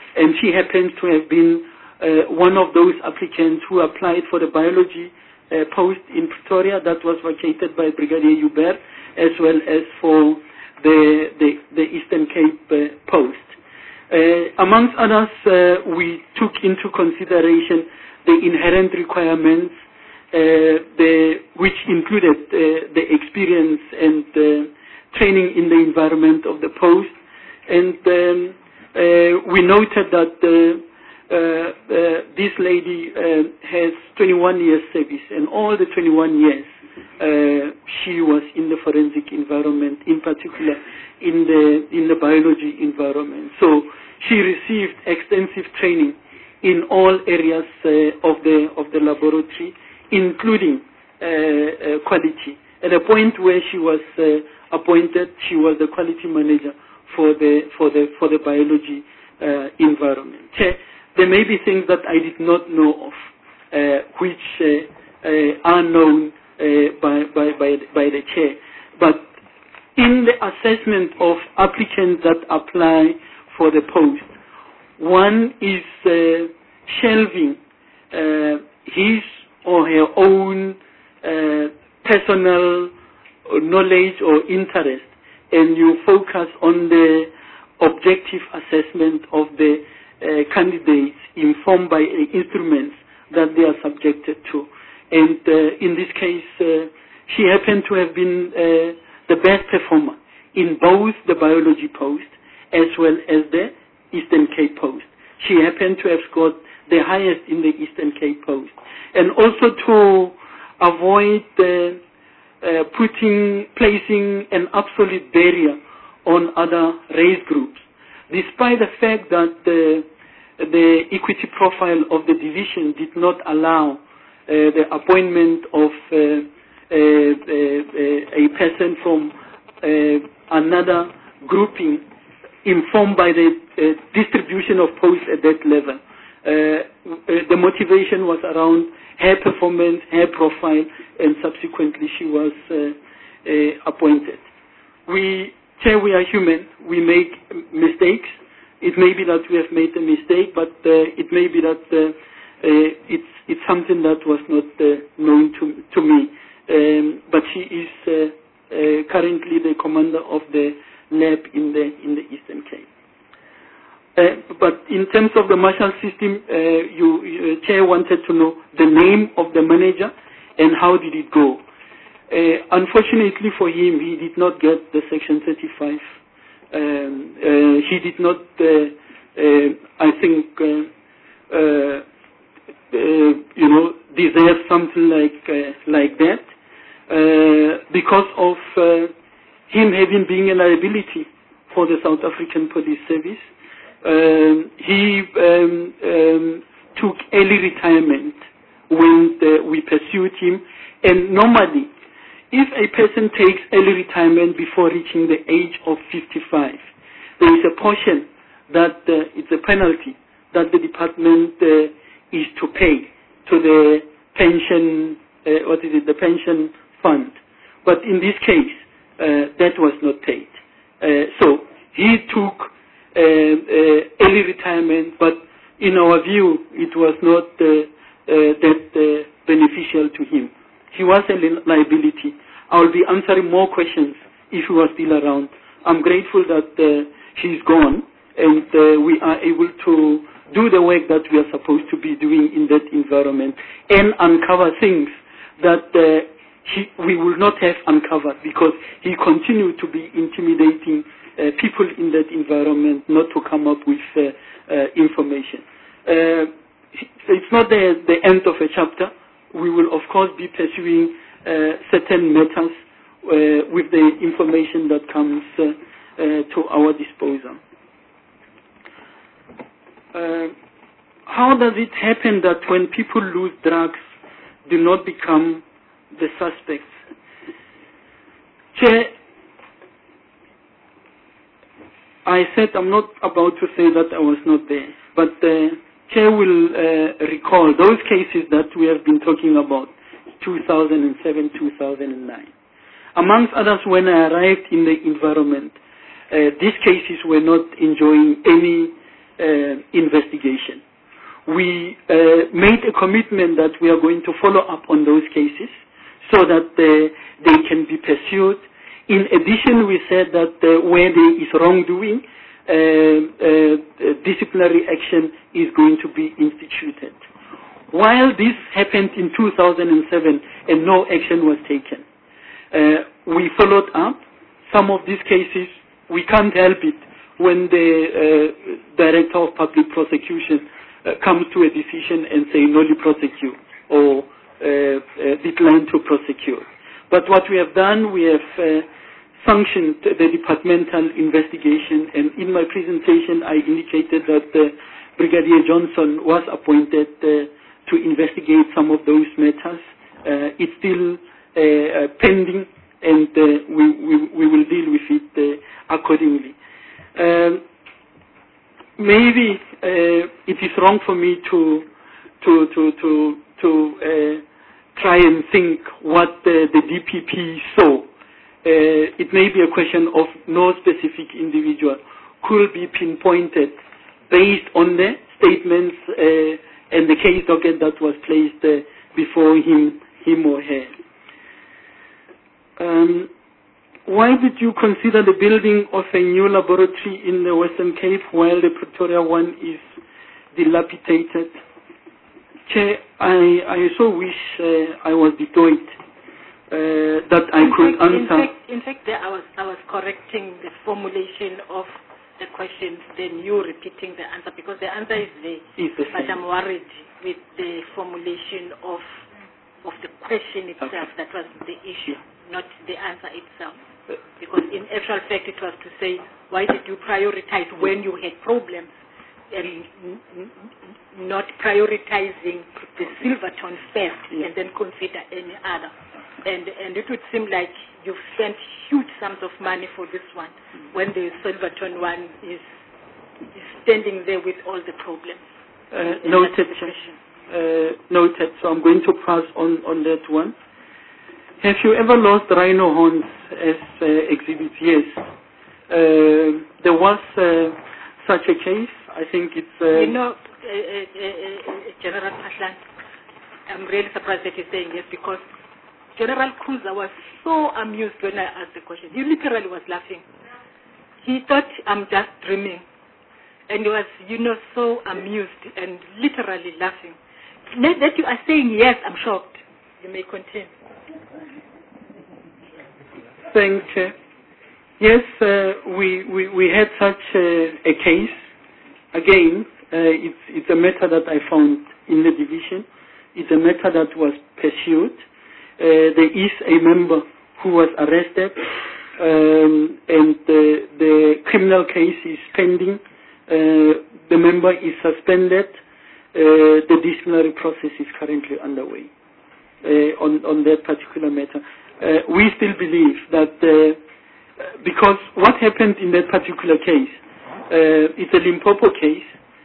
and she happens to have been uh, one of those applicants who applied for the biology uh, post in Pretoria that was vacated by Brigadier Hubert, as well as for the, the, the Eastern Cape uh, post. Uh, amongst others, uh, we took into consideration the inherent requirements, uh, the, which included uh, the experience and uh, training in the environment of the post. And um, uh, we noted that uh, uh, uh, this lady uh, has twenty-one years service, and all the twenty-one years uh, she was in the forensic environment, in particular in the in the biology environment. So she received extensive training in all areas uh, of the of the laboratory, including uh, uh, quality. At a point where she was uh, appointed, she was the quality manager for the for the for the biology uh, environment. There may be things that I did not know of, uh, which uh, uh, are known uh, by, by by by the chair, but in the assessment of applicants that apply for the post, one is uh, shelving uh, his or her own uh, personal knowledge or interest, and you focus on the objective assessment of the uh, candidates informed by uh, instruments that they are subjected to. And uh, in this case, uh, she happened to have been uh, the best performer in both the biology post as well as the Eastern Cape post. She happened to have scored the highest in the Eastern Cape post. And also to avoid uh, uh, putting, placing an absolute barrier on other race groups, despite the fact that the, the equity profile of the division did not allow uh, the appointment of uh, uh, uh, a person from uh, another grouping informed by the uh, distribution of posts at that level. Uh, the motivation was around her performance, her profile, and subsequently she was uh, uh, appointed. We, Chair, we are human. We make mistakes. It may be that we have made a mistake, but uh, it may be that uh, uh, it's it's something that was not uh, known to to me. Um, but she is uh, uh, currently the commander of the lab in the in the Eastern Cape. Uh, but in terms of the marshal system, uh, you, you, Chair wanted to know the name of the manager and how did it go. Uh, unfortunately for him, he did not get the Section thirty-five. Um, uh, he did not, uh, uh, I think, uh, uh, uh, you know, deserve something like uh, like that uh, because of uh, him having been a liability for the South African Police Service. Um, he um, um, took early retirement when the, we pursued him, and normally, if a person takes early retirement before reaching the age of fifty-five, there is a portion that uh, it's a penalty that the department uh, is to pay to the pension, uh, what is it, the pension fund. But in this case, uh, that was not paid. Uh, so he took uh, uh, early retirement, but in our view, it was not uh, uh, that uh, beneficial to him. He was a li- liability. I will be answering more questions if he was still around. I'm grateful that uh, he's gone and uh, we are able to do the work that we are supposed to be doing in that environment and uncover things that uh, he, we will not have uncovered because he continued to be intimidating uh, people in that environment not to come up with uh, uh, information. Uh, it's not the, the end of a chapter. We will, of course, be pursuing uh, certain matters uh, with the information that comes uh, uh, to our disposal. Uh, how does it happen that when people lose drugs, do not become the suspects? Chair, I said I'm not about to say that I was not there, but uh, Chair will uh, recall those cases that we have been talking about, two thousand seven, two thousand nine. Amongst others, when I arrived in the environment, uh, these cases were not enjoying any uh, investigation. We uh, made a commitment that we are going to follow up on those cases so that uh, they can be pursued. In addition, we said that uh, where there is wrongdoing, uh, uh, disciplinary action is going to be instituted. While this happened in two thousand seven and no action was taken, uh, we followed up. Some of these cases, we can't help it when the uh, Director of Public Prosecution uh, comes to a decision and say nolly prosecute or uh, uh, decline to prosecute. But what we have done, we have uh, sanctioned the departmental investigation, and in my presentation I indicated that uh, Brigadier Johnson was appointed uh, to investigate some of those matters. Uh, it's still uh, uh, pending, and uh, we, we, we will deal with it uh, accordingly. Um, maybe uh, it is wrong for me to to to to, to uh, try and think what uh, the D P P saw. Uh, it may be a question of no specific individual could be pinpointed based on the statements uh, and the case docket that was placed uh, before him, him or her. Um, why did you consider the building of a new laboratory in the Western Cape while the Pretoria one is dilapidated? Chair, I, I so wish uh, I was deployed uh, that I in could fact, answer. In fact, in fact there I was, I was correcting the formulation of the questions, then you repeating the answer, because the answer is there. Is the but same. I'm worried with the formulation of of the question itself. Okay. That was the issue, not the answer itself. Because in actual fact it was to say, why did you prioritize when you had problems and not prioritizing the Silverton first Yeah. and then consider any other. And and it would seem like you've spent huge sums of money for this one when the Silverton one is, is standing there with all the problems. Uh, And noted, that's the question. uh, noted. So I'm going to pass on, on that one. Have you ever lost rhino horns as uh, exhibits? Yes. Uh, there was uh, such a case. I think it's... Uh, You know, uh, uh, uh, uh, General Paslan, I'm really surprised that you're saying yes, because General Cruiser was so amused when I asked the question. He literally was laughing. He thought I'm just dreaming. And he was, you know, so amused and literally laughing. Now that you are saying yes, I'm shocked. You may continue. Thank you. Yes, uh, we, we, we had such uh, a case. Again, uh, it's, it's a matter that I found in the division. It's a matter that was pursued. Uh, there is a member who was arrested, um, and uh, the criminal case is pending. Uh, the member is suspended. Uh, the disciplinary process is currently underway uh, on, on that particular matter. Uh, we still believe that uh, because what happened in that particular case, uh, it's a Limpopo case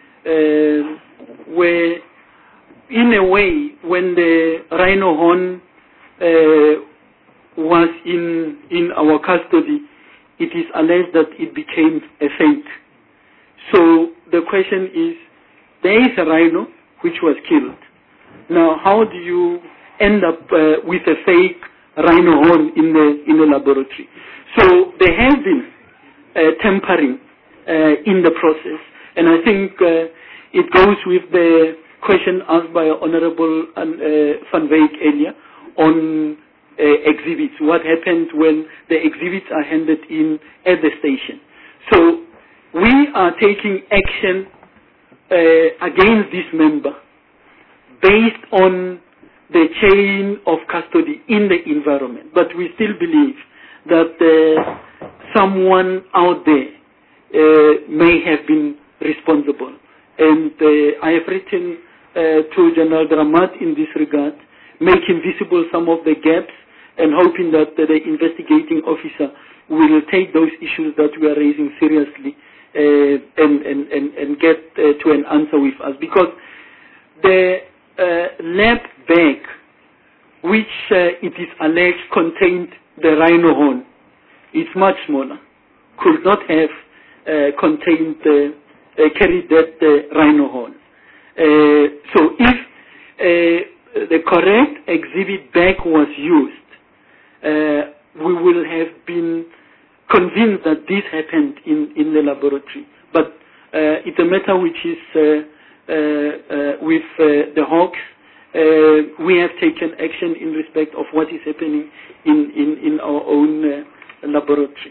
uh, where, in a way, when the rhino horn uh, was in in our custody, it is alleged that it became a fake. So the question is, there is a rhino which was killed. Now, how do you end up uh, with a fake rhino horn in the in the laboratory? So there has been uh, tampering uh, in the process, and I think uh, it goes with the question asked by Honorable uh, Van Wyk earlier on uh, exhibits. What happens when the exhibits are handed in at the station? So we are taking action uh, against this member based on the chain of custody in the environment. But we still believe that uh, someone out there uh, may have been responsible. And uh, I have written uh, to General Dramat in this regard, making visible some of the gaps and hoping that uh, the investigating officer will take those issues that we are raising seriously uh, and, and, and, and get uh, to an answer with us. Because the uh, lab bag, which uh, it is alleged contained the rhino horn, it's much smaller, could not have uh, contained uh, uh, carried that uh, rhino horn. Uh, so if uh, the correct exhibit bag was used, uh, we will have been convinced that this happened in, in the laboratory. But uh, it's a matter which is uh, uh, uh, with uh, the Hawks. Uh, we have taken action in respect of what is happening in, in, in our own uh, laboratory.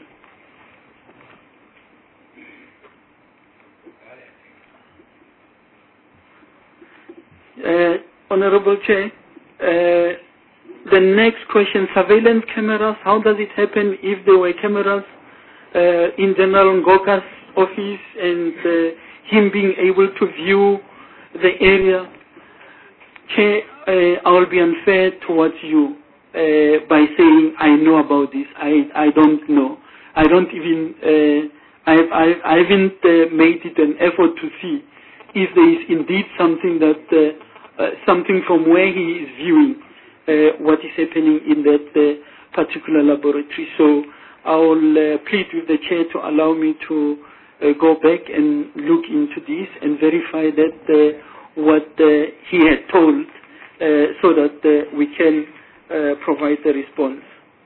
Uh, Honorable Chair, uh, the next question, surveillance cameras, how does it happen if there were cameras uh, in General Ngoka's office and uh, him being able to view the area? Chair, uh, I will be unfair towards you uh, by saying I know about this. I, I don't know. I don't even, uh, I, I, I haven't uh, made it an effort to see if there is indeed something that, uh, uh, something from where he is viewing uh, what is happening in that uh, particular laboratory. So I will uh, plead with the chair to allow me to uh, go back and look into this and verify that uh, what uh, he had told uh, so that uh, we can uh, provide the response.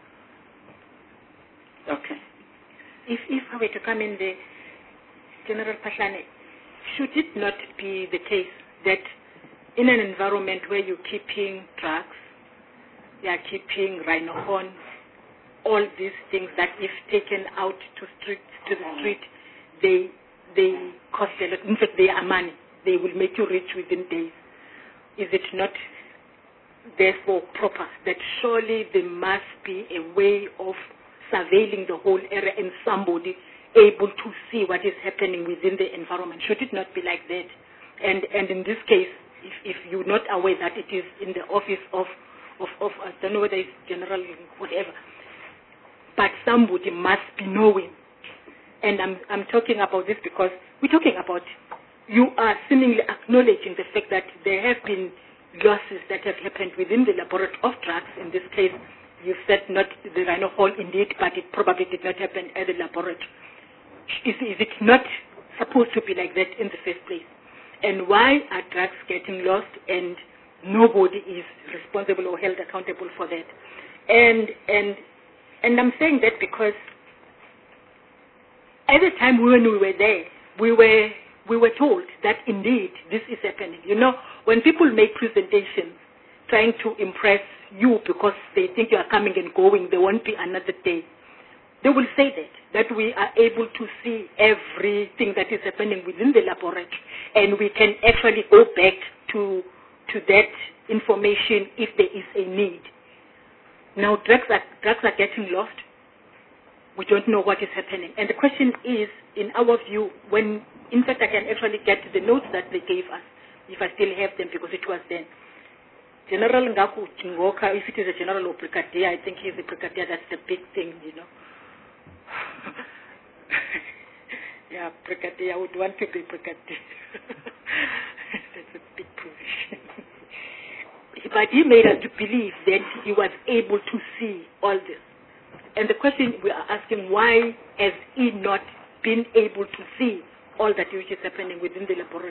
Okay. If, if I were to come in the General Pahlane, should it not be the case that in an environment where you're keeping drugs, you are keeping rhino horn, all these things that if taken out to street to the street, they they cost a lot. In fact, they are money. They will make you rich within days. Is it not therefore proper that surely there must be a way of surveilling the whole area and somebody able to see what is happening within the environment? Should it not be like that? And and in this case, if, if you're not aware that it is in the office of, of, of I don't know whether it's general, whatever, but somebody must be knowing. And I'm, I'm talking about this because we're talking about, you are seemingly acknowledging the fact that there have been losses that have happened within the laboratory of drugs. In this case, you said not the rhino hole indeed, but it probably did not happen at the laboratory. Is, is it not supposed to be like that in the first place? And why are drugs getting lost and nobody is responsible or held accountable for that? And and and I'm saying that because at the time when we were there, we were we were told that indeed this is happening. You know, when people make presentations trying to impress you because they think you are coming and going, there won't be another day. They will say that, that we are able to see everything that is happening within the laboratory, and we can actually go back to, to that information if there is a need. Now, drugs are, drugs are getting lost. We don't know what is happening. And the question is, in our view, when, in fact, I can actually get the notes that they gave us, if I still have them, because it was then. General Ngaku Ngoka, if it is a general or brigadier, I think he's a brigadier, that's the big thing, you know. Yeah, brigadier, I would want to be brigadier. That's a big position. But he made us to believe that he was able to see all this. And the question we are asking, why has he not been able to see all that which is happening within the laboratory?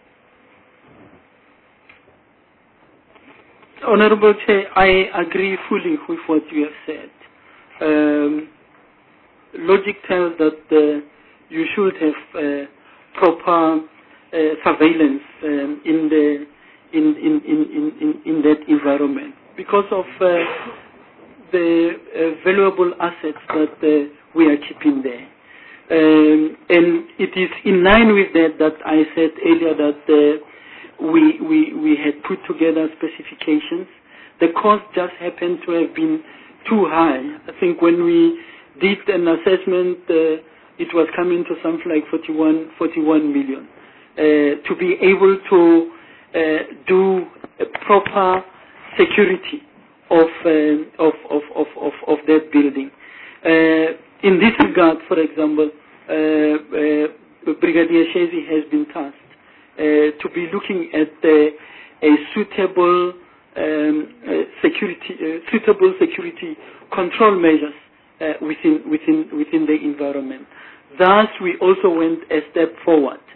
Honorable Chair, I agree fully with what you have said. Um, logic tells that uh, you should have uh, proper uh, surveillance um, in the in in, in, in in that environment because of uh, the uh, valuable assets that uh, we are keeping there. Um, and it is in line with that that I said earlier that uh, we, we, we had put together specifications. The cost just happened to have been too high. I think when we did an assessment, uh, it was coming to something like forty-one, forty-one million. Uh, to be able to uh, do a proper security of, uh, of, of, of, of, of that building. Uh, in this regard, for example, uh, uh, Brigadier Shezi has been tasked Uh, to be looking at uh, a suitable um, uh, security, uh, suitable security control measures uh, within within within the environment. Thus, we also went a step forward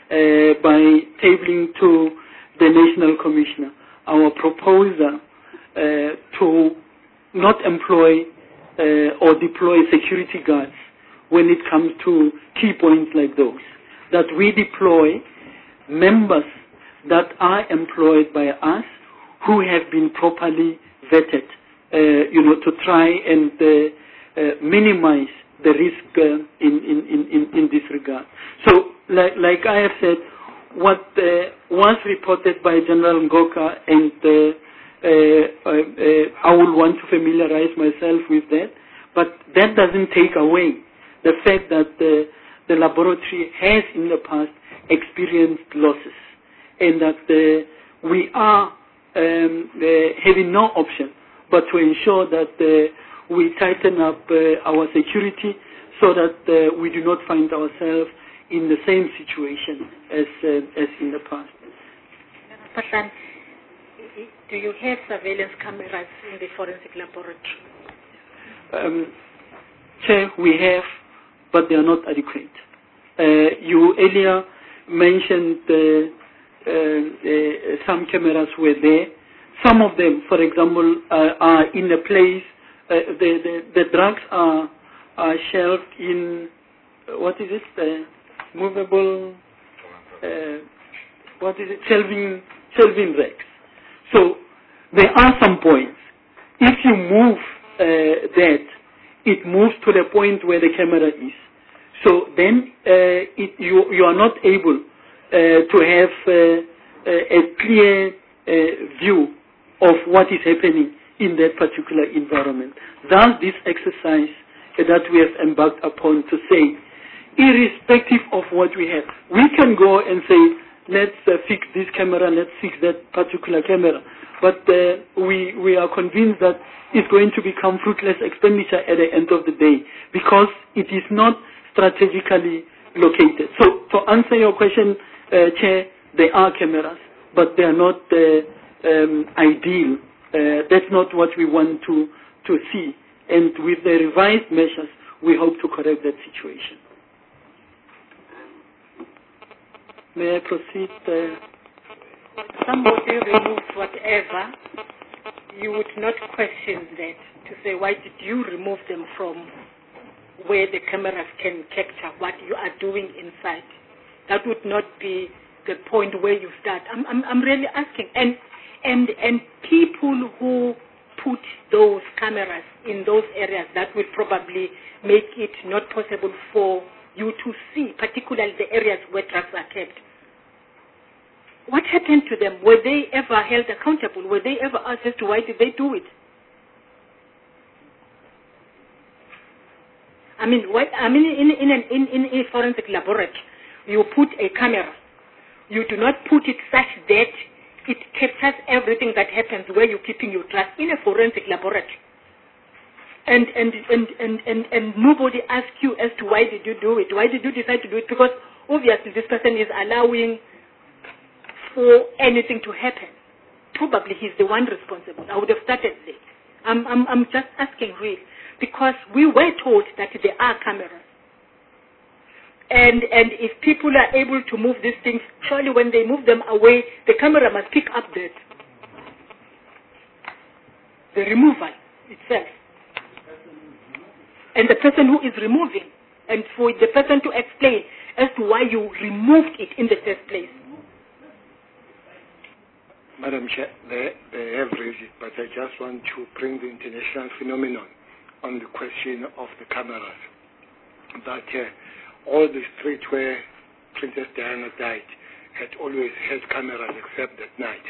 uh, by tabling to the National Commissioner our proposal uh, to not employ uh, or deploy security guards when it comes to key points like those. That we deploy members that are employed by us who have been properly vetted, uh, you know, to try and uh, uh, minimize the risk uh, in, in, in, in this regard. So, like, like I have said, what uh, was reported by General Ngoka, and uh, uh, uh, uh, I will want to familiarize myself with that, but that doesn't take away the fact that uh, the laboratory has in the past experienced losses, and that uh, we are um, uh, having no option but to ensure that uh, we tighten up uh, our security so that uh, we do not find ourselves in the same situation as uh, as in the past. Pathan, do you have surveillance cameras in the forensic laboratory? Um, Chair, we have, but they are not adequate. Uh, you earlier mentioned uh, uh, uh, some cameras were there. Some of them, for example, uh, are in a place, uh, the, the, the drugs are, are shelved in, uh, what is it, uh, movable, uh, what is it, shelving, shelving racks. So there are some points. If you move uh, that, it moves to the point where the camera is. So then uh, it, you, you are not able uh, to have uh, a clear uh, view of what is happening in that particular environment. Thus, this exercise that we have embarked upon to say, irrespective of what we have, we can go and say, let's uh, fix this camera, let's fix that particular camera. But uh, we, we are convinced that it's going to become fruitless expenditure at the end of the day because it is not strategically located. So to answer your question, uh, Chair, there are cameras, but they are not uh, um, ideal. Uh, that's not what we want to, to see. And with the revised measures, we hope to correct that situation. May I proceed? Uh, Somebody removes whatever, you would not question that to say, why did you remove them from where the cameras can capture what you are doing inside? That would not be the point where you start. I'm, I'm, I'm really asking. And, and, and people who put those cameras in those areas, that will probably make it not possible for you to see, particularly the areas where drugs are kept. What happened to them? Were they ever held accountable? Were they ever asked as to why did they do it? I mean, what, I mean, in, in, an, in, in a forensic laboratory, you put a camera. You do not put it such that it captures everything that happens where you're keeping your drugs in a forensic laboratory. And, and, and, and, and, and nobody asks you as to why did you do it? Why did you decide to do it? Because obviously this person is allowing for anything to happen. Probably he's the one responsible. I would have started there. I'm, I'm, I'm just asking really, because we were told that there are cameras. And, and if people are able to move these things, surely when they move them away, the camera must pick up that. The removal itself. And the person who is removing, and for the person to explain as to why you removed it in the first place. Madam Chair, they, they have raised it, but I just want to bring the international phenomenon on the question of the cameras. That uh, all the streets where Princess Diana died had always had cameras except at night.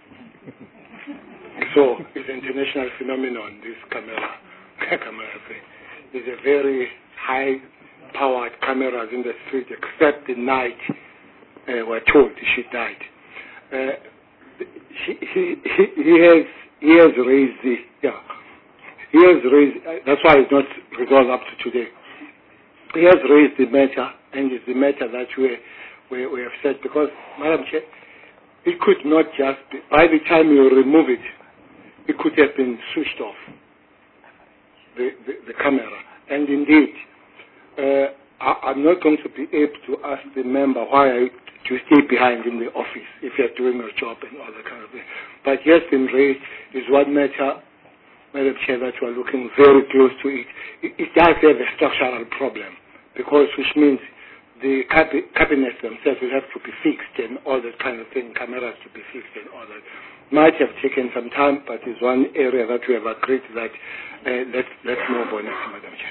So it's an international phenomenon, this camera, camera thing. There's a very high-powered cameras in the street, except at night, uh, we're told she died. Uh, He, he, he has he has raised the yeah he has raised uh, that's why it's not resolved up to today. He has raised the matter, and it's the matter that we we, we have said, because Madam Chair, it could not just be, by the time you remove it, it could have been switched off, the the, the camera. And indeed, uh, I, I'm not going to be able to ask the member why I, to stay behind in the office if you're doing your job and all that kind of thing. But yes, been raised is one matter, Madam Chair, that we're looking very close to it. It, it does have a structural problem, because which means the cabi- cabinets themselves will have to be fixed and all that kind of thing, cameras to be fixed and all that. Might have taken some time, but it's one area that we have agreed that uh, let's, let's move on it, Madam Chair.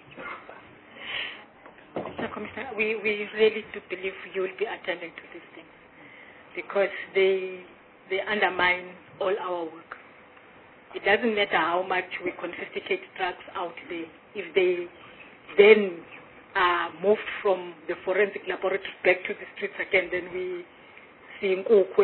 Mister Commissioner, we, we really do believe you will be attending to these things, because they, they undermine all our work. It doesn't matter how much we confiscate drugs out there. If they then are moved from the forensic laboratory back to the streets again, then we see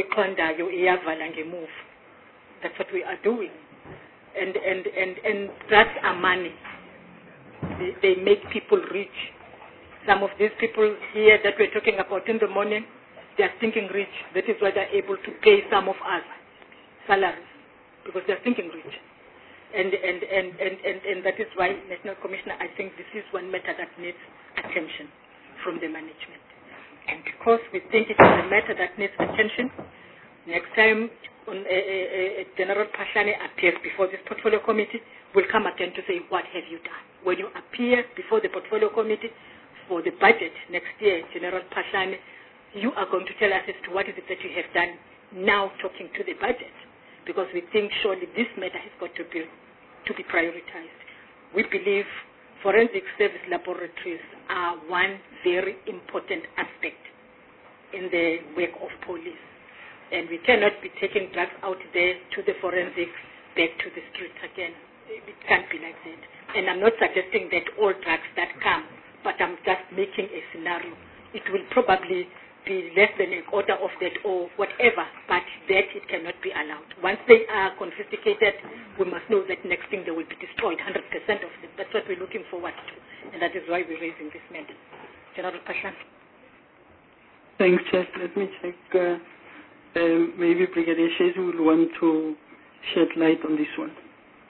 move. That's what we are doing. And, and, and, and drugs are money. They, they make people rich. Some of these people here that we're talking about in the morning, they are thinking rich. That is why they're able to pay some of us salaries, because they're thinking rich. And, and, and, and, and, and that is why, National Commissioner, I think this is one matter that needs attention from the management. And because we think it is a matter that needs attention, next time when uh, uh, General Pashane appears before this portfolio committee, we'll come again to say, what have you done? When you appear before the portfolio committee for the budget next year, General Pashane, you are going to tell us as to what is it that you have done now talking to the budget, because we think surely this matter has got to be, to be prioritized. We believe forensic service laboratories are one very important aspect in the work of police. And we cannot be taking drugs out there to the forensics, back to the streets again. It can't be like that. And I'm not suggesting that all drugs that come, but I'm just making a scenario. It will probably be less than a quarter of that or whatever, but that it cannot be allowed. Once they are confiscated, we must know that next thing they will be destroyed, one hundred percent of them. That's what we're looking forward to, and that is why we're raising this matter. General Pashan. Thanks, Chair. Let me check. Uh, uh, maybe Brigadier Shezi will want to shed light on this one.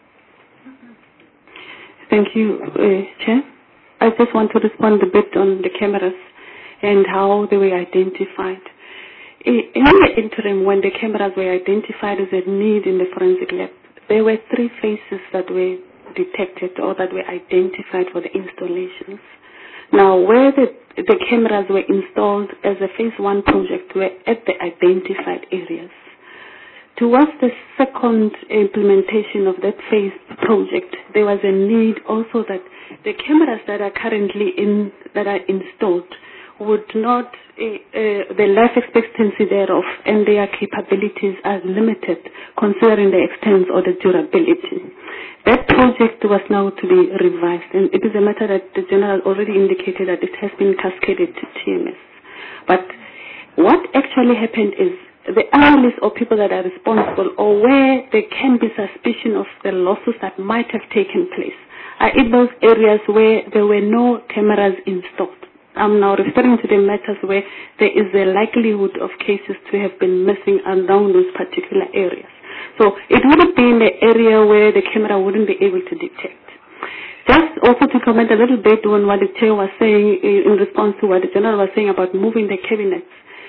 Thank you, uh, Chair. I just want to respond a bit on the cameras and how they were identified. In the interim, when the cameras were identified as a need in the forensic lab, there were three phases that were detected or that were identified for the installations. Now, where the, the cameras were installed as a phase one project were at the identified areas. Towards the second implementation of that phase project, there was a need also that the cameras that are currently in, that are installed would not, uh, uh, the life expectancy thereof and their capabilities are limited considering the extent or the durability. That project was now to be revised, and it is a matter that the General already indicated that it has been cascaded to T M S. But what actually happened is the analysts or people that are responsible or where there can be suspicion of the losses that might have taken place are in those areas where there were no cameras installed. I'm now referring to the matters where there is a likelihood of cases to have been missing around those particular areas. So it wouldn't be in the area where the camera wouldn't be able to detect. Just also to comment a little bit on what the chair was saying in response to what the general was saying about moving the cabinets.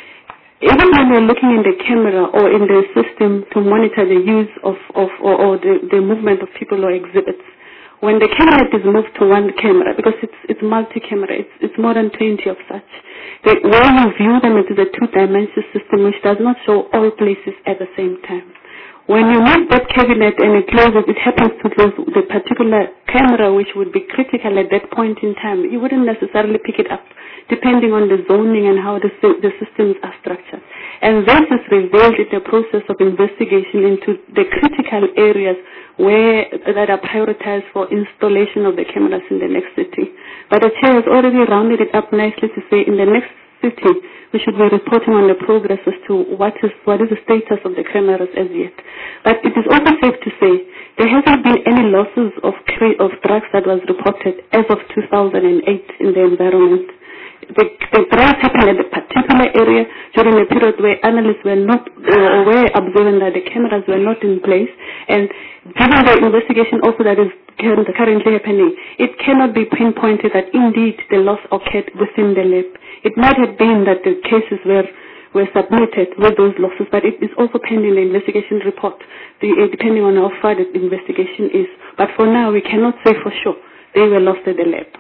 Even when we're looking in the camera or in the system to monitor the use of, of or, or the, the movement of people or exhibits, when the camera is moved to one camera, because it's it's multi-camera, it's it's more than twenty of such. The, when you view them, it is a two-dimensional system which does not show all places at the same time. When you move that cabinet and it closes, it happens to close the particular camera which would be critical at that point in time. You wouldn't necessarily pick it up, depending on the zoning and how the, the systems are structured. And this is revealed in the process of investigation into the critical areas where that are prioritized for installation of the cameras in the next city. But the chair has already rounded it up nicely to say in the next city we should be reporting on the progress as to what is what is the status of the cameras as yet. But it is also safe to say there hasn't been any losses of of drugs that was reported as of two thousand eight in the environment. the, the trials happened at a particular area during a period where analysts were not, or were observing that the cameras were not in place, and given the investigation also that is currently happening, it cannot be pinpointed that indeed the loss occurred within the lab. It might have been that the cases were were submitted with those losses, but it is also pending the investigation report, the, uh, depending on how far the investigation is. But for now, we cannot say for sure they were lost at the lab.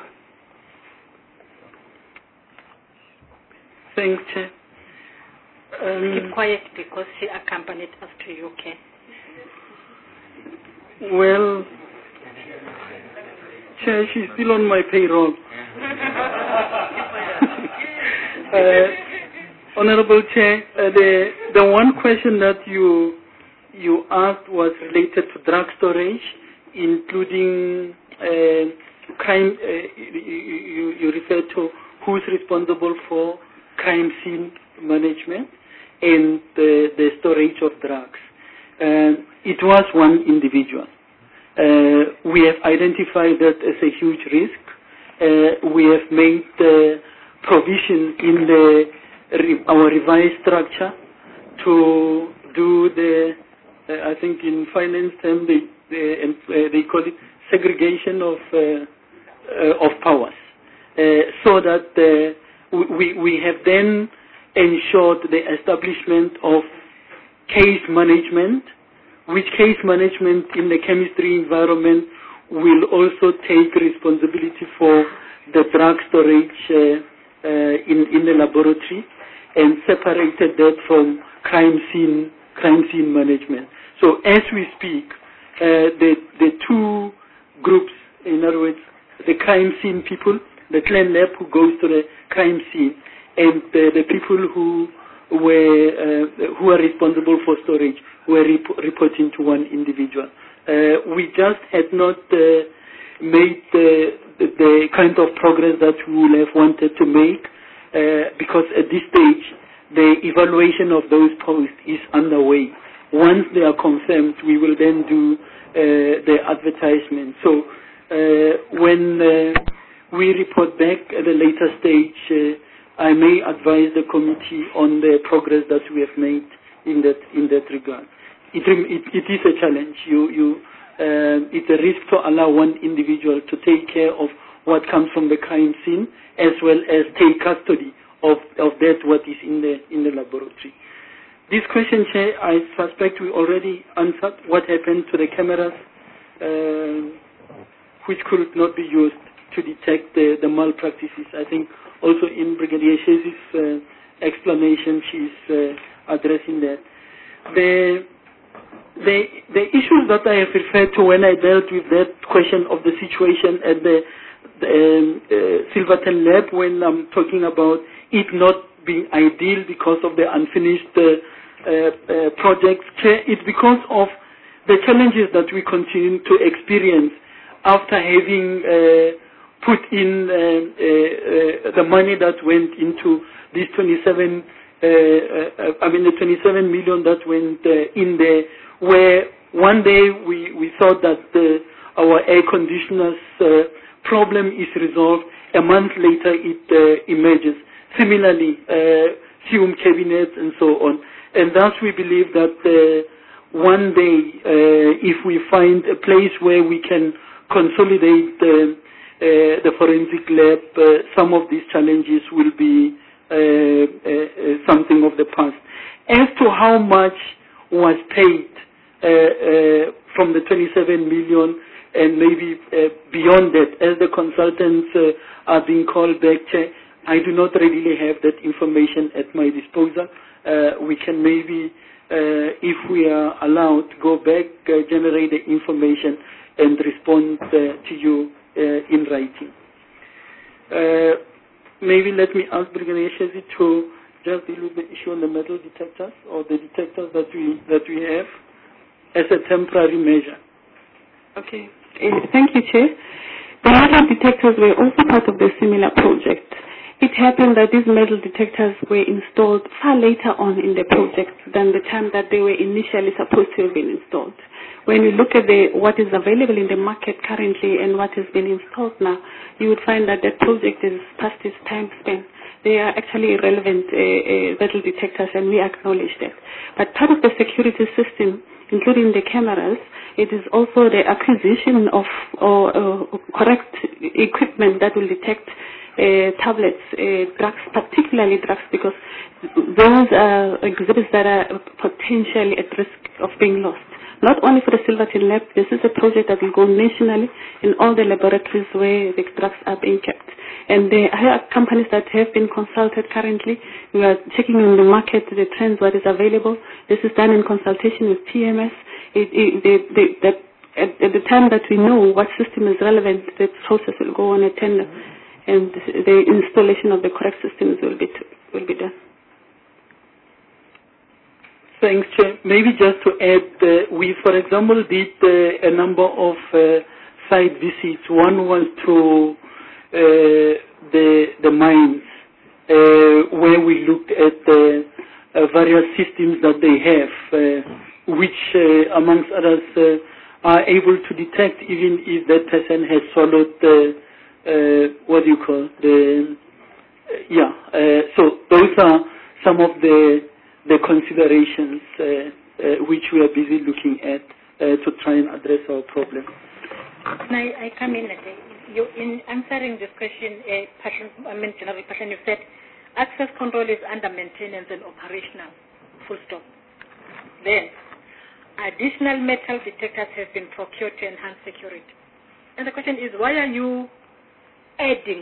Thanks, Chair. Um, Keep quiet because she accompanied us to U K. Well, Chair, she's still on my payroll. uh, Honorable Chair, uh, the the one question that you you asked was related to drug storage, including uh, crime. Uh, you, you referred to who's responsible for crime scene management and the, the storage of drugs. Uh, it was one individual. Uh, we have identified that as a huge risk. Uh, we have made uh, provision in the our revised structure to do the, uh, I think in finance term they they, uh, they call it segregation of uh, uh, of powers, uh, so that uh, we we have then ensured the establishment of case management, which case management in the chemistry environment will also take responsibility for the drug storage uh, uh, in in the laboratory, and separated that from crime scene crime scene management. So as we speak, uh, the the two groups, in other words, the crime scene people, the clan lab who goes to the crime scene, and uh, the people who were uh, who are responsible for storage were rep- reporting to one individual. Uh, we just had not uh, made the, the the kind of progress that we would have wanted to make. Uh, because at this stage, the evaluation of those posts is underway. Once they are confirmed, we will then do uh, the advertisement. So uh, when uh, we report back at a later stage, uh, I may advise the committee on the progress that we have made in that in that regard. It it, it is a challenge. You you uh, it's a risk to allow one individual to take care of what comes from the crime scene, as well as take custody of, of that what is in the in the laboratory. This question, Chair, I suspect we already answered. What happened to the cameras, uh, which could not be used to detect the, the malpractices? I think also in Brigadier Shezi's uh, explanation, she's uh, addressing that. The the the issues that I have referred to when I dealt with that question of the situation at the The, um, uh, Silverton Lab, when I'm talking about it not being ideal because of the unfinished uh, uh, uh, projects, it's because of the challenges that we continue to experience after having uh, put in uh, uh, uh, the money that went into this twenty-seven, uh, uh, I mean the twenty-seven million that went uh, in there, where one day we, we thought that uh, our air conditioners uh, problem is resolved. A month later, it uh, emerges. Similarly, uh, fume cabinets and so on. And thus, we believe that uh, one day, uh, if we find a place where we can consolidate uh, uh, the forensic lab, uh, some of these challenges will be uh, uh, something of the past. As to how much was paid uh, uh, from the twenty-seven million, and maybe uh, beyond that, as the consultants uh, are being called back, I do not readily have that information at my disposal. Uh, we can maybe, uh, if we are allowed, go back, uh, generate the information, and respond uh, to you uh, in writing. Uh, maybe let me ask Brigadier Shezi to just deal with the issue on the metal detectors, or the detectors that we that we have, as a temporary measure. Okay. Uh, thank you, Chair. The metal detectors were also part of the similar project. It happened that these metal detectors were installed far later on in the project than the time that they were initially supposed to have been installed. When you look at the, what is available in the market currently and what has been installed now, you would find that that project is past its time span. they are actually relevant uh, uh, metal detectors, and we acknowledge that. But part of the security system, including the cameras, it is also the acquisition of or, uh, correct equipment that will detect uh, tablets, uh, drugs, particularly drugs, because those are exhibits that are potentially at risk of being lost. Not only for the Silverton lab, this is a project that will go nationally in all the laboratories where the drugs are being kept. And there are companies that have been consulted currently. We are checking in the market the trends, what is available. This is done in consultation with T M S. It, it, they, they, that at, at the time that we know what system is relevant, the process will go on a tender, and the installation of the correct systems will be t- will be done. Thanks, Chair. Maybe just to add, uh, we, for example, did uh, a number of uh, site visits. One was to uh, the the mines, uh, where we looked at the uh, various systems that they have, uh, which, uh, amongst others, uh, are able to detect even if that person has swallowed the, uh, what do you call, the, uh, yeah. Uh, so those are some of the the considerations uh, uh, which we are busy looking at uh, to try and address our problem. Can I, I come in at you in answering this question, uh, Passion, I mean, General Passion, you said access control is under maintenance and operational, full stop. Then, additional metal detectors have been procured to enhance security. And the question is, why are you adding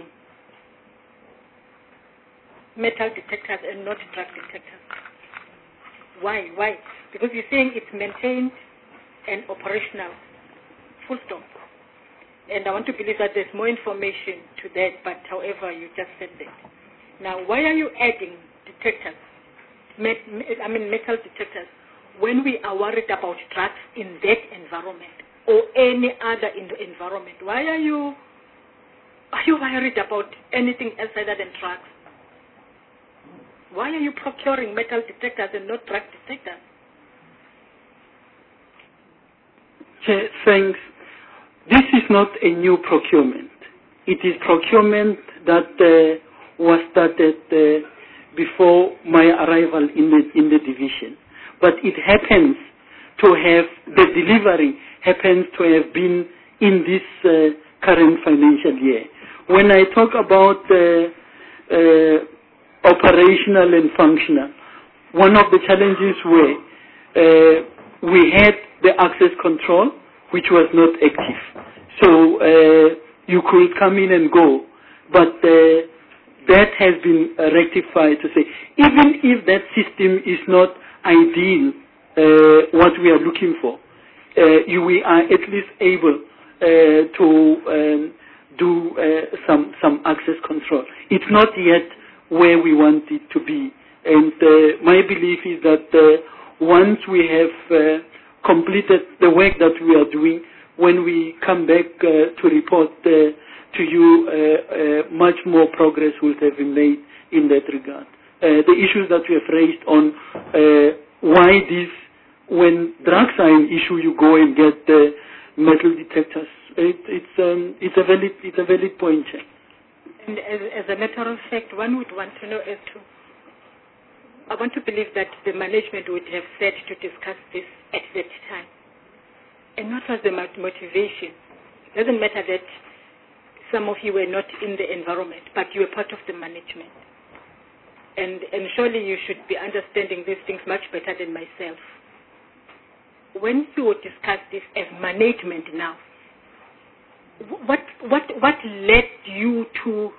metal detectors and not drug detectors? Why? Why? Because you're saying it's maintained and operational, full stop. And I want to believe that there's more information to that, but however, you just said that. Now, why are you adding detectors, met, I mean metal detectors, when we are worried about drugs in that environment or any other in the environment? Why are you, are you worried about anything else other than drugs? Why are you procuring metal detectors and not drug detectors? Chair, thanks. This is not a new procurement. It is procurement that uh, was started uh, before my arrival in the, in the division. But it happens to have, the delivery happens to have been in this uh, current financial year. When I talk about uh, uh, operational and functional, one of the challenges were uh, we had the access control, which was not active. So uh, you could come in and go, but uh, that has been uh, rectified to say, even if that system is not ideal, uh, what we are looking for, uh, you, we are at least able uh, to um, do uh, some, some access control. It's not yet where we want it to be. And uh, my belief is that uh, once we have uh, completed the work that we are doing, when we come back uh, to report uh, to you, uh, uh, much more progress will have been made in that regard. Uh, the issues that we have raised on uh, why this, when drugs are an issue, you go and get uh, metal detectors. It, it's, um, it's, a valid, it's a valid point, Chair. And as, as a matter of fact, one would want to know as to, I want to believe that the management would have said to discuss this at that time. And what was the motivation? It doesn't matter that some of you were not in the environment, but you were part of the management. And, and surely you should be understanding these things much better than myself. When you would discuss this as management now, what, what, what led you to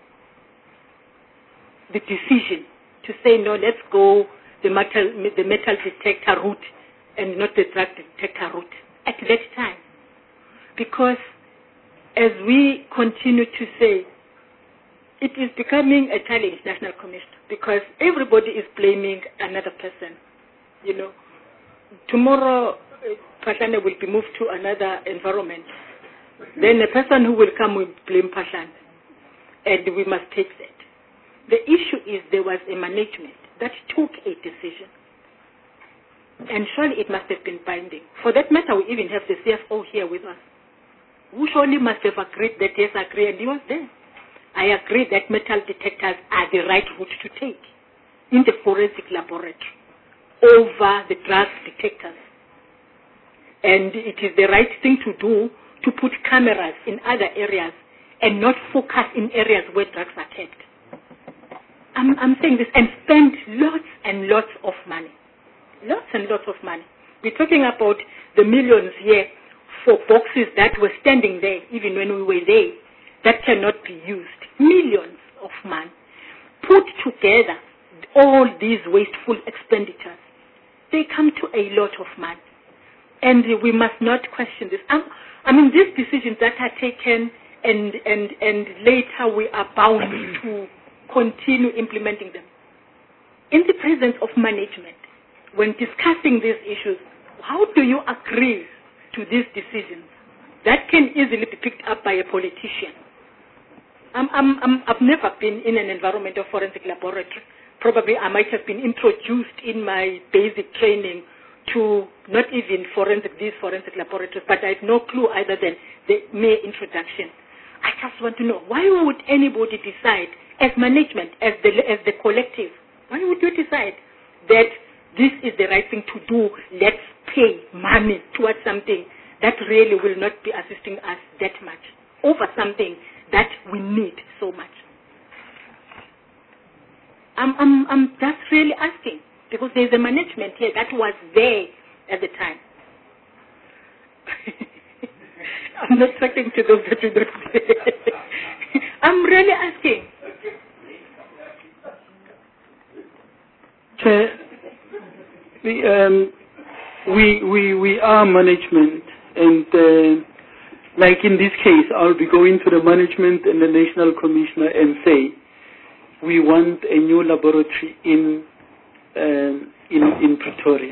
the decision to say, no, let's go the metal, the metal detector route and not the drug detector route at that time? Because as we continue to say, it is becoming a challenge, National Commission, because everybody is blaming another person. You know, tomorrow Pashane will be moved to another environment. Then the person who will come will blame Pashane, and we must take that. The issue is there was a management that took a decision, and surely it must have been binding. For that matter, we even have the C F O here with us, who surely must have agreed that yes, I agree, and he was there. I agree that metal detectors are the right route to take in the forensic laboratory over the drug detectors. And it is the right thing to do to put cameras in other areas and not focus in areas where drugs are kept. I'm, I'm saying this, and spend lots and lots of money. Lots and lots of money. We're talking about the millions here for boxes that were standing there, even when we were there, that cannot be used. Millions of money. Put together all these wasteful expenditures, they come to a lot of money. And we must not question this. I'm, I mean, these decisions that are taken and, and, and later we are bound to continue implementing them. In the presence of management, when discussing these issues, how do you agree to these decisions that can easily be picked up by a politician? I'm, I'm, I'm, I've never been in an environmental forensic laboratory. Probably I might have been introduced in my basic training to not even forensic, these forensic laboratories, but I have no clue either than the mere introduction. I just want to know, why would anybody decide, as management, as the, as the collective, why would you decide that this is the right thing to do, let's pay money towards something that really will not be assisting us that much, over something that we need so much? I'm, I'm, I'm just really asking, because there's a management here that was there at the time. I'm not talking to those that you don't say. I'm really asking. Chair, we, um, we, we, we are management, and uh, like in this case, I'll be going to the management and the National Commissioner and say, we want a new laboratory in um, in, in Pretoria.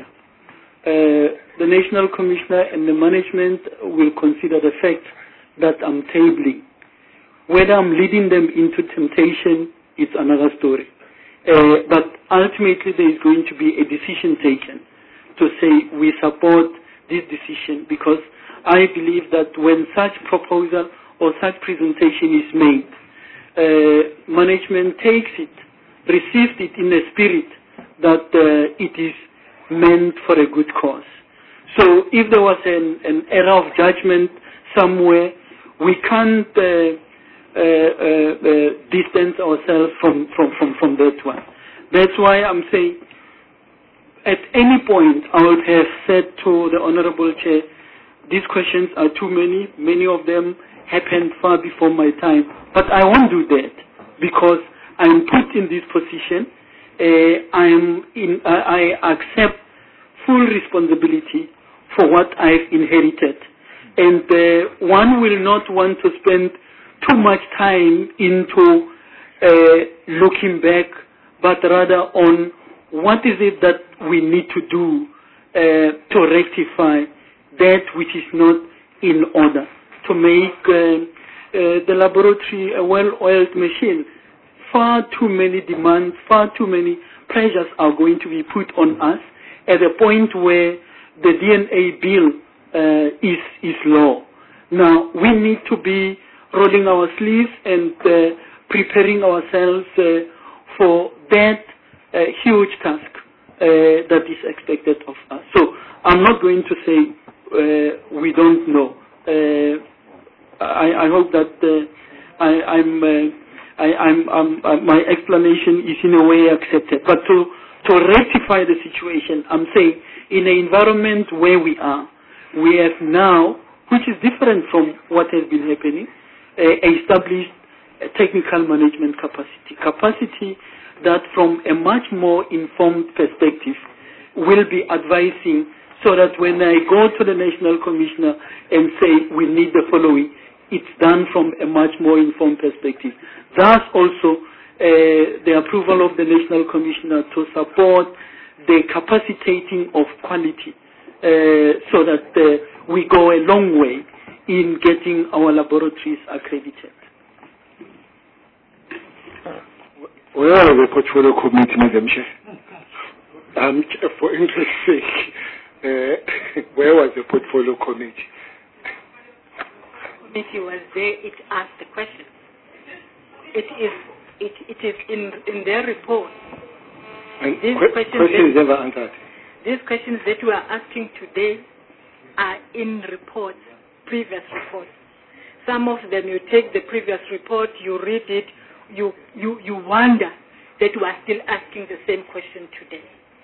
Uh, the National Commissioner and the management will consider the fact that I'm tabling. Whether I'm leading them into temptation, it's another story. Uh, but ultimately there is going to be a decision taken to say we support this decision, because I believe that when such proposal or such presentation is made, uh, management takes it, receives it in a spirit that uh, it is meant for a good cause. So if there was an, an error of judgment somewhere, we can't uh, uh, uh, uh, distance ourselves from, from, from, from that one. That's why I'm saying at any point I would have said to the Honorable Chair, these questions are too many, many of them happened far before my time, but I won't do that because I'm put in this position. Uh, I'm in, uh, I accept full responsibility for what I've inherited. And uh, one will not want to spend too much time into uh, looking back, but rather on what is it that we need to do uh, to rectify that which is not in order, to make uh, uh, the laboratory a well-oiled machine. Far too many demands, far too many pressures are going to be put on us at a point where the D N A bill uh, is, is low. Now, we need to be rolling our sleeves and uh, preparing ourselves uh, for that uh, huge task uh, that is expected of us. So, I'm not going to say uh, we don't know. Uh, I, I hope that uh, I, I'm... Uh, I, I'm, I'm, uh, my explanation is in a way accepted. But to, to rectify the situation, I'm saying in an environment where we are, we have now, which is different from what has been happening, uh, established a technical management capacity. Capacity that from a much more informed perspective will be advising, so that when I go to the National Commissioner and say we need the following, it's done from a much more informed perspective. Thus also uh, the approval of the National Commissioner to support the capacitating of quality uh, so that uh, we go a long way in getting our laboratories accredited. Where are the portfolio committee, Madam Chair? Um, for interest sake, uh, where was the portfolio committee? Committee was there, it asked the question. it is it, it is in in their report. And These que- questions, questions that, never answered. these questions that you are asking today are in reports, previous reports. Some of them you take the previous report, you read it, you you, you wonder that you are still asking the same question today.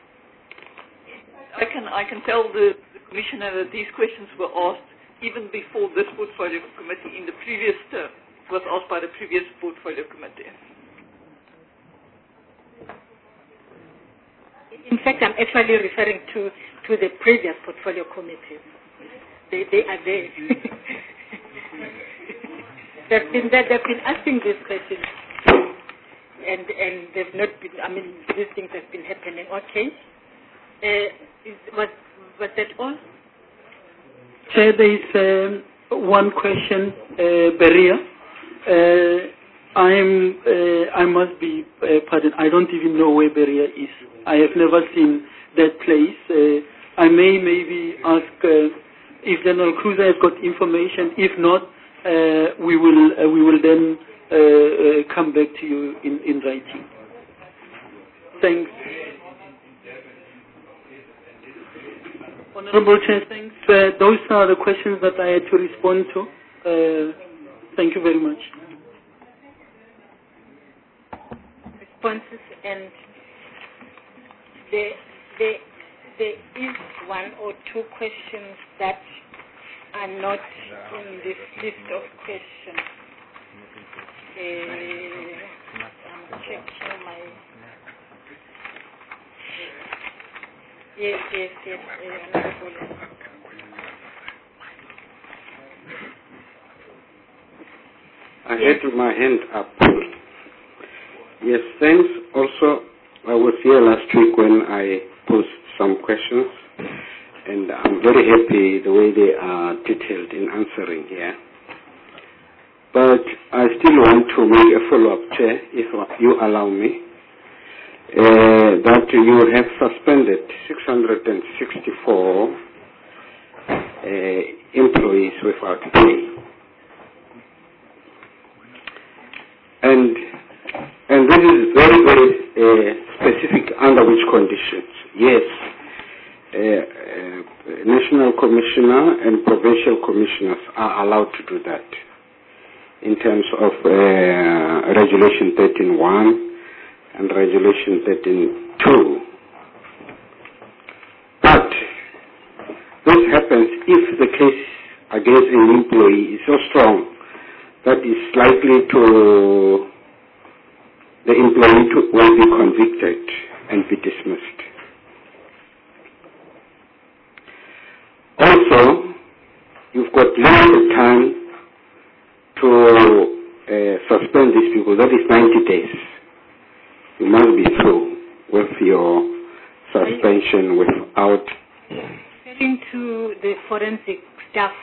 I can I can tell the, the Commissioner that these questions were asked even before this portfolio committee in the previous term. It was asked by the previous portfolio committee. In fact, I'm actually referring to, to the previous portfolio committees. They, they are there. they've, been, they've been asking these questions, and, and they've not been, I mean, these things have been happening. Okay. Uh, is, was, was that all? Chair, there is um, one question, uh, Beria. Uh, I'm, uh, I must be uh, pardoned. I don't even know where Beria is. I have never seen that place. Uh, I may maybe ask uh, if General Cruiser has got information. If not, uh, we will uh, we will then uh, uh, come back to you in, in writing. Thanks. Honorable Chair, thanks. Uh, those are the questions that I had to respond to. Uh, thank you very much. Responses, and there, there, there is one or two questions that are not in this list of questions. Uh, I'm checking my... Yes, yes, yes. Uh, I had my hand up. Yes, thanks. Also, I was here last week when I posed some questions, and I'm very happy the way they are detailed in answering here. But I still want to make a follow-up, Chair, if you allow me, uh, that you have suspended six hundred sixty-four uh, employees without pay. And And this is very, very uh, specific under which conditions. Yes, uh, uh, National Commissioner and Provincial Commissioners are allowed to do that in terms of uh, Regulation thirteen point one and Regulation thirteen point two. But this happens if the case against an employee is so strong that it's likely to the employee to, will be convicted and be dismissed. Also, you've got limited time to uh, suspend these people. That is ninety days. You must be through with your suspension without... Referring to the forensic staff,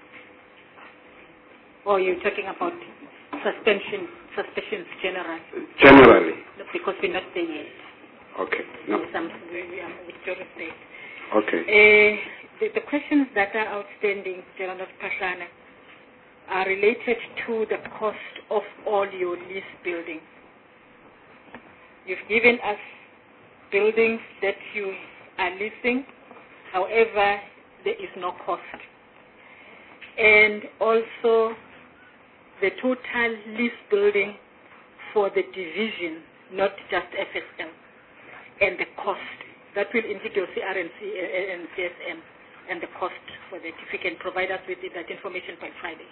or you're talking about suspension, suspensions generally? Generally. No, because we're not there yet. Okay. No. Some, we, we are with your state. Okay. Uh, the, the questions that are outstanding, General Pashana, are related to the cost of all your lease buildings. You've given us buildings that you are leasing, however, there is no cost. And also, the total lease building for the division, not just F S M, and the cost. That will indicate your C R and C S M and the cost for that. If you can provide us with that information by Friday.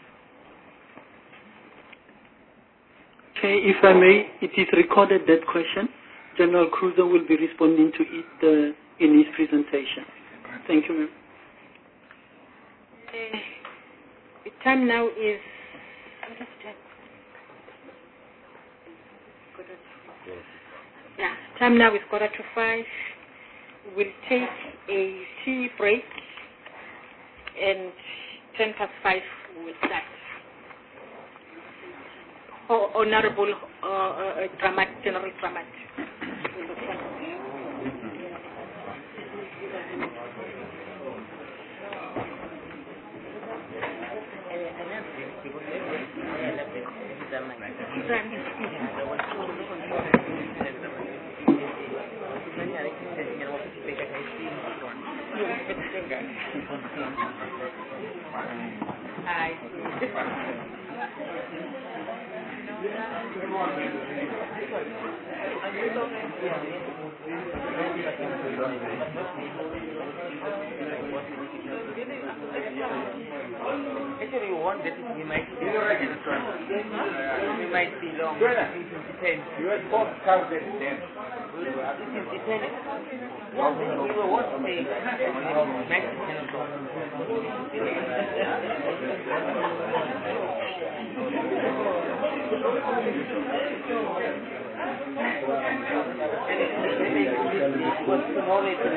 Okay, if I may, it is recorded, that question. General Cruiser will be responding to it uh, in his presentation. Thank you, ma'am. Uh, the time now is... Yeah, time now is quarter to five. We'll take a tea break, and ten past five we'll start. Oh, Honorable uh, uh, Dramat, General Dramat. Thank you. I Actually, one that we might see we might see long. Ten. You had both counted ten. Ten. Yeah, we were what to say. Max was tomorrow to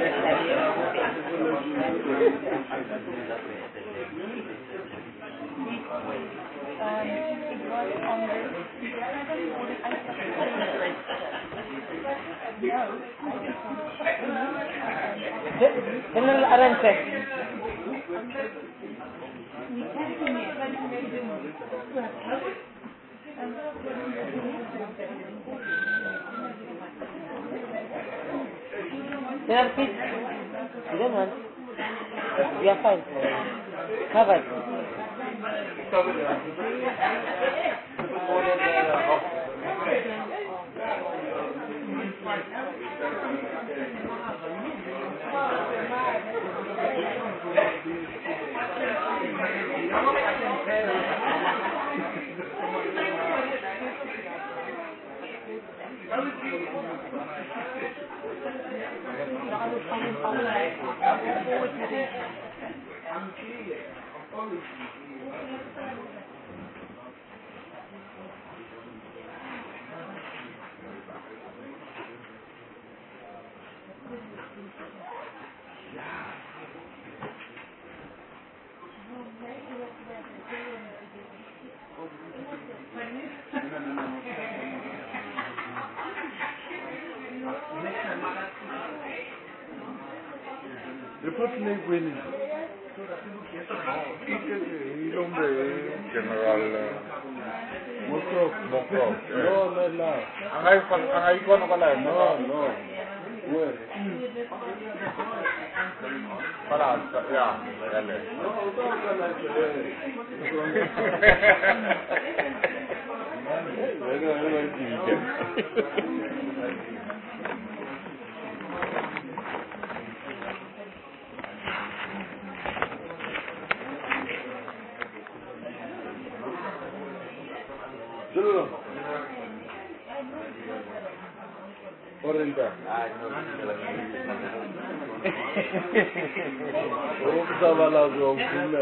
General arrangement. General Pete, you don't want? We are fine. Covered. Reportedly winning. Ilombe General Mokrok. Mokrok. No, no, no. Angai angai kono kala. No, no. Where? Para, yeah, yale. Orinda. Oh, zavala zomkunda.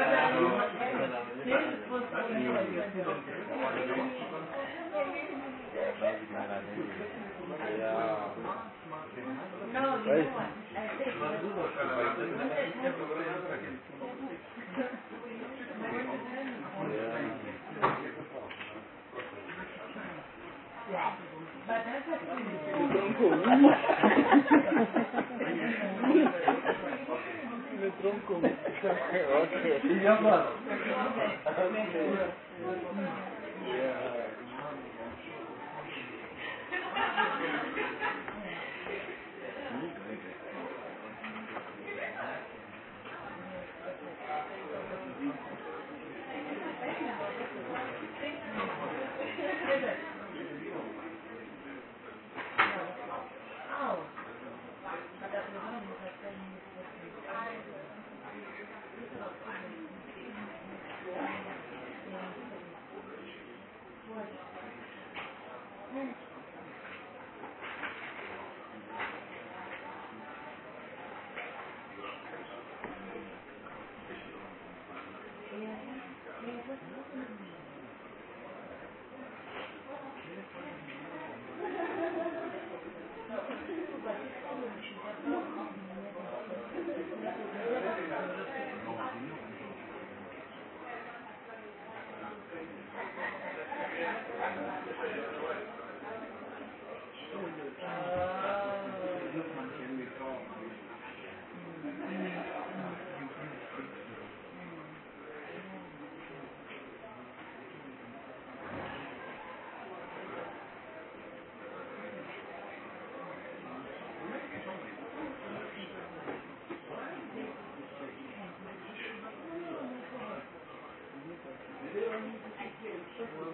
Le tronco. Okay.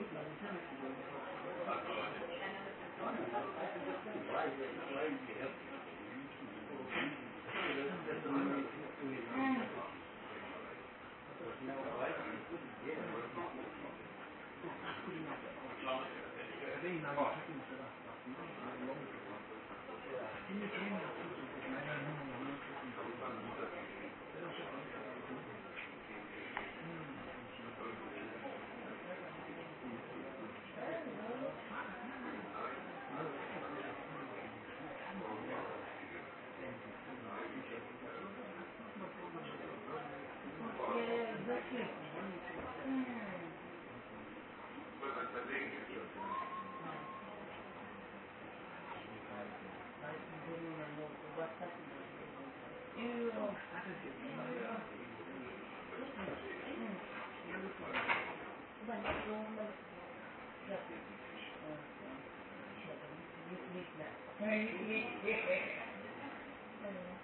Yeah.